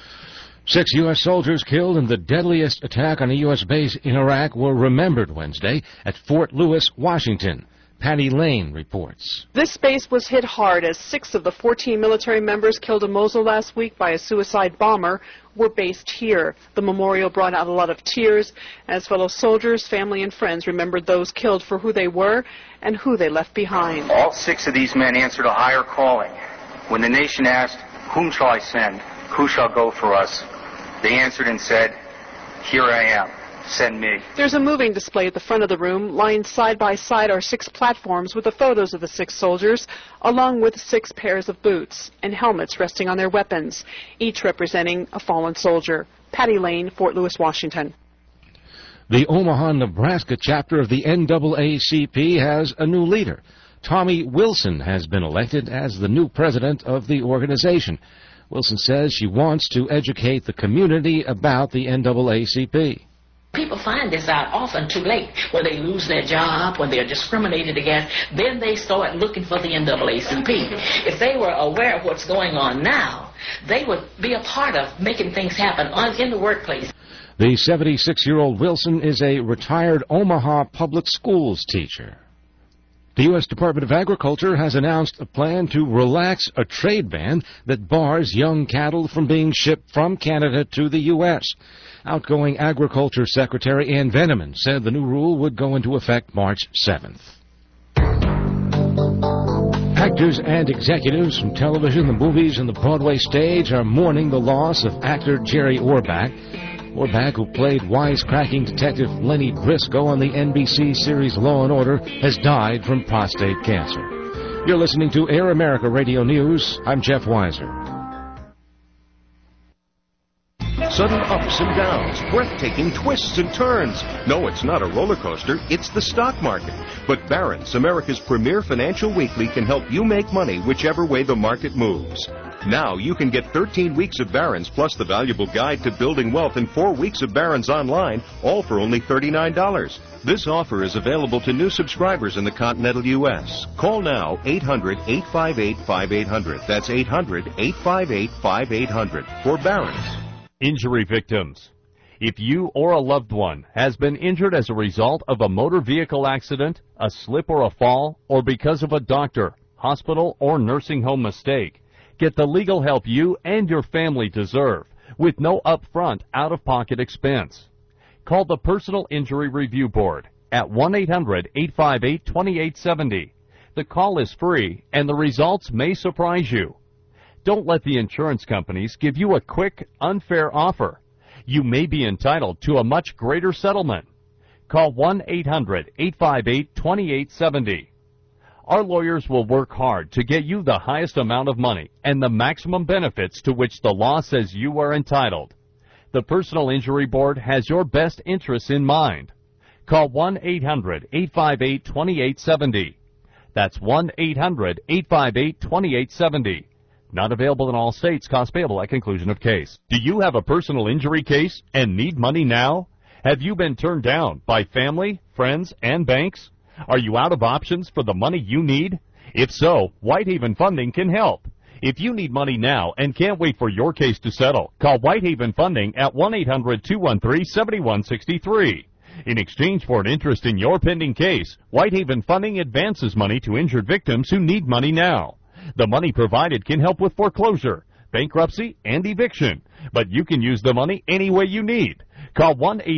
6 U.S. soldiers killed in the deadliest attack on a U.S. base in Iraq were remembered Wednesday at Fort Lewis, Washington. Patty Lane reports. This base was hit hard as 6 of the 14 military members killed in Mosul last week by a suicide bomber were based here. The memorial brought out a lot of tears as fellow soldiers, family, and friends remembered those killed for who they were and who they left behind. All 6 of these men answered a higher calling. When the nation asked, "Whom shall I send? Who shall go for us?" They answered and said, "Here I am. Send me." There's a moving display at the front of the room. Lined side by side are 6 platforms with the photos of the 6 soldiers, along with 6 pairs of boots and helmets resting on their weapons, each representing a fallen soldier. Patty Lane, Fort Lewis, Washington. The Omaha, Nebraska chapter of the NAACP has a new leader. Tommy Wilson has been elected as the new president of the organization. Wilson says she wants to educate the community about the NAACP. People find this out often too late. When they lose their job, when they're discriminated against, then they start looking for the NAACP. If they were aware of what's going on now, they would be a part of making things happen in the workplace. The 76-year-old Wilson is a retired Omaha public schools teacher. The U.S. Department of Agriculture has announced a plan to relax a trade ban that bars young cattle from being shipped from Canada to the U.S. Outgoing Agriculture Secretary Ann Veneman said the new rule would go into effect March 7th. Actors and executives from television, the movies, and the Broadway stage are mourning the loss of actor Jerry Orbach. Orbach, who played wisecracking detective Lenny Briscoe on the NBC series Law & Order, has died from prostate cancer. You're listening to Air America Radio News. I'm Jeff Weiser. Sudden ups and downs, breathtaking twists and turns. No, it's not a roller coaster, it's the stock market. But Barron's, America's premier financial weekly, can help you make money whichever way the market moves. Now you can get 13 weeks of Barron's plus the valuable guide to building wealth and 4 weeks of Barron's online, all for only $39. This offer is available to new subscribers in the continental U.S. Call now 800-858-5800. That's 800-858-5800 for Barron's. Injury victims. If you or a loved one has been injured as a result of a motor vehicle accident, a slip or a fall, or because of a doctor, hospital, or nursing home mistake, get the legal help you and your family deserve with no upfront, out-of-pocket expense. Call the Personal Injury Review Board at 1-800-858-2870. The call is free, and the results may surprise you. Don't let the insurance companies give you a quick, unfair offer. You may be entitled to a much greater settlement. Call 1-800-858-2870. Our lawyers will work hard to get you the highest amount of money and the maximum benefits to which the law says you are entitled. The Personal Injury Board has your best interests in mind. Call 1-800-858-2870. That's 1-800-858-2870. Not available in all states. Cost payable at conclusion of case. Do you have a personal injury case and need money now? Have you been turned down by family, friends, and banks? Are you out of options for the money you need? If so, Whitehaven Funding can help. If you need money now and can't wait for your case to settle, call Whitehaven Funding at 1-800-213-7163. In exchange for an interest in your pending case, Whitehaven Funding advances money to injured victims who need money now. The money provided can help with foreclosure, bankruptcy, and eviction, but you can use the money any way you need. Call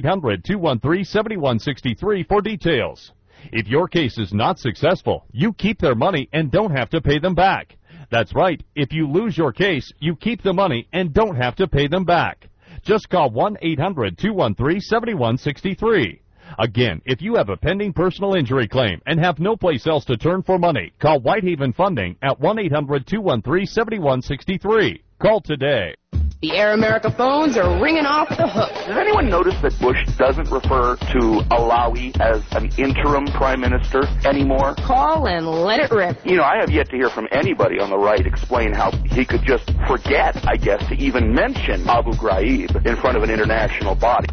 1-800-213-7163 for details. If your case is not successful, you keep their money and don't have to pay them back. That's right. If you lose your case, you keep the money and don't have to pay them back. Just call 1-800-213-7163. Again, if you have a pending personal injury claim and have no place else to turn for money, call Whitehaven Funding at 1-800-213-7163. Call today. The Air America phones are ringing off the hook. Does anyone notice that Bush doesn't refer to Alawi as an interim prime minister anymore? Call and let it rip. You know, I have yet to hear from anybody on the right explain how he could just forget, I guess, to even mention Abu Ghraib in front of an international body.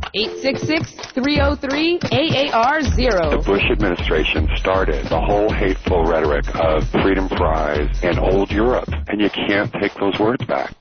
866-303-AAR0. The Bush administration started the whole hateful rhetoric of Freedom Prize and old Europe, and you can't take those words back.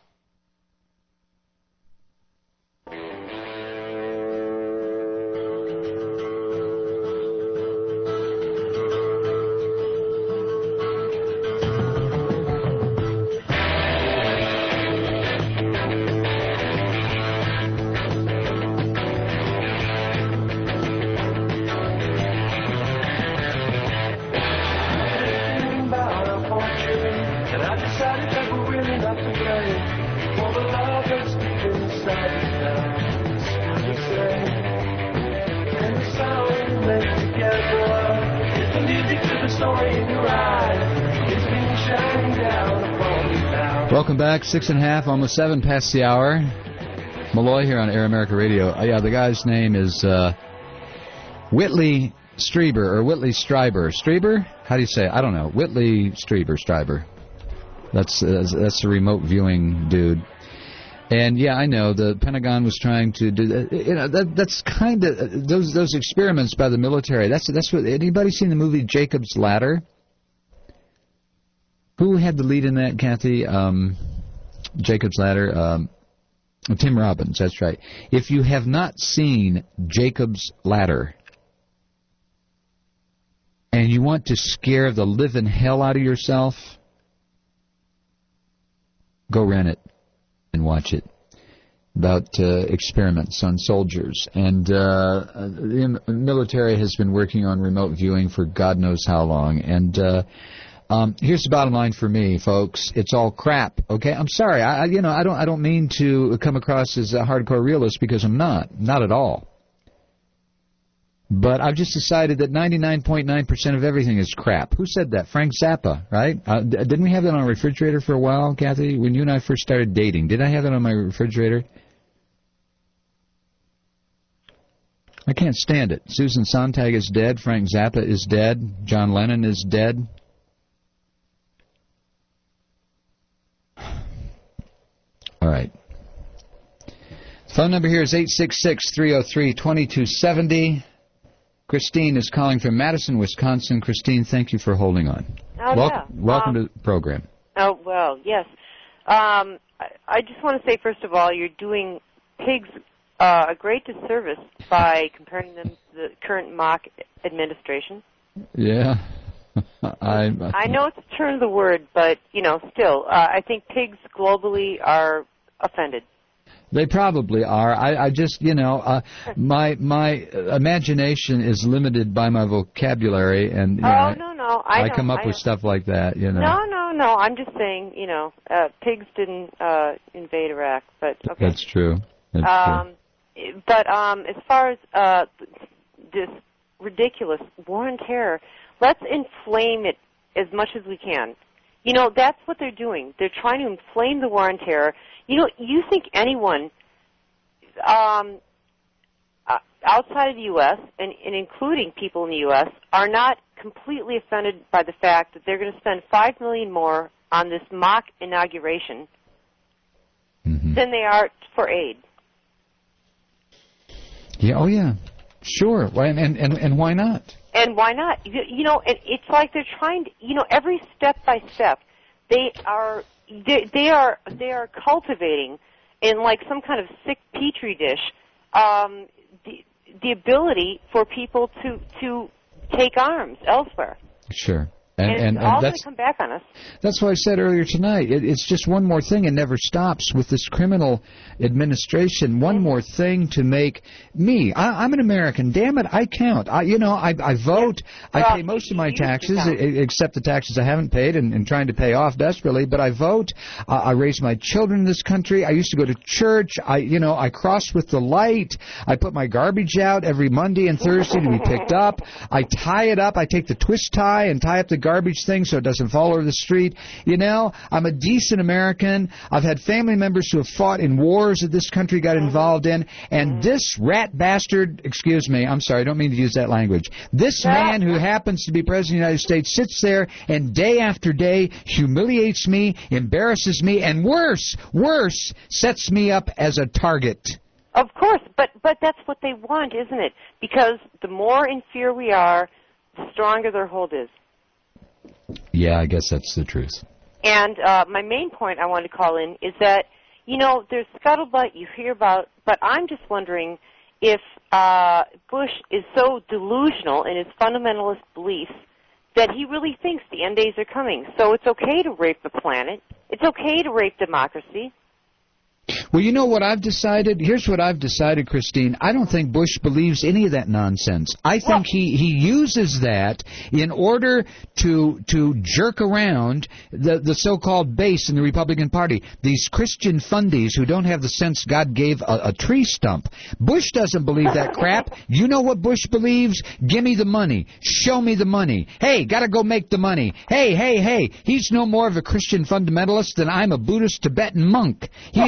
Welcome back. 6:30, almost 7 past the hour. Malloy here on Air America Radio. Yeah, the guy's name is Whitley Strieber, or Whitley Strieber. Strieber? How do you say it? I don't know. Whitley Strieber. That's the remote viewing dude. And yeah, I know the Pentagon was trying to do. That's kind of those experiments by the military. That's what. Anybody seen the movie Jacob's Ladder? Who had the lead in that, Kathy? Jacob's Ladder. Tim Robbins. That's right. If you have not seen Jacob's Ladder, and you want to scare the living hell out of yourself, go rent it and watch it. About experiments on soldiers. And the military has been working on remote viewing for God knows how long. And here's the bottom line for me, folks. It's all crap. Okay, I'm sorry. I don't mean to come across as a hardcore realist, because I'm not at all. But I've just decided that 99.9% of everything is crap. Who said that? Frank Zappa, right? Didn't we have that on a refrigerator for a while, Kathy? When you and I first started dating, did I have it on my refrigerator? I can't stand it. Susan Sontag is dead. Frank Zappa is dead. John Lennon is dead. All right. The phone number here is 866-303-2270. Christine is calling from Madison, Wisconsin. Christine, thank you for holding on. Welcome to the program. Oh, well, yes. I just want to say, first of all, you're doing pigs a great disservice by comparing them to the current mock administration. Yeah. I know it's a turn of the word, but, still, I think pigs globally are offended. They probably are. I just, my imagination is limited by my vocabulary, and I come up with stuff like that. No. I'm just saying, pigs didn't invade Iraq, but okay. That's true. But as far as this ridiculous war on terror, let's inflame it as much as we can. That's what they're doing. They're trying to inflame the war on terror. You think anyone outside of the U.S., and including people in the U.S., are not completely offended by the fact that they're going to spend $5 million more on this mock inauguration than they are for aid? Yeah. Oh, yeah. Sure. And why not? And why not? It's like they're trying to, every step by step, they are cultivating in like some kind of sick petri dish the ability for people to take arms elsewhere. Sure. And it's all going to come back on us. That's what I said earlier tonight. It's just one more thing. It never stops with this criminal administration. One more thing to make me. I'm an American. Damn it, I count. I vote. I pay most of my taxes, except the taxes I haven't paid and trying to pay off desperately. But I vote. I raise my children in this country. I used to go to church. I cross with the light. I put my garbage out every Monday and Thursday to be picked up. I tie it up. I take the twist tie and tie up the garbage thing so it doesn't fall over the street. I'm a decent American. I've had family members who have fought in wars that this country got involved in, and this rat bastard, excuse me, I'm sorry, I don't mean to use that language, this man who happens to be President of the United States sits there and day after day humiliates me, embarrasses me, and worse, sets me up as a target. Of course, but that's what they want, isn't it? Because the more in fear we are, the stronger their hold is. Yeah, I guess that's the truth. And my main point I wanted to call in is that, there's scuttlebutt you hear about, but I'm just wondering if Bush is so delusional in his fundamentalist beliefs that he really thinks the end days are coming. So it's okay to rape the planet. It's okay to rape democracy. Well, you know what I've decided? Here's what I've decided, Christine. I don't think Bush believes any of that nonsense. I think he uses that in order to jerk around the so-called base in the Republican Party, these Christian fundies who don't have the sense God gave a tree stump. Bush doesn't believe that crap. You know what Bush believes? Give me the money. Show me the money. Hey, gotta go make the money. Hey. He's no more of a Christian fundamentalist than I'm a Buddhist Tibetan monk. He is nothing.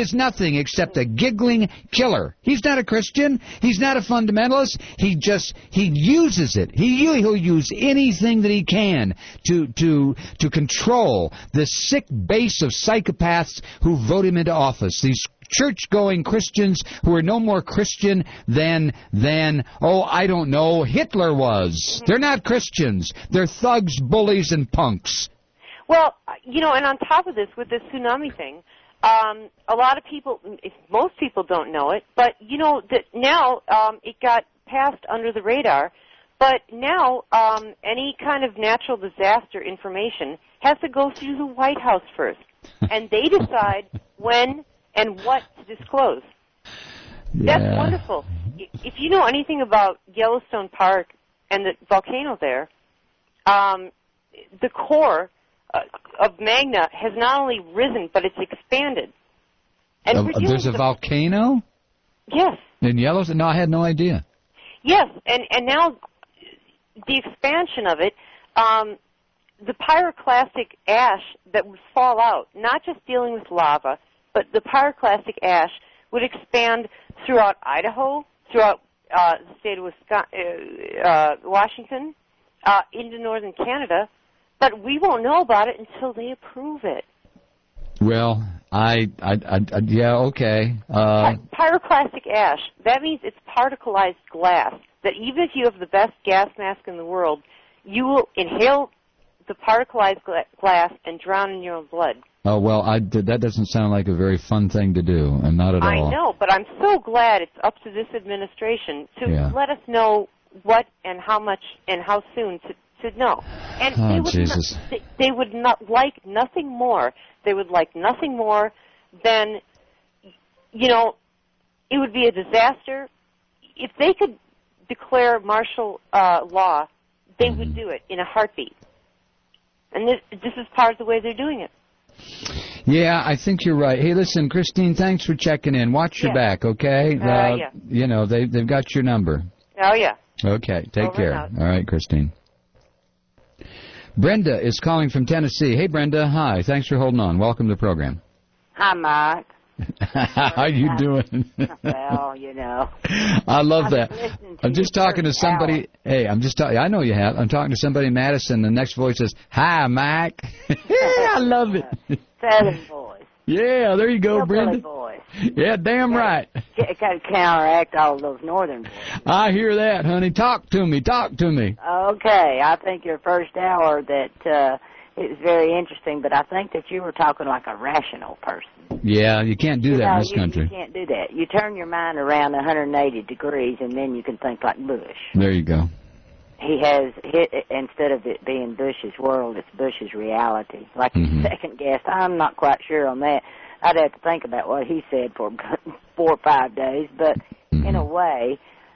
anything except a giggling killer. He's not a Christian. He's not a fundamentalist. He uses it. He'll use anything that he can to control the sick base of psychopaths who vote him into office. These church-going Christians who are no more Christian than I don't know, Hitler was. They're not Christians. They're thugs, bullies, and punks. Well, and on top of this, with this tsunami thing, a lot of people, most people don't know it, but that now it got passed under the radar. But now any kind of natural disaster information has to go through the White House first, and they decide when and what to disclose. Yeah. That's wonderful. If you know anything about Yellowstone Park and the volcano there, the core of magma has not only risen, but it's expanded. And there's a volcano? Yes. In Yellowstone? No, I had no idea. Yes, and now the expansion of it, the pyroclastic ash that would fall out, not just dealing with lava, but the pyroclastic ash would expand throughout Idaho, throughout the state of Washington, into northern Canada, but we won't know about it until they approve it. Well, yeah, okay. Pyroclastic ash, that means it's particleized glass, that even if you have the best gas mask in the world, you will inhale the particleized glass and drown in your own blood. Oh, well, that doesn't sound like a very fun thing to do, and not at all. I know, but I'm so glad it's up to this administration to let us know what and how much and how soon to know. And they would not like nothing more. They would like nothing more than, it would be a disaster. If they could declare martial law, they would do it in a heartbeat. And this is part of the way they're doing it. Yeah, I think you're right. Hey, listen, Christine, thanks for checking in. Watch your back, okay? Yeah. They've got your number. Oh, yeah. Okay, take care. All right, Christine. Brenda is calling from Tennessee. Hey, Brenda. Hi. Thanks for holding on. Welcome to the program. Hi, Mike. How you doing? Well, I love that. I'm just talking to somebody. Hey, I know you have. I'm talking to somebody in Madison. The next voice says, "Hi, Mike." I love it. Southern voice. Yeah, there you go, Brenda. Voice. Yeah, damn right. Got to counteract all those northern voices. I hear that, honey. Talk to me. Okay, I think your first hour that it was very interesting, but I think that you were talking like a rational person. Yeah, you can't do that in this country. You can't do that. You turn your mind around 180 degrees, and then you can think like Bush. There you go. He has instead of it being Bush's world, it's Bush's reality. Like the second guest, I'm not quite sure on that. I'd have to think about what he said for 4 or 5 days, but in a way,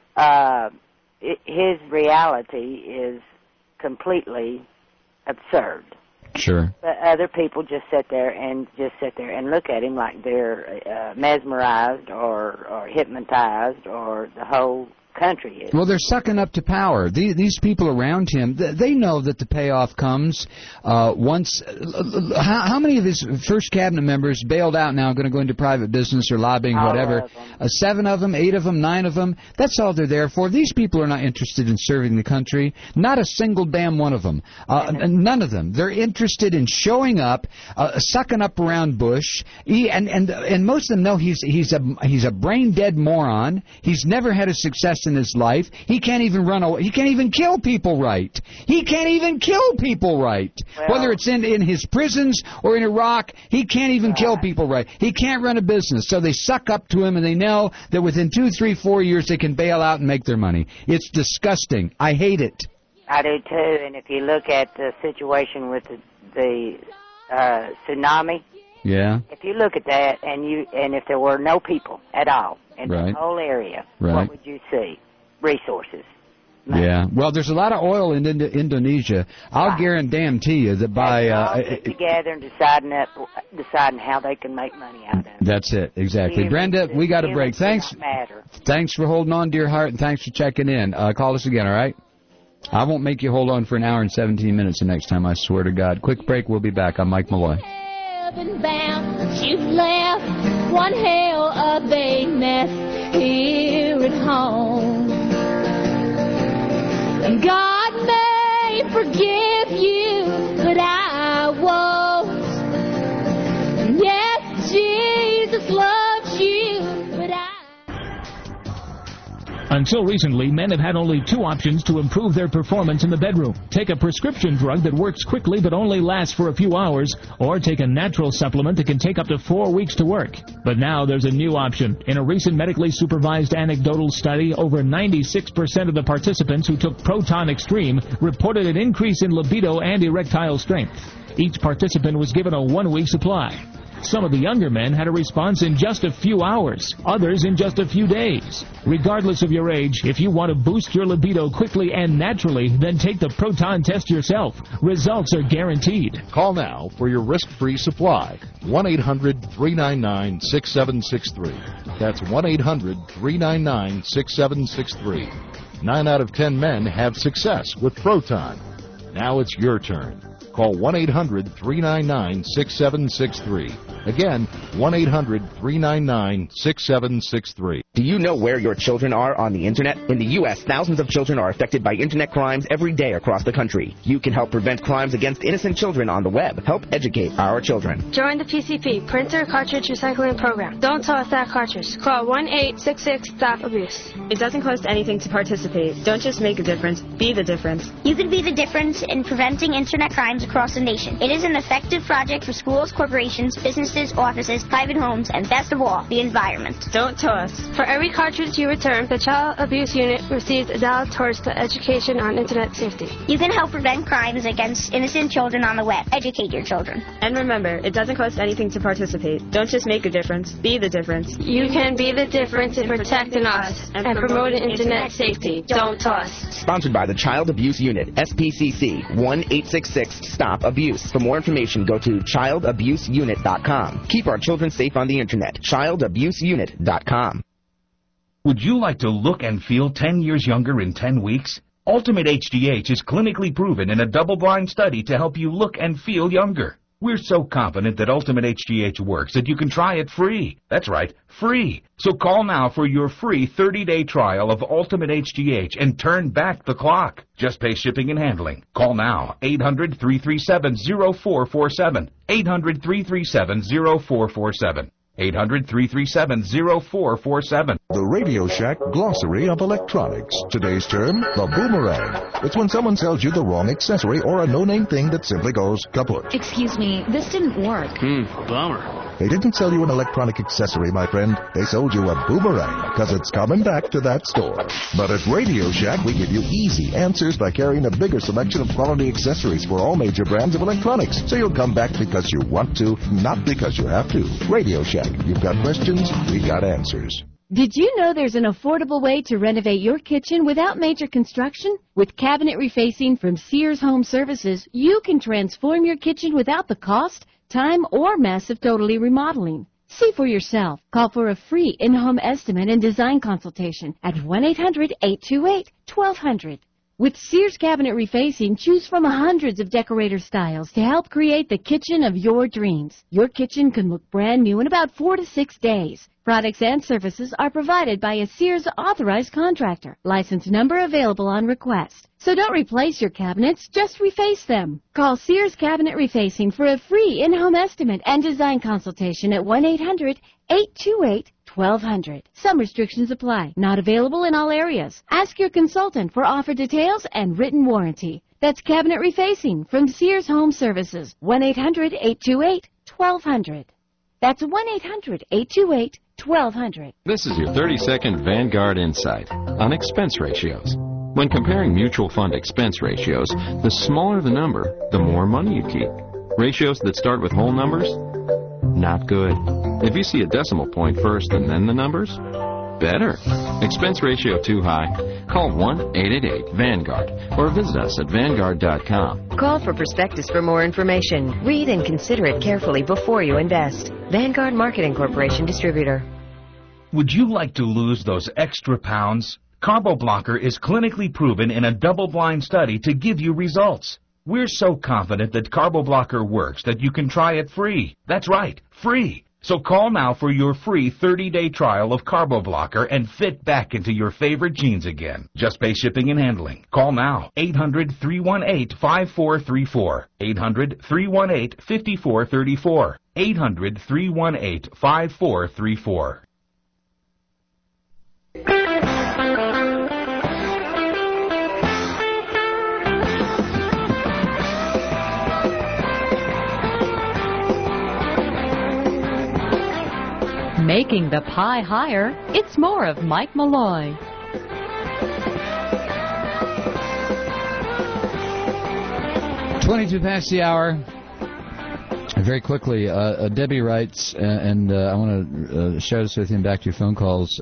his reality is completely absurd. Sure. But other people just sit there and look at him like they're mesmerized or hypnotized, or the whole country is. Well, they're sucking up to power. These people around him, they know that the payoff comes once. How many of his first cabinet members bailed out now, going to go into private business or lobbying, whatever? 7 of them, 8 of them, 9 of them. That's all they're there for. These people are not interested in serving the country. Not a single damn one of them. None of them. They're interested in showing up, sucking up around Bush. And most of them know he's a brain dead moron. He's never had a success in his life. He can't even run away. He can't even kill people right. Well, whether it's in his prisons or in Iraq, he can't even kill people right. He can't run a business. So they suck up to him, and they know that within 2, 3, 4 years they can bail out and make their money. It's disgusting. I hate it. I do too. And if you look at the situation with the tsunami, if you look at that, and if there were no people at all in the whole area, what would you see? Resources. Yeah. Well, there's a lot of oil in Indonesia. I'll guarantee you that by get together and deciding how they can make money out of it. That's it. Exactly. Brenda, we got a break. Thanks for holding on, dear heart, and thanks for checking in. Call us again, all right? I won't make you hold on for an hour and 17 minutes the next time, I swear to God. Quick break. We'll be back. I'm Mike Malloy. Bound, you left one hell of a mess here at home. And God may forgive you, but I won't. And yes, Jesus loves you, but I... Until recently, men have had only two options to improve their performance in the bedroom. Take a prescription drug that works quickly but only lasts for a few hours, or take a natural supplement that can take up to 4 weeks to work. But now there's a new option. In a recent medically supervised anecdotal study, over 96% of the participants who took Proton Extreme reported an increase in libido and erectile strength. Each participant was given a 1-week supply. Some of the younger men had a response in just a few hours, others in just a few days. Regardless of your age, if you want to boost your libido quickly and naturally, then take the Proton test yourself. Results are guaranteed. Call now for your risk-free supply. 1-800-399-6763. That's 1-800-399-6763. 9 out of 10 men have success with Proton. Now it's your turn. Call 1-800-399-6763. Again, 1-800-399-6763. Do you know where your children are on the Internet? In the U.S., thousands of children are affected by Internet crimes every day across the country. You can help prevent crimes against innocent children on the web. Help educate our children. Join the PCP, Printer Cartridge Recycling Program. Don't toss that cartridge. Call 1-866-STOP-ABUSE. It doesn't cost anything to participate. Don't just make a difference. Be the difference. You can be the difference in preventing Internet crimes across the nation. It is an effective project for schools, corporations, businesses, offices, private homes, and best of all, the environment. Don't toss. For every cartridge you return, the Child Abuse Unit receives $1 towards the education on Internet safety. You can help prevent crimes against innocent children on the web. Educate your children. And remember, it doesn't cost anything to participate. Don't just make a difference. Be the difference. You can be the difference in protecting us and promoting Internet safety. Don't toss. Sponsored by the Child Abuse Unit, SPCC, 1-866-STOP-ABUSE. For more information, go to childabuseunit.com. Keep our children safe on the Internet. childabuseunit.com. Would you like to look and feel 10 years younger in 10 weeks? Ultimate HGH is clinically proven in a double-blind study to help you look and feel younger. We're so confident that Ultimate HGH works that you can try it free. That's right, free. So call now for your free 30-day trial of Ultimate HGH and turn back the clock. Just pay shipping and handling. Call now, 800-337-0447. 800-337-0447. 800-337-0447. The Radio Shack Glossary of Electronics. Today's term, the boomerang. It's when someone sells you the wrong accessory or a no-name thing that simply goes kaput. Excuse me, this didn't work. Bummer. They didn't sell you an electronic accessory, my friend. They sold you a boomerang, because it's coming back to that store. But at Radio Shack, we give you easy answers by carrying a bigger selection of quality accessories for all major brands of electronics. So you'll come back because you want to, not because you have to. Radio Shack. You've got questions, we got answers. Did you know there's an affordable way to renovate your kitchen without major construction? With cabinet refacing from Sears Home Services, you can transform your kitchen without the cost, time, or massive totally remodeling. See for yourself. Call for a free in-home estimate and design consultation at 1-800-828-1200. With Sears Cabinet Refacing, choose from hundreds of decorator styles to help create the kitchen of your dreams. Your kitchen can look brand new in about 4 to 6 days. Products and services are provided by a Sears authorized contractor. License number available on request. So don't replace your cabinets, just reface them. Call Sears Cabinet Refacing for a free in-home estimate and design consultation at 1-800-828-1200. Some restrictions apply. Not available in all areas. Ask your consultant for offer details and written warranty. That's Cabinet Refacing from Sears Home Services. 1-800-828-1200. That's 1-800-828-1200. This is your 30-second Vanguard Insight on expense ratios. When comparing mutual fund expense ratios, the smaller the number, the more money you keep. Ratios that start with whole numbers? Not good. If you see a decimal point first and then the numbers? Better. Expense ratio too high? Call 1-888-VANGUARD or visit us at Vanguard.com. Call for prospectus for more information. Read and consider it carefully before you invest. Vanguard Marketing Corporation Distributor. Would you like to lose those extra pounds? Carbo Blocker is clinically proven in a double-blind study to give you results. We're so confident that Carbo Blocker works that you can try it free. That's right, free. So call now for your free 30-day trial of Carbo Blocker and fit back into your favorite jeans again. Just pay shipping and handling. Call now. 800-318-5434. 800-318-5434. 800-318-5434. Making the pie higher, it's more of Mike Malloy. $22 past the hour. Very quickly, Debbie writes, and I want to share this with you and back to your phone calls.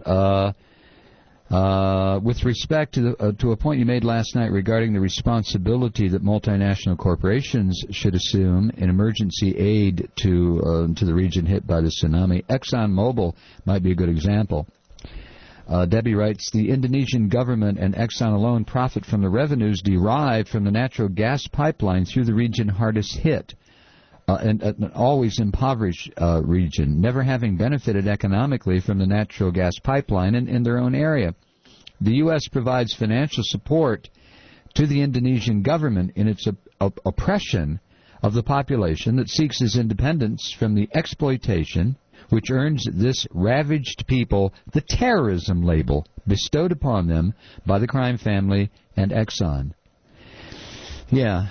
With respect to a point you made last night regarding the responsibility that multinational corporations should assume in emergency aid to the region hit by the tsunami, ExxonMobil might be a good example. Debbie writes, the Indonesian government and Exxon alone profit from the revenues derived from the natural gas pipeline through the region hardest hit. An always impoverished region, never having benefited economically from the natural gas pipeline in their own area. The U.S. provides financial support to the Indonesian government in its oppression of the population that seeks its independence from the exploitation which earns this ravaged people the terrorism label bestowed upon them by the crime family and Exxon. Yeah.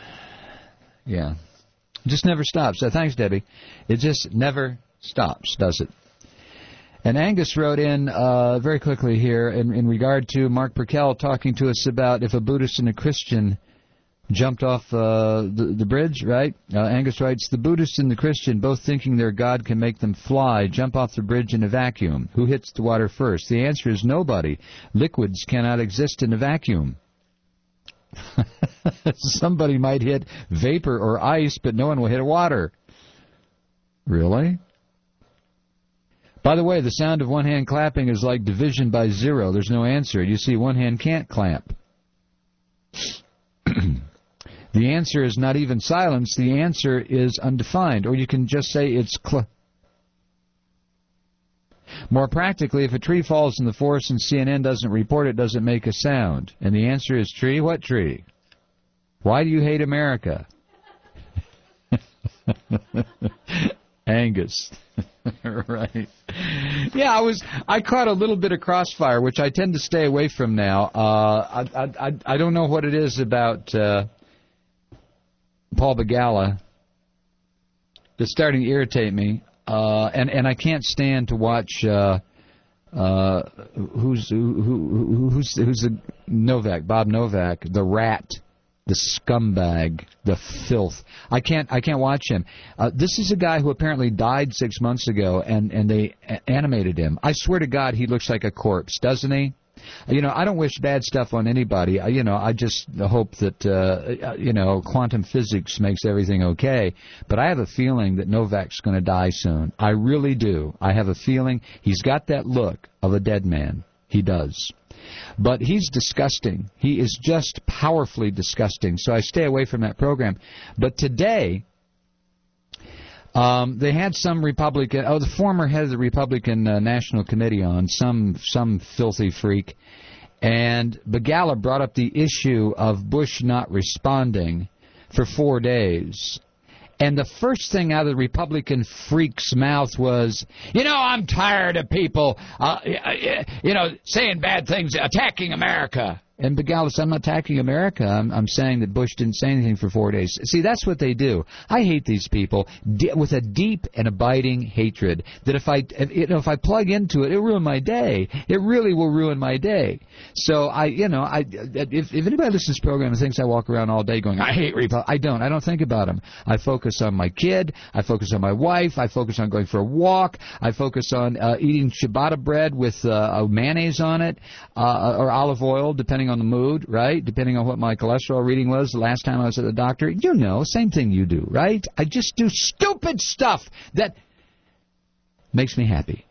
It just never stops. Thanks, Debbie. It just never stops, does it? And Angus wrote in very quickly here in regard to Mark Perkel talking to us about if a Buddhist and a Christian jumped off the bridge, right? Angus writes, the Buddhist and the Christian, both thinking their God can make them fly, jump off the bridge in a vacuum. Who hits the water first? The answer is nobody. Liquids cannot exist in a vacuum. Somebody might hit vapor or ice, but no one will hit water. Really? By the way, the sound of one hand clapping is like division by zero. There's no answer. You see, one hand can't clap. The answer is not even silence. The answer is undefined. Or you can just say it's More practically, if a tree falls in the forest and CNN doesn't report it, does it make a sound? And the answer is tree. What tree? Why do you hate America? Angus. Right. Yeah, I caught a little bit of crossfire, which I tend to stay away from now. I don't know what it is about Paul Begala that's starting to irritate me. And I can't stand to watch who's the Novak, Bob Novak, the rat, the scumbag, the filth. I can't watch him. This is a guy who apparently died 6 months ago, and they animated him. I swear to God, he looks like a corpse, doesn't he? I don't wish bad stuff on anybody. I just hope that, quantum physics makes everything okay. But I have a feeling that Novak's going to die soon. I really do. I have a feeling he's got that look of a dead man. He does. But he's disgusting. He is just powerfully disgusting. So I stay away from that program. But today, they had some Republican, the former head of the Republican National Committee on, some filthy freak, and Begala brought up the issue of Bush not responding for 4 days. And the first thing out of the Republican freak's mouth was, I'm tired of people, saying bad things, attacking America. And Begala said, I'm not attacking America. I'm saying that Bush didn't say anything for 4 days. See, that's what they do. I hate these people with a deep and abiding hatred that if I plug into it, it'll ruin my day. It really will ruin my day. So if anybody listens to this program and thinks I walk around all day going, I hate Republicans, I don't. I don't think about them. I focus on my kid. I focus on my wife. I focus on going for a walk. I focus on eating ciabatta bread with mayonnaise on it or olive oil, depending on the mood, right? Depending on what my cholesterol reading was the last time I was at the doctor. Same thing you do, right? I just do stupid stuff that makes me happy.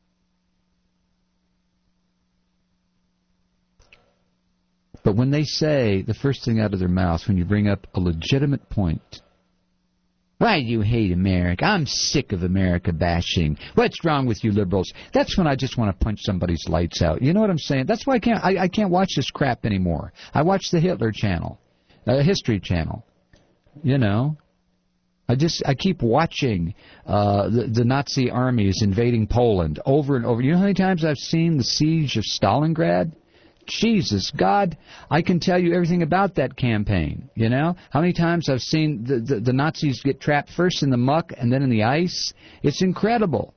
But when they say the first thing out of their mouth, when you bring up a legitimate point, Why do you hate America? I'm sick of America bashing. What's wrong with you liberals? That's when I just want to punch somebody's lights out. You know what I'm saying? That's why I can't watch this crap anymore. I watch the Hitler channel, History Channel. You know, I keep watching the Nazi armies invading Poland over and over. You know how many times I've seen the siege of Stalingrad? Jesus, God, I can tell you everything about that campaign, you know? How many times I've seen the Nazis get trapped first in the muck and then in the ice? It's incredible.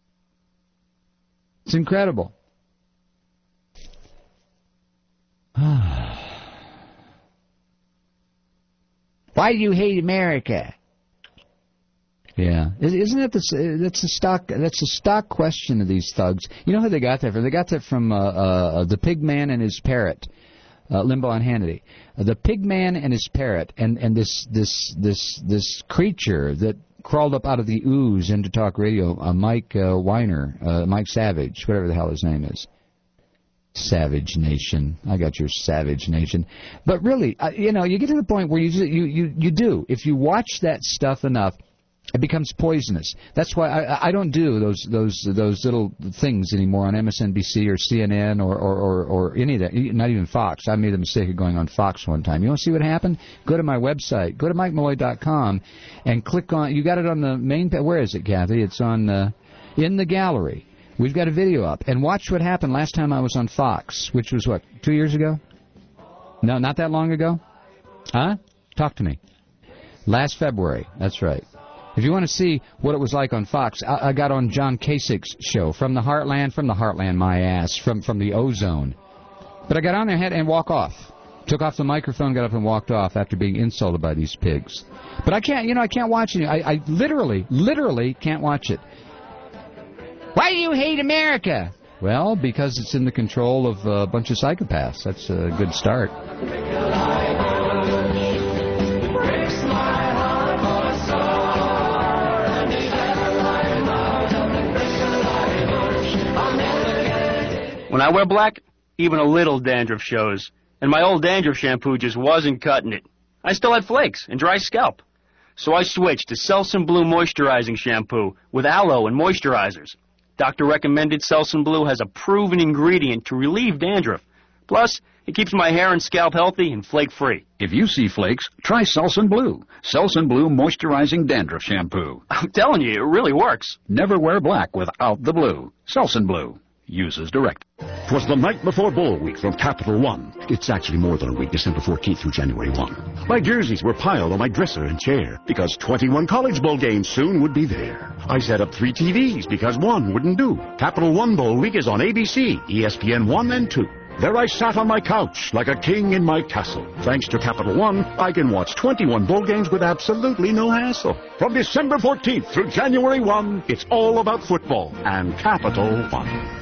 It's incredible. Why do you hate America? Yeah, isn't that that's a stock question of these thugs? You know who they got that from? They got that from the Pig Man and his parrot, Limbaugh and Hannity. The Pig Man and his parrot, and this creature that crawled up out of the ooze into talk radio, Mike Weiner, Mike Savage, whatever the hell his name is. Savage Nation. I got your Savage Nation. But really, you know, you get to the point where you do. If you watch that stuff enough, it becomes poisonous. That's why I don't do those little things anymore on MSNBC or CNN or any of that. Not even Fox. I made the mistake of going on Fox one time. You want to see what happened? Go to my website. Go to MikeMalloy.com and click on. You got it on the main page. Where is it, Kathy? It's on in the gallery. We've got a video up. And watch what happened last time I was on Fox, which was what, 2 years ago? No, not that long ago. Huh? Talk to me. Last February. That's right. If you want to see what it was like on Fox, I got on John Kasich's show, From the Heartland, my ass, from the ozone. But I got on there and walk off. Took off the microphone, got up and walked off after being insulted by these pigs. But I can't watch it. I literally can't watch it. Why do you hate America? Well, because it's in the control of a bunch of psychopaths. That's a good start. When I wear black, even a little dandruff shows. And my old dandruff shampoo just wasn't cutting it. I still had flakes and dry scalp. So I switched to Selsun Blue Moisturizing Shampoo with aloe and moisturizers. Doctor recommended Selsun Blue has a proven ingredient to relieve dandruff. Plus, it keeps my hair and scalp healthy and flake-free. If you see flakes, try Selsun Blue. Selsun Blue Moisturizing Dandruff Shampoo. I'm telling you, it really works. Never wear black without the blue. Selsun Blue. Use as directed. 'Twas the night before Bowl Week from Capital One. It's actually more than a week, December 14th through January 1. My jerseys were piled on my dresser and chair because 21 College Bowl games soon would be there. I set up 3 TVs because one wouldn't do. Capital One Bowl Week is on ABC, ESPN 1 and 2. There I sat on my couch like a king in my castle. Thanks to Capital One, I can watch 21 bowl games with absolutely no hassle. From December 14th through January 1, it's all about football and Capital One.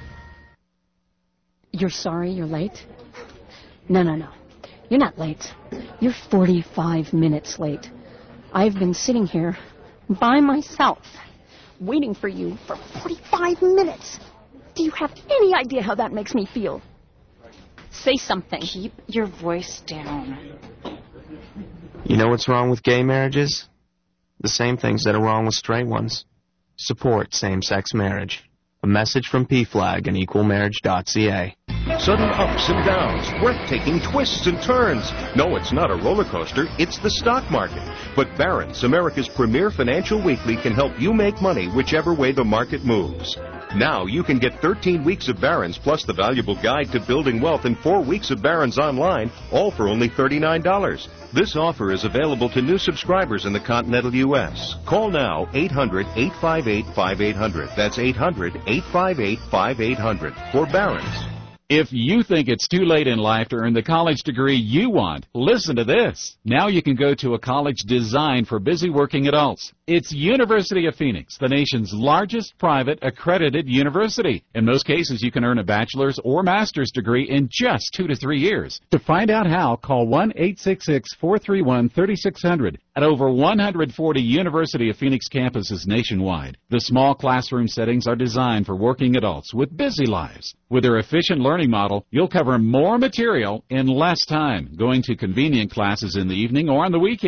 You're sorry you're late? No. You're not late. You're 45 minutes late. I've been sitting here by myself, waiting for you for 45 minutes. Do you have any idea how that makes me feel? Say something. Keep your voice down. You know what's wrong with gay marriages? The same things that are wrong with straight ones. Support same-sex marriage. A message from PFLAG and equalmarriage.ca. Sudden ups and downs, breathtaking twists and turns. No, it's not a roller coaster, it's the stock market. But Barron's, America's premier financial weekly, can help you make money whichever way the market moves. Now you can get 13 weeks of Barron's plus the valuable guide to building wealth and 4 weeks of Barron's online, all for only $39. This offer is available to new subscribers in the continental U.S. Call now 800-858-5800. That's 800-858-5800 for Barron's. If you think it's too late in life to earn the college degree you want, listen to this. Now you can go to a college designed for busy working adults. It's University of Phoenix, the nation's largest private accredited university. In most cases, you can earn a bachelor's or master's degree in just 2 to 3 years. To find out how, call 1-866-431-3600 at over 140 University of Phoenix campuses nationwide. The small classroom settings are designed for working adults with busy lives. With their efficient learning model, you'll cover more material in less time, going to convenient classes in the evening or on the weekend.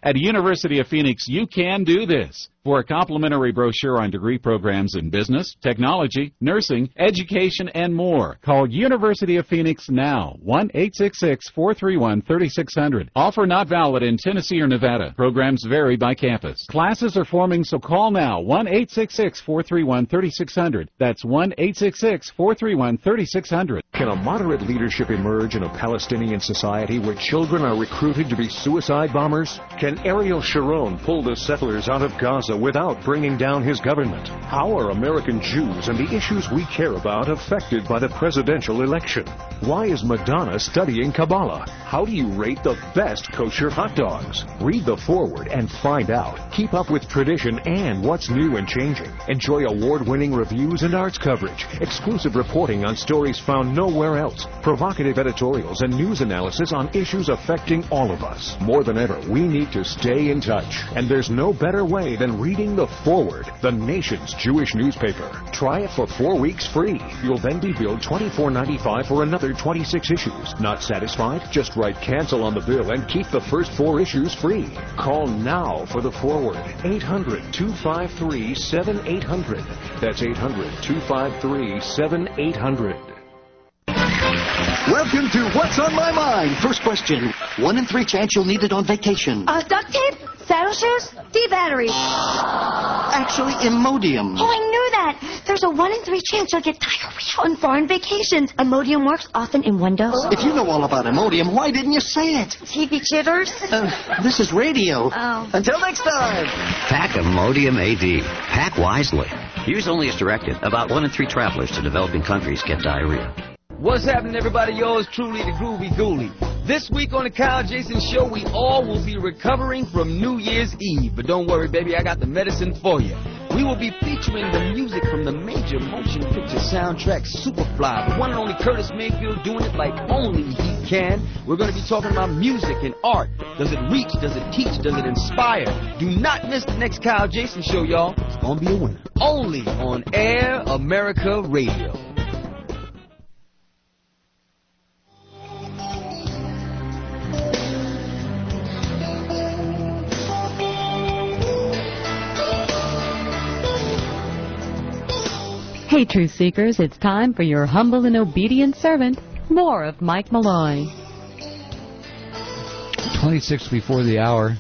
At University of Phoenix, you can do this. For a complimentary brochure on degree programs in business, technology, nursing, education, and more, call University of Phoenix now, 1-866-431-3600. Offer not valid in Tennessee or Nevada. Programs vary by campus. Classes are forming, so call now, 1-866-431-3600. That's 1-866-431-3600. Can a moderate leadership emerge in a Palestinian society where children are recruited to be suicide bombers? Can Ariel Sharon pull the settlers out of Gaza without bringing down his government? How are American Jews and the issues we care about affected by the presidential election? Why is Madonna studying Kabbalah? How do you rate the best kosher hot dogs? Read the foreword and find out. Keep up with tradition and what's new and changing. Enjoy award-winning reviews and arts coverage, exclusive reporting on stories found nowhere else, provocative editorials and news analysis on issues affecting all of us. More than ever, we need to stay in touch, and there's no better way than reading the Forward, the nation's Jewish newspaper. Try it for 4 weeks free. You'll then be billed $24.95 for another 26 issues. Not satisfied? Just write cancel on the bill and keep the first 4 issues free. Call now for the Forward. 800-253-7800. That's 800-253-7800. Welcome to What's on My Mind. First question. 1 in 3 chance you'll need it on vacation. Duct tape? Saddle shoes? D-batteries. Actually, Imodium. Oh, I knew that. There's a 1 in 3 chance you'll get diarrhea on foreign vacations. Imodium works often in one dose. If you know all about Imodium, why didn't you say it? TV jitters? This is radio. Oh. Until next time. Pack Imodium AD. Pack wisely. Use only as directed. About 1 in 3 travelers to developing countries get diarrhea. What's happening, everybody? Yours truly, the Groovy Ghoulie. This week on the Kyle Jason Show, we all will be recovering from New Year's Eve. But don't worry, baby, I got the medicine for you. We will be featuring the music from the major motion picture soundtrack Superfly, the one and only Curtis Mayfield doing it like only he can. We're going to be talking about music and art. Does it reach? Does it teach? Does it inspire? Do not miss the next Kyle Jason Show, y'all. It's going to be a winner. Only on Air America Radio. Hey, Truth Seekers, it's time for your humble and obedient servant, more of Mike Malloy. 26 before the hour.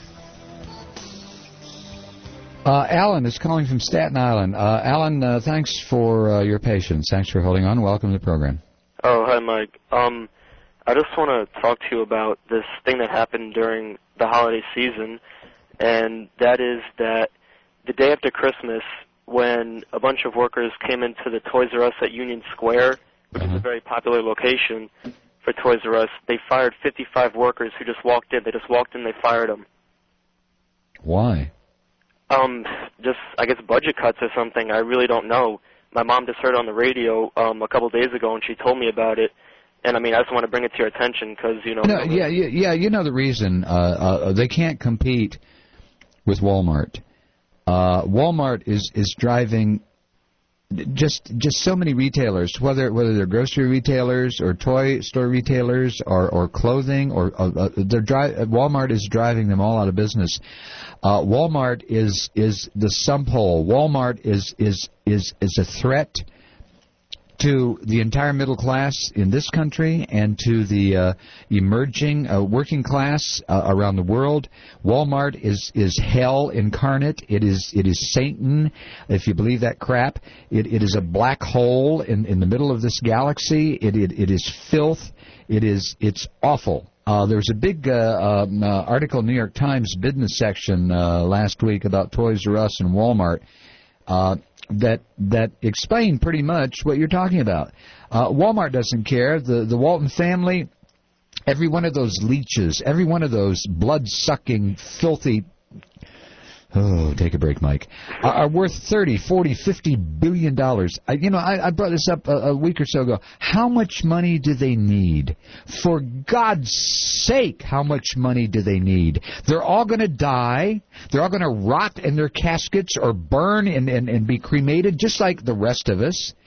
Alan is calling from Staten Island. Alan, thanks for your patience. Thanks for holding on. Welcome to the program. Oh, hi, Mike. I just want to talk to you about this thing that happened during the holiday season, and that is that the day after Christmas, when a bunch of workers came into the Toys R Us at Union Square, which is a very popular location for Toys R Us, they fired 55 workers who just walked in. They just walked in, they fired them. Why? Just, I guess, budget cuts or something. I really don't know. My mom just heard it on the radio a couple days ago, and she told me about it. And, I mean, I just want to bring it to your attention because, you know... No, yeah, you know the reason. They can't compete with Walmart. Walmart is driving just so many retailers, whether they're grocery retailers or toy store retailers or clothing or Walmart is driving them all out of business. Walmart is the sump hole. Walmart is a threat to the entire middle class in this country and to the emerging working class around the world. Walmart is hell incarnate. It is Satan, if you believe that crap. It is a black hole in the middle of this galaxy. It is filth. It's awful. There was a big article in the New York Times business section last week about Toys R Us and Walmart. That explain pretty much what you're talking about. Walmart doesn't care. The Walton family, every one of those leeches, every one of those blood-sucking, filthy... Oh, take a break, Mike. Are worth $30, $40, $50 billion. I brought this up a week or so ago. How much money do they need? For God's sake, how much money do they need? They're all going to die. They're all going to rot in their caskets or burn and be cremated just like the rest of us.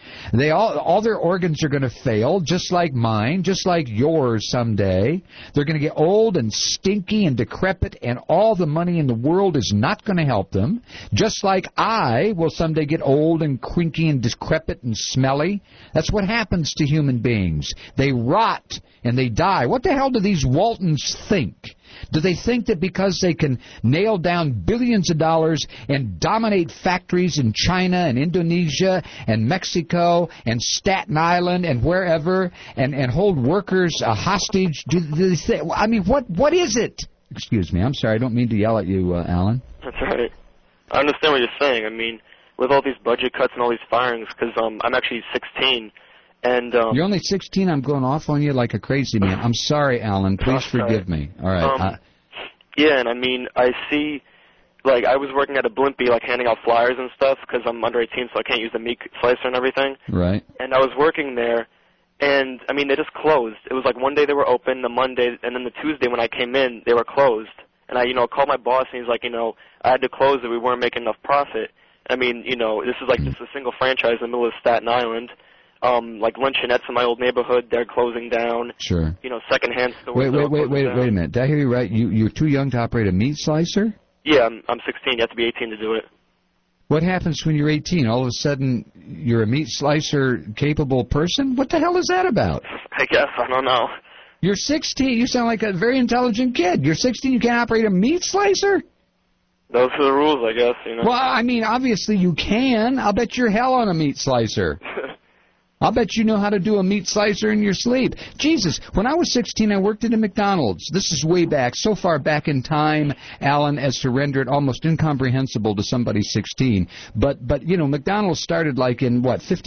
All their organs are going to fail, just like mine, just like yours someday. They're going to get old and stinky and decrepit, and all the money in the world is not going to help them. Just like I will someday get old and crinky and decrepit and smelly. That's what happens to human beings. They rot and they die. What the hell do these Waltons think? Do they think that because they can nail down billions of dollars and dominate factories in China and Indonesia and Mexico and Staten Island and wherever and hold workers hostage? Do they think, I mean, what is it? Excuse me. I'm sorry. I don't mean to yell at you, Alan. That's all right. I understand what you're saying. I mean, with all these budget cuts and all these firings, because I'm actually 16. And you're only 16. I'm going off on you like a crazy man. I'm sorry, Alan. Please forgive me. All right. Yeah, and I mean, I see, like, I was working at a Blimpie, like, handing out flyers and stuff, because I'm under 18, so I can't use the meat slicer and everything. Right. And I was working there, and, I mean, they just closed. It was like one day they were open, the Monday, and then the Tuesday when I came in, they were closed. And I, called my boss, and he's like, I had to close it. We weren't making enough profit. I mean, this is like just a single franchise in the middle of Staten Island. Like Luncheonettes in my old neighborhood, they're closing down. Sure. Secondhand stores. Wait a minute. Did I hear you right? You're too young to operate a meat slicer? Yeah, I'm 16. You have to be 18 to do it. What happens when you're 18? All of a sudden, you're a meat slicer capable person? What the hell is that about? I guess. I don't know. You're 16. You sound like a very intelligent kid. You're 16. You can't operate a meat slicer? Those are the rules, I guess. Well, I mean, obviously you can. I'll bet you're hell on a meat slicer. I'll bet you know how to do a meat slicer in your sleep. Jesus, when I was 16, I worked at a McDonald's. This is way back, so far back in time, Alan, as to render it almost incomprehensible to somebody 16. But McDonald's started like in,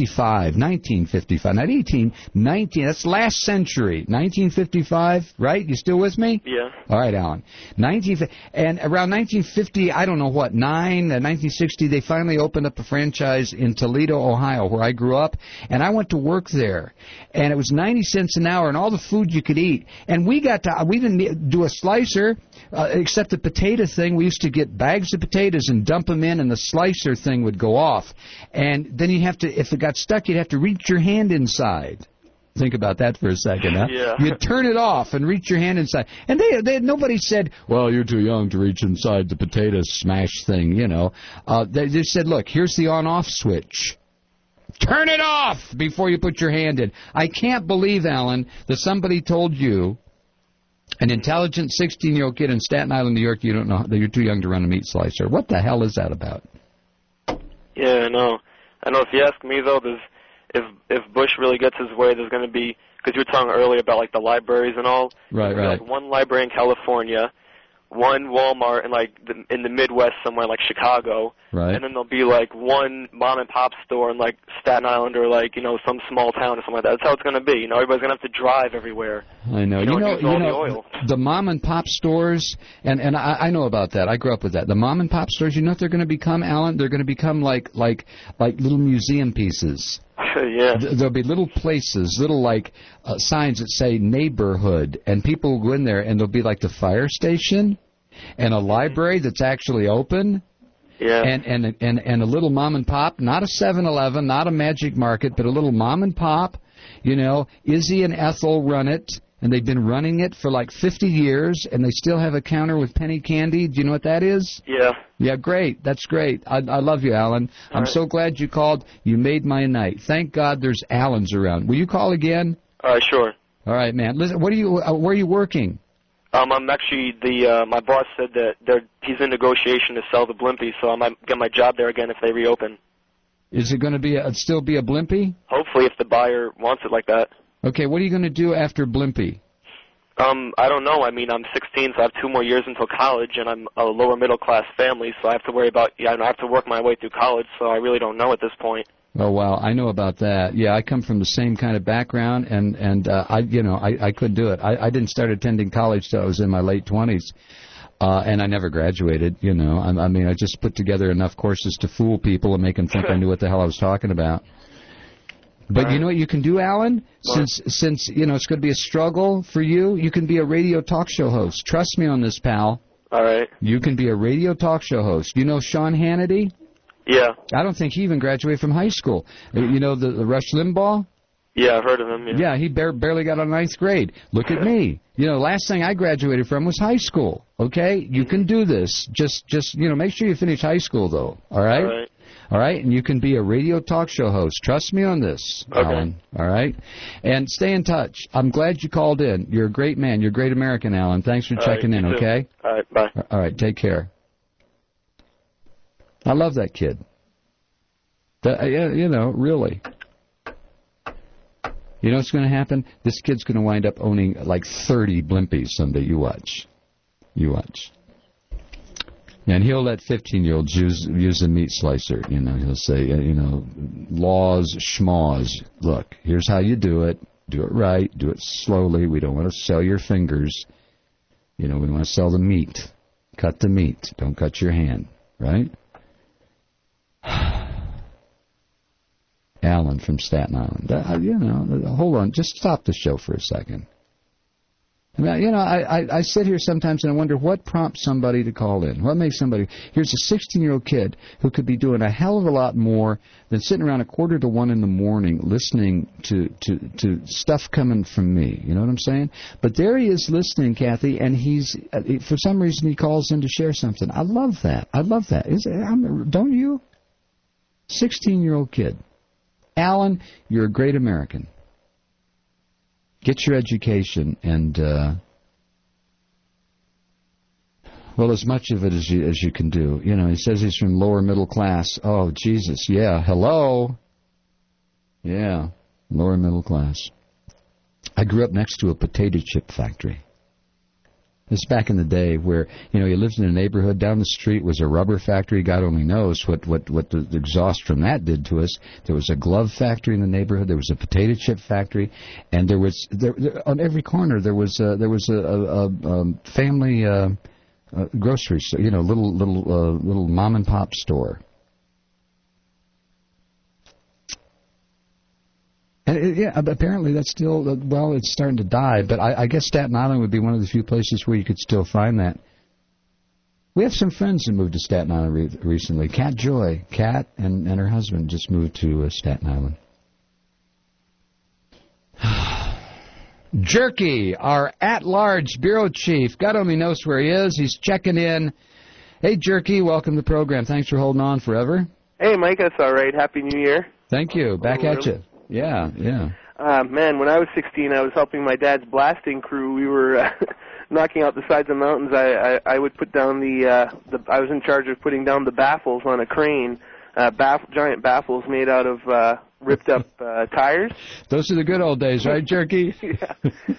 1955, not 18, 19. That's last century, 1955, right? You still with me? Yeah. All right, Alan. And around 1950, I don't know what, 1960, they finally opened up a franchise in Toledo, Ohio, where I grew up, and I went to work there, and it was 90 cents an hour and all the food you could eat. And we didn't do a slicer, except the potato thing. We used to get bags of potatoes and dump them in, and the slicer thing would go off. And then you'd have to, if it got stuck, you'd have to reach your hand inside. Think about that for a second, huh? Yeah. You'd turn it off and reach your hand inside. And nobody said, well, you're too young to reach inside the potato smash thing, They just said, look, here's the on-off switch. Turn it off before you put your hand in. I can't believe, Alan, that somebody told you, an intelligent 16-year-old kid in Staten Island, New York, you don't know that you're too young to run a meat slicer. What the hell is that about? Yeah, I know. If you ask me, though, if Bush really gets his way, there's going to be, because you were talking earlier about, like, the libraries and all. Right. Like one library in California, one Walmart in the Midwest somewhere like Chicago, right. And then there'll be like one mom and pop store in like Staten Island or like some small town or something like that. That's how it's going to be. Everybody's going to have to drive everywhere. I know. The mom and pop stores, and I know about that. I grew up with that. The mom and pop stores, what they're going to become, Alan? They're going to become like little museum pieces. Yeah. There'll be little places, little signs that say neighborhood, and people will go in there, and there'll be like the fire station and a library that's actually open. Yeah. And a little mom and pop, not a 7-Eleven, not a Magic Market, but a little mom and pop. Izzy and Ethel run it, and they've been running it for like 50 years, and they still have a counter with penny candy. Do you know what that is? Yeah. Yeah, great. That's great. I love you, Alan. I'm so glad you called. You made my night. Thank God there's Allens around. Will you call again? All right, sure. All right, man. Listen, where are you working? I'm actually my boss said that he's in negotiation to sell the Blimpie, so I might get my job there again if they reopen. Is it going to still be a Blimpie? Hopefully, if the buyer wants it like that. Okay, what are you going to do after Blimpie? I don't know. I mean, I'm 16, so I have 2 more years until college, and I'm a lower middle class family, so I have to worry about. I have to work my way through college, so I really don't know at this point. Oh wow, I know about that. Yeah, I come from the same kind of background, and I couldn't do it. I didn't start attending college till I was in my late 20s, and I never graduated. I just put together enough courses to fool people and make them think I knew what the hell I was talking about. But you know what you can do, Alan? Since it's going to be a struggle for you, you can be a radio talk show host. Trust me on this, pal. All right. You can be a radio talk show host. You know Sean Hannity? Yeah. I don't think he even graduated from high school. You know the Rush Limbaugh? Yeah, I've heard of him. Yeah, he barely got out of 9th grade. Look at me. You know, last thing I graduated from was high school. Okay? You can do this. Just make sure you finish high school, though. All right? All right. All right? And you can be a radio talk show host. Trust me on this, Alan. All right? And stay in touch. I'm glad you called in. You're a great man. You're a great American, Alan. Thanks for checking in, okay? All right, bye. All right, take care. I love that kid. Really. You know what's going to happen? This kid's going to wind up owning like 30 Blimpies someday. You watch. You watch. And he'll let 15-year-olds use a meat slicer. You know, he'll say, laws, schmaws. Look, here's how you do it. Do it right. Do it slowly. We don't want to sell your fingers. We want to sell the meat. Cut the meat. Don't cut your hand. Right? Alan from Staten Island. Hold on. Just stop the show for a second. I sit here sometimes and I wonder what prompts somebody to call in. What makes somebody... Here's a 16-year-old kid who could be doing a hell of a lot more than sitting around 1:45 in the morning listening to stuff coming from me. You know what I'm saying? But there he is listening, Kathy, and he's... For some reason, he calls in to share something. I love that. Don't you? 16-year-old kid. Alan, you're a great American. Get your education and, as much of it as you can do. He says he's from lower middle class. Oh, Jesus, yeah. Hello? Yeah, lower middle class. I grew up next to a potato chip factory. This is back in the day where, you lived in a neighborhood. Down the street was a rubber factory. God only knows what the exhaust from that did to us. There was a glove factory in the neighborhood. There was a potato chip factory. And there on every corner, there was a family grocery store, little mom and pop store. And apparently that's still, it's starting to die, but I guess Staten Island would be one of the few places where you could still find that. We have some friends who moved to Staten Island recently. Kat Joy. Kat and her husband just moved to Staten Island. Jerky, our at-large bureau chief. God only knows where he is. He's checking in. Hey, Jerky, welcome to the program. Thanks for holding on forever. Hey, Mike, that's all right. Happy New Year. Thank you. Back at you. Yeah. Man, when I was 16, I was helping my dad's blasting crew. We were knocking out the sides of mountains. I would put down I was in charge of putting down the baffles on a crane, giant baffles made out of ripped up tires. Those are the good old days, right, Jerky? Yeah.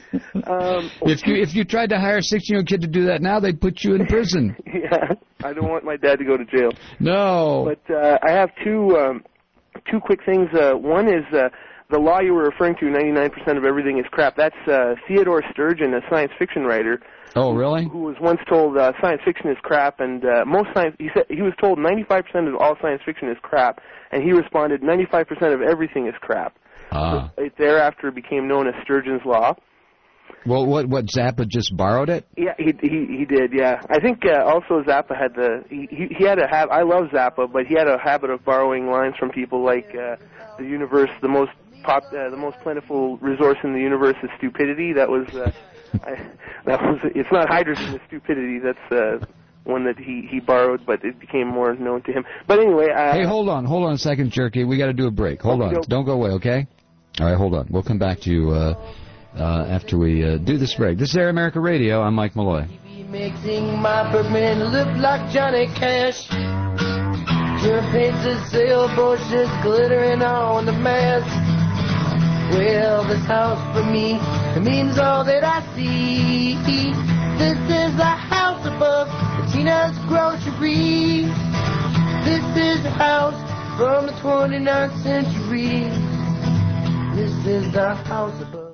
If you tried to hire a 16-year-old kid to do that now, they'd put you in prison. Yeah, I don't want my dad to go to jail. No. But I have two quick things. One is the law you were referring to, 99% of everything is crap. That's Theodore Sturgeon, a science fiction writer. Oh, really? Who was once told science fiction is crap, and he said he was told 95% of all science fiction is crap, and he responded 95% of everything is crap. So it thereafter became known as Sturgeon's law. Well, what Zappa just borrowed it? Yeah, he did. Yeah, I think also Zappa had he had a habit. I love Zappa, but he had a habit of borrowing lines from people like the universe, the most plentiful resource in the universe is stupidity. That was it's not hydrogen, it's stupidity. That's one that he borrowed, but it became more known to him. But anyway, hey, hold on a second, Jerky. We got to do a break. Hold on, don't go away, okay? All right, hold on. We'll come back to you. After we do this break. This is Air America Radio. I'm Mike Malloy. Making my Bergman look like Johnny Cash. Your paints and sailboats just glittering on the mast. Well, this house for me, it means all that I see. This is the house above Tina's grocery. This is the house from the 29th century. This is the house above.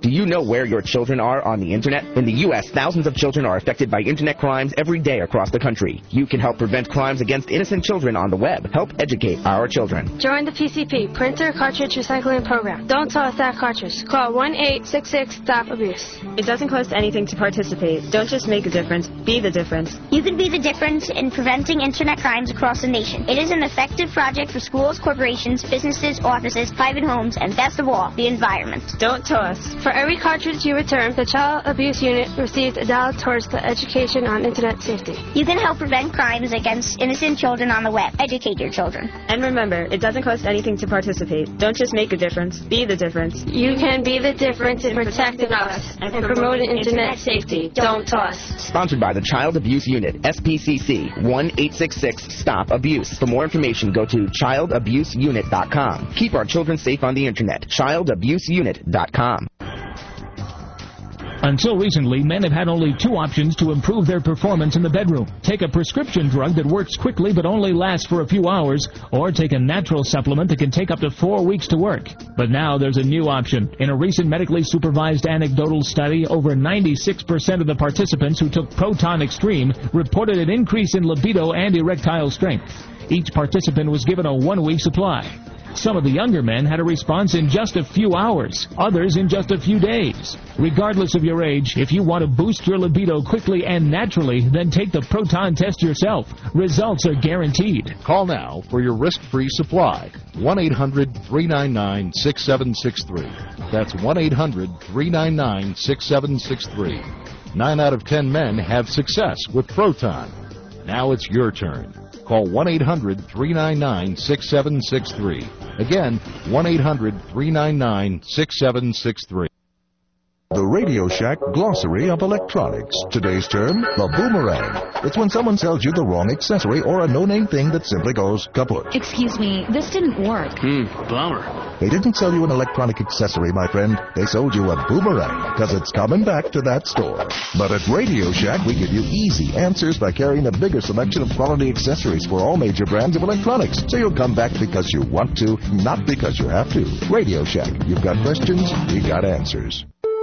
Do you know where your children are on the Internet? In the U.S., thousands of children are affected by Internet crimes every day across the country. You can help prevent crimes against innocent children on the web. Help educate our children. Join the PCP, Printer Cartridge Recycling Program. Don't toss that cartridge. Call 1-866-STOP-ABUSE. It doesn't cost anything to participate. Don't just make a difference, be the difference. You can be the difference in preventing Internet crimes across the nation. It is an effective project for schools, corporations, businesses, offices, private homes, and best of all, the environment. Don't toss. For every cartridge you return, the Child Abuse Unit receives $1 towards the education on Internet safety. You can help prevent crimes against innocent children on the web. Educate your children. And remember, it doesn't cost anything to participate. Don't just make a difference, be the difference. You can be the difference in protecting us and promoting Internet safety. Don't toss. Sponsored by the Child Abuse Unit, SPCC, 1-866-STOP-ABUSE. For more information, go to childabuseunit.com. Keep our children safe on the Internet. childabuseunit.com. Until recently, men have had only two options to improve their performance in the bedroom. Take a prescription drug that works quickly but only lasts for a few hours, or take a natural supplement that can take up to 4 weeks to work. But now there's a new option. In a recent medically supervised anecdotal study, over 96% of the participants who took Proton Extreme reported an increase in libido and erectile strength. Each participant was given a 1-week supply. Some of the younger men had a response in just a few hours, others in just a few days. Regardless of your age, if you want to boost your libido quickly and naturally, then take the Proton test yourself. Results are guaranteed. Call now for your risk-free supply. 1-800-399-6763. That's 1-800-399-6763. 9 out of 10 men have success with Proton. Now it's your turn. Call 1-800-399-6763. Again, 1-800-399-6763. The Radio Shack Glossary of Electronics. Today's term, the boomerang. It's when someone sells you the wrong accessory or a no-name thing that simply goes kaput. Excuse me, this didn't work. Bummer. They didn't sell you an electronic accessory, my friend. They sold you a boomerang, because it's coming back to that store. But at Radio Shack, we give you easy answers by carrying a bigger selection of quality accessories for all major brands of electronics. So you'll come back because you want to, not because you have to. Radio Shack. You've got questions, we got answers.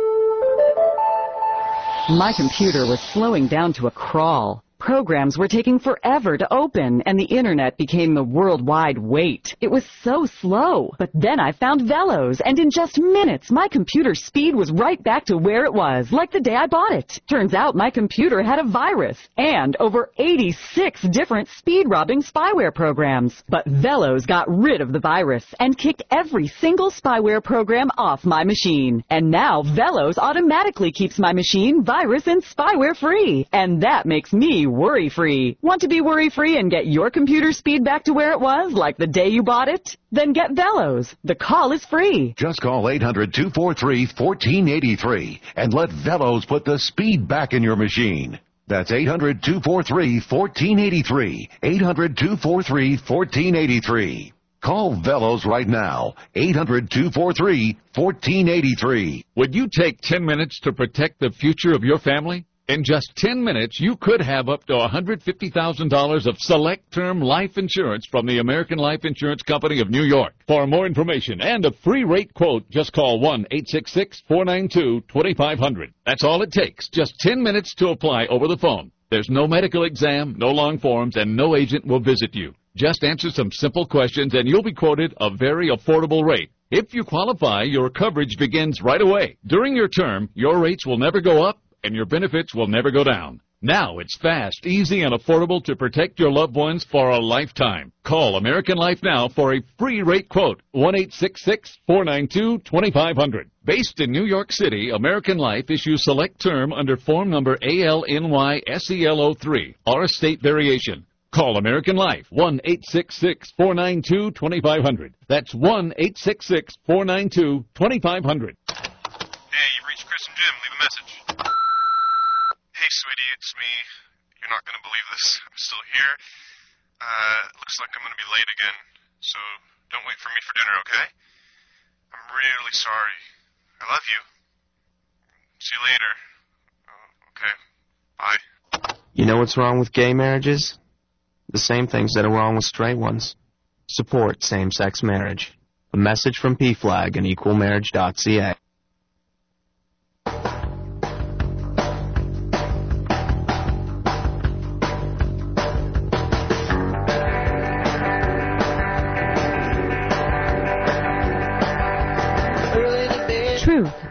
My computer was slowing down to a crawl. Programs were taking forever to open, and the Internet became the worldwide wait. It was so slow. But then I found Velos, and in just minutes, my computer speed was right back to where it was, like the day I bought it. Turns out my computer had a virus, and over 86 different speed-robbing spyware programs. But Velos got rid of the virus, and kicked every single spyware program off my machine. And now Velos automatically keeps my machine virus and spyware-free. And that makes me worry-free. Want to be worry-free and get your computer speed back to where it was, like the day you bought it? Then get Velos. The call is free. Just call 800-243-1483 and let Velos put the speed back in your machine. That's 800-243-1483. 800-243-1483. Call Velos right now. 800-243-1483. Would you take 10 minutes to protect the future of your family? In just 10 minutes, you could have up to $150,000 of select-term life insurance from the American Life Insurance Company of New York. For more information and a free rate quote, just call 1-866-492-2500. That's all it takes, just 10 minutes to apply over the phone. There's no medical exam, no long forms, and no agent will visit you. Just answer some simple questions, and you'll be quoted a very affordable rate. If you qualify, your coverage begins right away. During your term, your rates will never go up, and your benefits will never go down. Now it's fast, easy, and affordable to protect your loved ones for a lifetime. Call American Life now for a free rate quote, 1-866-492-2500. Based in New York City, American Life issues select term under form number ALNYSEL03, or a state variation. Call American Life, 1-866-492-2500. That's 1-866-492-2500. Hey, you've reached Chris and Jim. Leave a message. Hey, sweetie, it's me. You're not going to believe this. I'm still here. Looks like I'm going to be late again, so don't wait for me for dinner, okay? I'm really sorry. I love you. See you later. Okay. Bye. You know what's wrong with gay marriages? The same things that are wrong with straight ones. Support same-sex marriage. A message from PFLAG and equalmarriage.ca.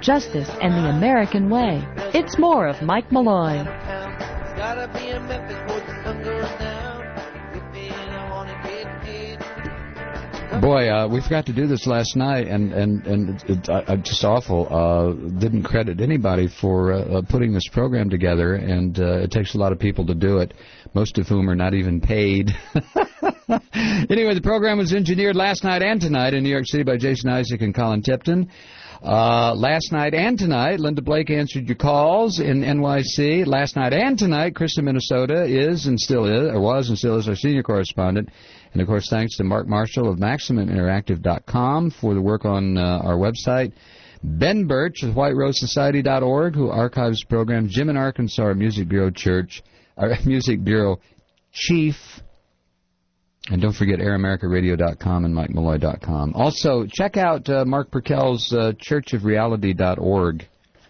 justice, and the American way. It's more of Mike Malloy. Gotta be in Memphis where the sun goes down. With me and I wanna get paid. Boy, we forgot to do this last night, and it's just awful. Didn't credit anybody for putting this program together, and it takes a lot of people to do it, most of whom are not even paid. Anyway, the program was engineered last night and tonight in New York City by Jason Isaac and Colin Tipton. Last night and tonight, Linda Blake answered your calls in NYC. Last night and tonight, Chris in Minnesota is and still is, or was and still is, our senior correspondent. And, of course, thanks to Mark Marshall of MaximumInteractive.com for the work on our website. Ben Birch of WhiteRoseSociety.org, who archives programs. Jim in Arkansas, our Music Bureau Chief. And don't forget AirAmericaRadio.com and MikeMalloy.com. Also, check out Mark Perkel's ChurchOfReality.org.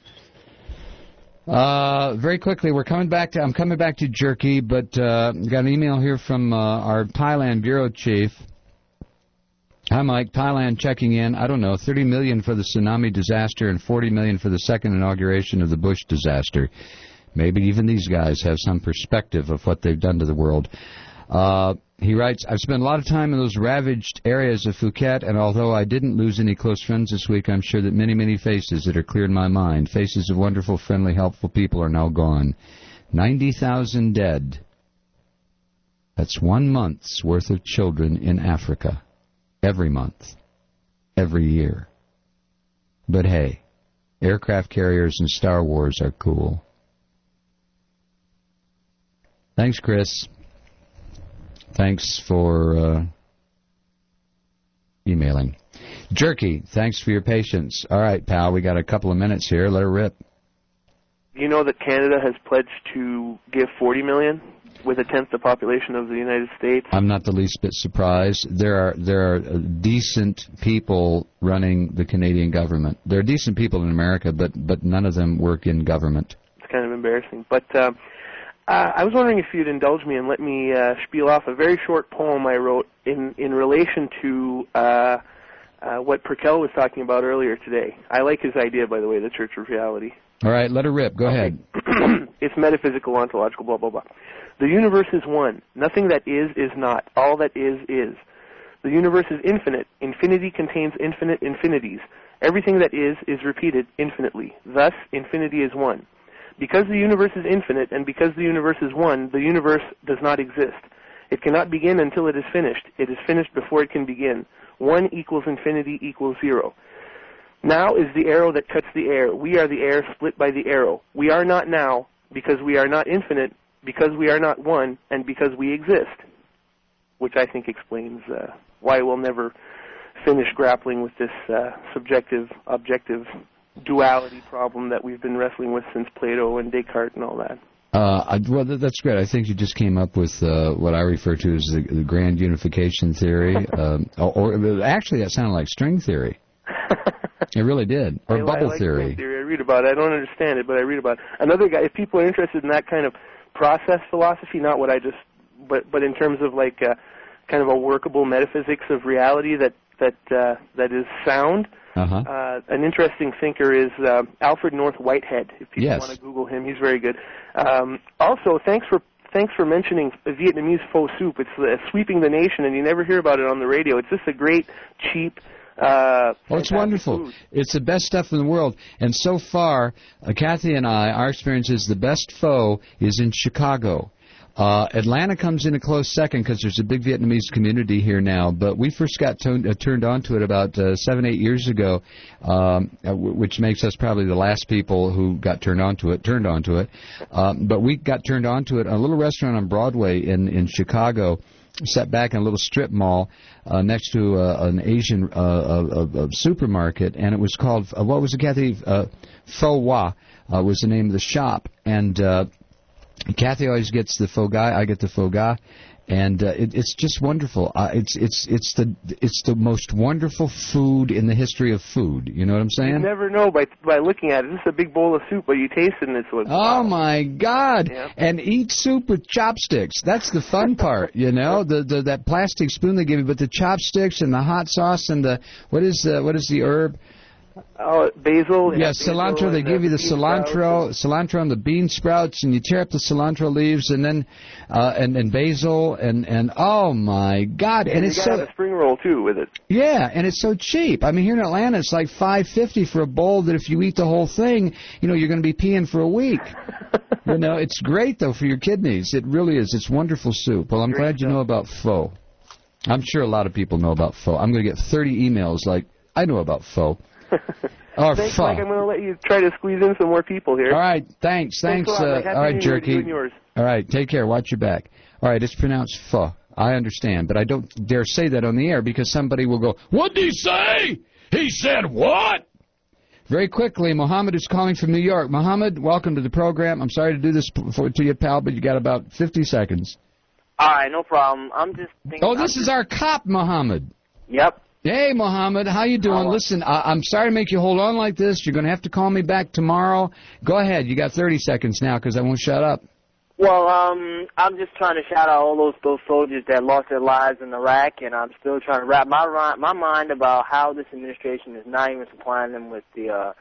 Very quickly, I'm coming back to jerky, but got an email here from our Thailand bureau chief. Hi, Mike. Thailand checking in. I don't know, $30 million for the tsunami disaster and $40 million for the second inauguration of the Bush disaster. Maybe even these guys have some perspective of what they've done to the world. He writes, I've spent a lot of time in those ravaged areas of Phuket, and although I didn't lose any close friends this week, I'm sure that many, many faces that are clear in my mind, faces of wonderful, friendly, helpful people, are now gone. 90,000 dead. That's 1 month's worth of children in Africa. Every month. Every year. But hey, aircraft carriers and Star Wars are cool. Thanks, Chris. Thanks for emailing. Jerky, thanks for your patience. All right, pal, we got a couple of minutes here. Let her rip. You know that Canada has pledged to give $40 million with a tenth the population of the United States? I'm not the least bit surprised. There are decent people running the Canadian government. There are decent people in America, but none of them work in government. It's kind of embarrassing. But I was wondering if you'd indulge me and let me spiel off a very short poem I wrote in relation to what Perkel was talking about earlier today. I like his idea, by the way, the Church of Reality. All right, let her rip. Go ahead. It's metaphysical, ontological, blah, blah, blah. The universe is one. Nothing that is not. All that is. The universe is infinite. Infinity contains infinite infinities. Everything that is repeated infinitely. Thus, infinity is one. Because the universe is infinite and because the universe is one, the universe does not exist. It cannot begin until it is finished. It is finished before it can begin. 1 equals infinity equals 0. Now is the arrow that cuts the air. We are the air split by the arrow. We are not now because we are not infinite, because we are not one, and because we exist. Which I think explains why we'll never finish grappling with this subjective-objective duality problem that we've been wrestling with since Plato and Descartes and all that. Well, that's great. I think you just came up with what I refer to as the grand unification theory. Or actually, that sounded like string theory. It really did. Or bubble like theory. I read about it. I don't understand it, but I read about it. Another guy, if people are interested in that kind of process philosophy, not what I just, but in terms of like kind of a workable metaphysics of reality that is sound. An interesting thinker is Alfred North Whitehead. If people want to Google him, he's very good. Also, thanks for mentioning Vietnamese pho soup. It's sweeping the nation, and you never hear about it on the radio. It's just a great, cheap. It's wonderful. Food. It's the best stuff in the world. And so far, Kathy and I, our experience is the best pho is in Chicago. Atlanta comes in a close second because there's a big Vietnamese community here now, but we first got turned on to it about 7-8 years ago, which makes us probably the last people who got turned on to it. But we got turned on to it at a little restaurant on Broadway in Chicago, sat back in a little strip mall next to an Asian supermarket, and it was called, what was it, Kathy? Pho Wa was the name of the shop, and Kathy always gets the pho gai. I get the pho gai, and it's just wonderful. It's the most wonderful food in the history of food. You know what I'm saying? You never know by looking at it. This is a big bowl of soup, but you taste it and it's what. Oh my God! Yeah. And eat soup with chopsticks. That's the fun part, you know. That plastic spoon they give you, but the chopsticks and the hot sauce and what is the herb? Oh, basil. Yeah, cilantro. They give you the cilantro and the bean sprouts, and you tear up the cilantro leaves, and then and basil, and oh my God! And it's you got a spring roll too with it. Yeah, and it's so cheap. I mean, here in Atlanta, it's like $5.50 for a bowl. That if you eat the whole thing, you're going to be peeing for a week. It's great though for your kidneys. It really is. It's wonderful soup. Well, I'm glad you know about pho. I'm sure a lot of people know about pho. I'm going to get 30 emails like I know about pho. Thanks, Mike. I'm going to let you try to squeeze in some more people here. All right, thanks. A lot, Mike. All right, Jerky. Yours. All right, take care. Watch your back. All right, it's pronounced pho. I understand, but I don't dare say that on the air because somebody will go, "What did he say? He said what?" Very quickly, Mohammed is calling from New York. Mohammed, welcome to the program. I'm sorry to do this to you, pal, but you got about 50 seconds. All right, no problem. I'm just thinking... Oh, this is our cop, Mohammed. Yep. Hey, Mohammed, how you doing? Listen, I'm sorry to make you hold on like this. You're going to have to call me back tomorrow. Go ahead. You got 30 seconds now because I won't shut up. Well, I'm just trying to shout out all those soldiers that lost their lives in Iraq, and I'm still trying to wrap my mind about how this administration is not even supplying them with the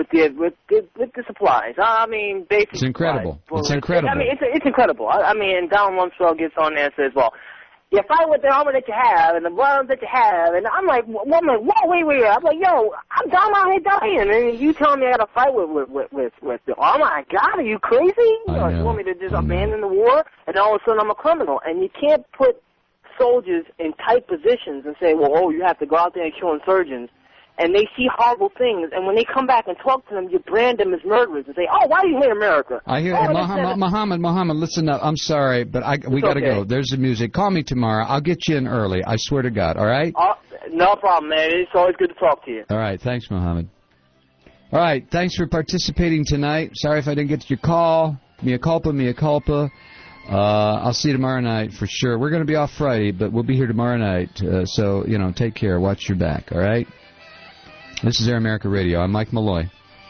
supplies. I mean, basically, it's incredible. Supplies. It's incredible. I mean, it's incredible. I mean, and Donald Rumsfeld gets on there and says, "Well, you fight with the armor that you have and the weapons that you have," and I'm like, "Whoa, wait!" I'm like, "Yo, I'm out here dying, and you telling me I got to fight with the armor I got? Are you crazy? You want me to just abandon the war, and all of a sudden I'm a criminal?" And you can't put soldiers in tight positions and say, "Well, you have to go out there and kill insurgents." And they see horrible things, and when they come back and talk to them, you brand them as murderers and say, "Oh, why do you hate America?" I hear Muhammad, listen up. I'm sorry, but we got to go. There's the music. Call me tomorrow. I'll get you in early. I swear to God. All right? No problem, man. It's always good to talk to you. All right. Thanks, Muhammad. All right. Thanks for participating tonight. Sorry if I didn't get to your call. Mea culpa. I'll see you tomorrow night for sure. We're going to be off Friday, but we'll be here tomorrow night. So, take care. Watch your back. All right? This is Air America Radio. I'm Mike Malloy.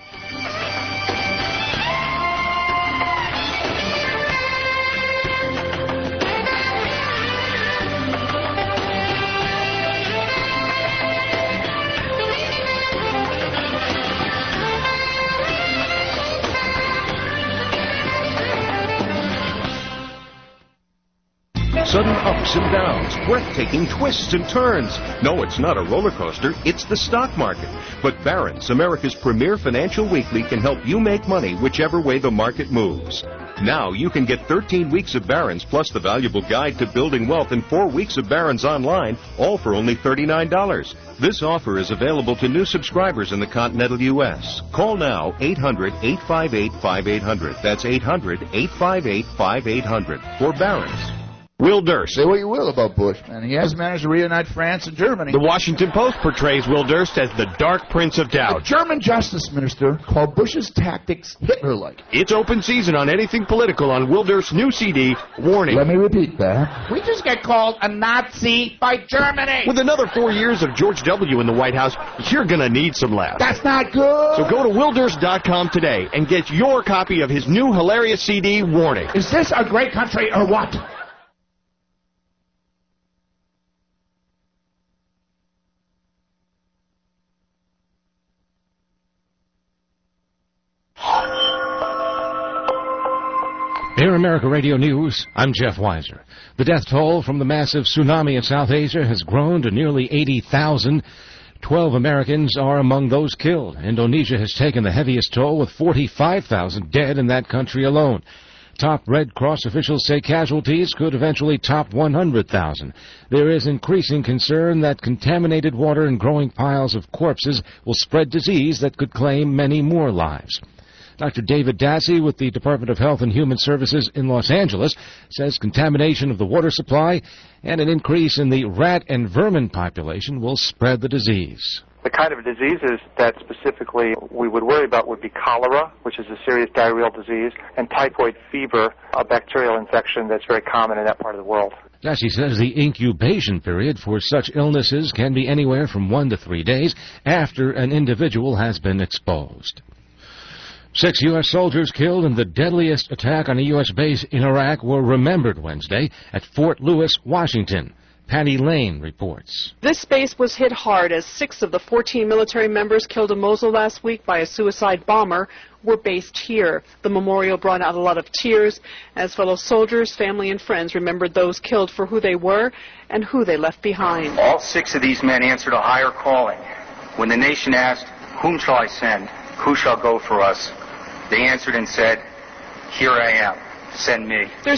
Sudden ups and downs, breathtaking twists and turns. No, it's not a roller coaster, it's the stock market. But Barron's, America's premier financial weekly, can help you make money whichever way the market moves. Now you can get 13 weeks of Barron's plus the valuable guide to building wealth and 4 weeks of Barron's online, all for only $39. This offer is available to new subscribers in the continental U.S. Call now 800-858-5800. That's 800-858-5800 for Barron's. Will Durst. Say what you will about Bush, man. He has managed to reunite France and Germany. The Washington Post portrays Will Durst as the Dark Prince of Doubt. A German justice minister called Bush's tactics Hitler-like. It's open season on anything political on Will Durst's new CD, Warning. Let me repeat that. We just get called a Nazi by Germany. With another 4 years of George W. in the White House, you're going to need some laughs. That's not good. So go to WillDurst.com today and get your copy of his new hilarious CD, Warning. Is this a great country or what? Air America Radio News, I'm Jeff Weiser. The death toll from the massive tsunami in South Asia has grown to nearly 80,000. 12 Americans are among those killed. Indonesia has taken the heaviest toll with 45,000 dead in that country alone. Top Red Cross officials say casualties could eventually top 100,000. There is increasing concern that contaminated water and growing piles of corpses will spread disease that could claim many more lives. Dr. David Dassey with the Department of Health and Human Services in Los Angeles says contamination of the water supply and an increase in the rat and vermin population will spread the disease. The kind of diseases that specifically we would worry about would be cholera, which is a serious diarrheal disease, and typhoid fever, a bacterial infection that's very common in that part of the world. Dassey says the incubation period for such illnesses can be anywhere from 1 to 3 days after an individual has been exposed. 6 U.S. soldiers killed in the deadliest attack on a U.S. base in Iraq were remembered Wednesday at Fort Lewis, Washington. Patty Lane reports. This base was hit hard as 6 of the 14 military members killed in Mosul last week by a suicide bomber were based here. The memorial brought out a lot of tears as fellow soldiers, family, and friends remembered those killed for who they were and who they left behind. All 6 of these men answered a higher calling. When the nation asked, "Whom shall I send? Who shall go for us?" they answered and said, "Here I am. Send me."